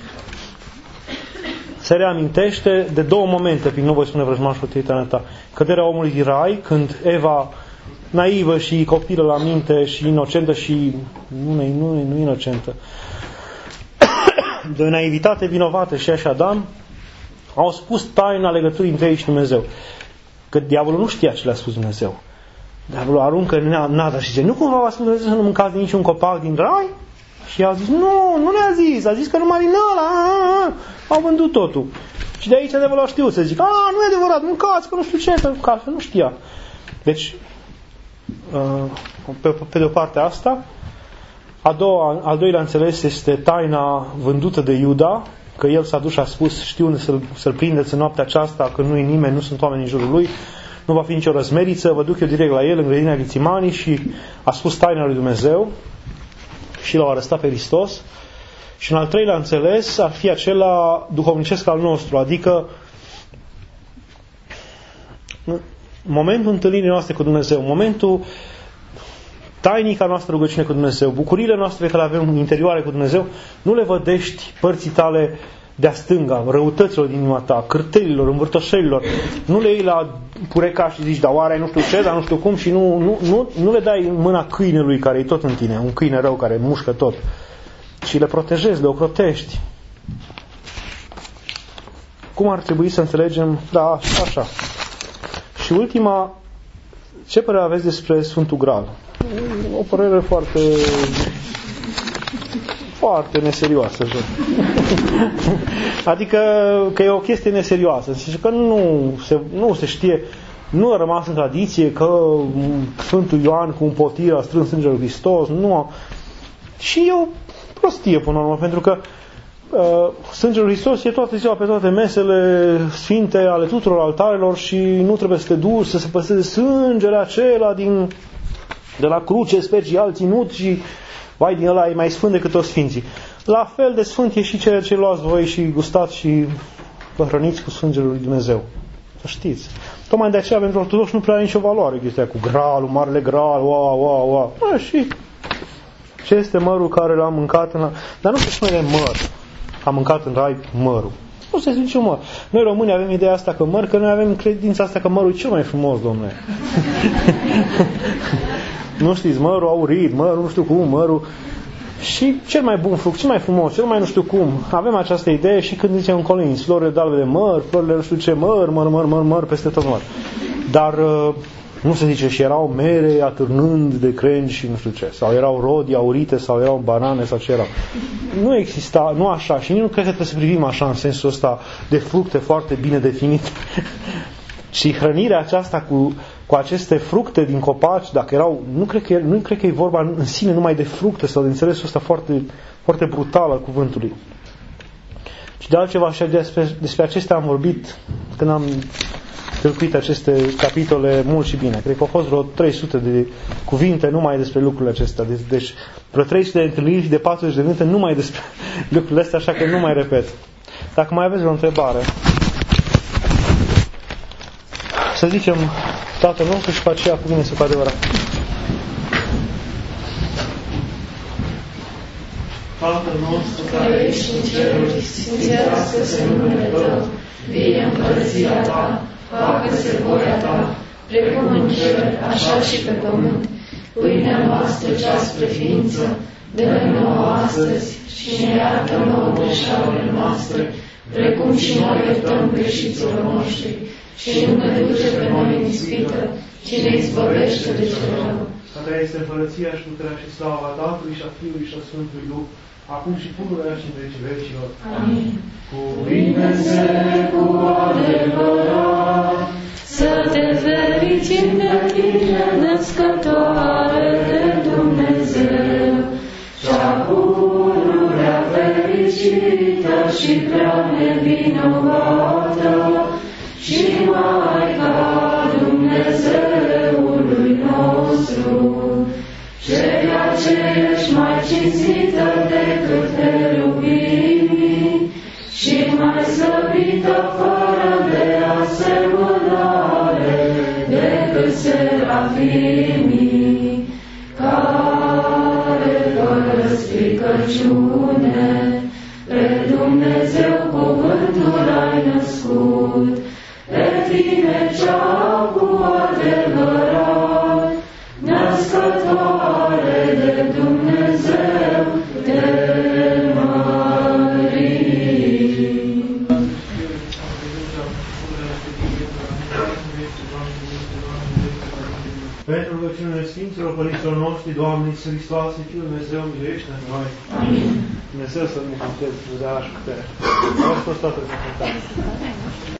Se reamintește de 2 momente prin nu voi spune vrăjmașilor tăi tainătă. Căderea omului din rai, când Eva, naivă și copilă la minte și inocentă și nu inocentă, de o naivitate vinovată și așa Adam, au spus taina legăturii între ei și Dumnezeu. Că diavolul nu știa ce le-a spus Dumnezeu. Diavolul aruncă nada și zice, nu cumva v-a spus Dumnezeu să nu mâncați niciun copac din rai? Și au zis, nu ne-a zis, a zis că numai din ăla, au vândut totul. Și de aici diavolul a știut să zic, nu e adevărat, mâncați, că nu știu ce, că altfel nu știa. Deci, pe de o parte asta, al doilea înțeles este taina vândută de Iuda, că el s-a dus și a spus, știu unde să-l prindeți în noaptea aceasta, că nu-i nimeni, nu sunt oameni în jurul lui, nu va fi nicio răzmeriță, vă duc eu direct la el în grădina Ghețimanii și a spus taina lui Dumnezeu și l-au arestat pe Hristos. Și în al treilea înțeles ar fi acela duhovnicesc al nostru, adică momentul întâlnirii noastre cu Dumnezeu, momentul tainica noastră rugăciune cu Dumnezeu, bucuriile noastre care le avem interioare cu Dumnezeu, nu le vădești părții tale de-a stânga, răutăților din inima ta, cârtelilor, învârtoșelilor, nu le iei la pureca și zici, dar oare nu știu ce, dar nu știu cum, și nu le dai în mâna câinelui care e tot în tine, un câine rău care mușcă tot, și le protejezi, le ocrotești. Cum ar trebui să înțelegem? Da, așa. Și ultima, ce părere aveți despre Sfântul Graal? O părere foarte neserioasă. Adică că e o chestie neserioasă. Că nu se știe, nu a rămas în tradiție că Sfântul Ioan cu un potir a strâns sângele lui Hristos. Nu. Și e o prostie până la urmă, pentru că sângele lui Hristos e toată ziua pe toate mesele sfinte ale tuturor altarelor și nu trebuie să te duci să se păstreze sângele acela de la cruce special ținut și vai, din ăla e mai sfânt decât toți sfinții. La fel de sfânt e și ceea ce luați voi și gustați și vă hrăniți cu sângele lui Dumnezeu. Să știți. Tocmai de aceea pentru ortodoxi nu prea are nicio valoare chestia cu gralul, marele gral, wow. Și ce este mărul care l-am mâncat Dar nu se spune de măr. Am mâncat în rai mărul. Nu se zice măr. Noi români avem ideea asta că măr, că noi avem credința asta că mărul e cel mai frumos, domnule. Nu știți, mărul aurit, mărul nu știu cum, mărul... Și cel mai bun fruct, cel mai frumos, cel mai nu știu cum. Avem această idee și când zicem în colinzi, florile de albe de măr, florile nu știu ce, măr, peste tot măr. Dar nu se zice și erau mere atârnând de crengi și nu știu ce. Sau erau rodii aurite, sau erau banane, sau ce erau. Nu exista, nu așa. Și nici nu cred că trebuie să privim așa în sensul ăsta de fructe foarte bine definite. Și hrănirea aceasta cu aceste fructe din copaci, dacă erau, nu cred că e vorba în sine numai de fructe sau de înțelesul ăsta foarte, foarte brutal al cuvântului. Și de altceva și despre acestea am vorbit când am tâlcuit aceste capitole mult și bine. Cred că au fost vreo 300 de cuvinte numai despre lucrurile acestea. Deci vreo 300 de întâlniri de 40 de minute numai despre lucrurile astea, așa că nu mai repet. Dacă mai aveți vreo întrebare, să zicem Tatăl nostru și pe aceea cu mine cu adevărat. Tatăl nostru care ești în ceruri, sfințească-se numele Tău, vie împărăția Ta, facă-se voia Ta, precum în cer, așa și pe pământ. Pâinea noastră cea spre ființă, dă-ne nouă astăzi și ne iartă nouă greșelile noastre, precum și noi iertăm greșiților noștri, și nu ne duce pe noi în ispită, ci ne izbăvește de cel rău. A Ta este împărăția și puterea și slava Tatălui și a Fiului și a Sfântului Duh, acum și pururea și în vecii vecilor. Amin. Cuvinte-se cu adevărat, să te fericim de Tine, născătoare de Dumnezeu, cea pururea fericită și prea nevinovată, și Maica Dumnezeului nostru, ceea ce ești mai cinstită decât cherubimii și mai slăvită fără de asemănare decât serafimii, care fără stricăciune pe Dumnezeu cuvântul ai născut, pe Tine cea cu adevărat, născătoare de Dumnezeu, te mărim. Pentru rugăciunile Sfinților Părinților noștri, Doamne Iisus Hristoase, Fiul Dumnezeu, miluiește-ne noi. Amin. Dumnezeu să ne puteți, să ne dea și putere. Vă toată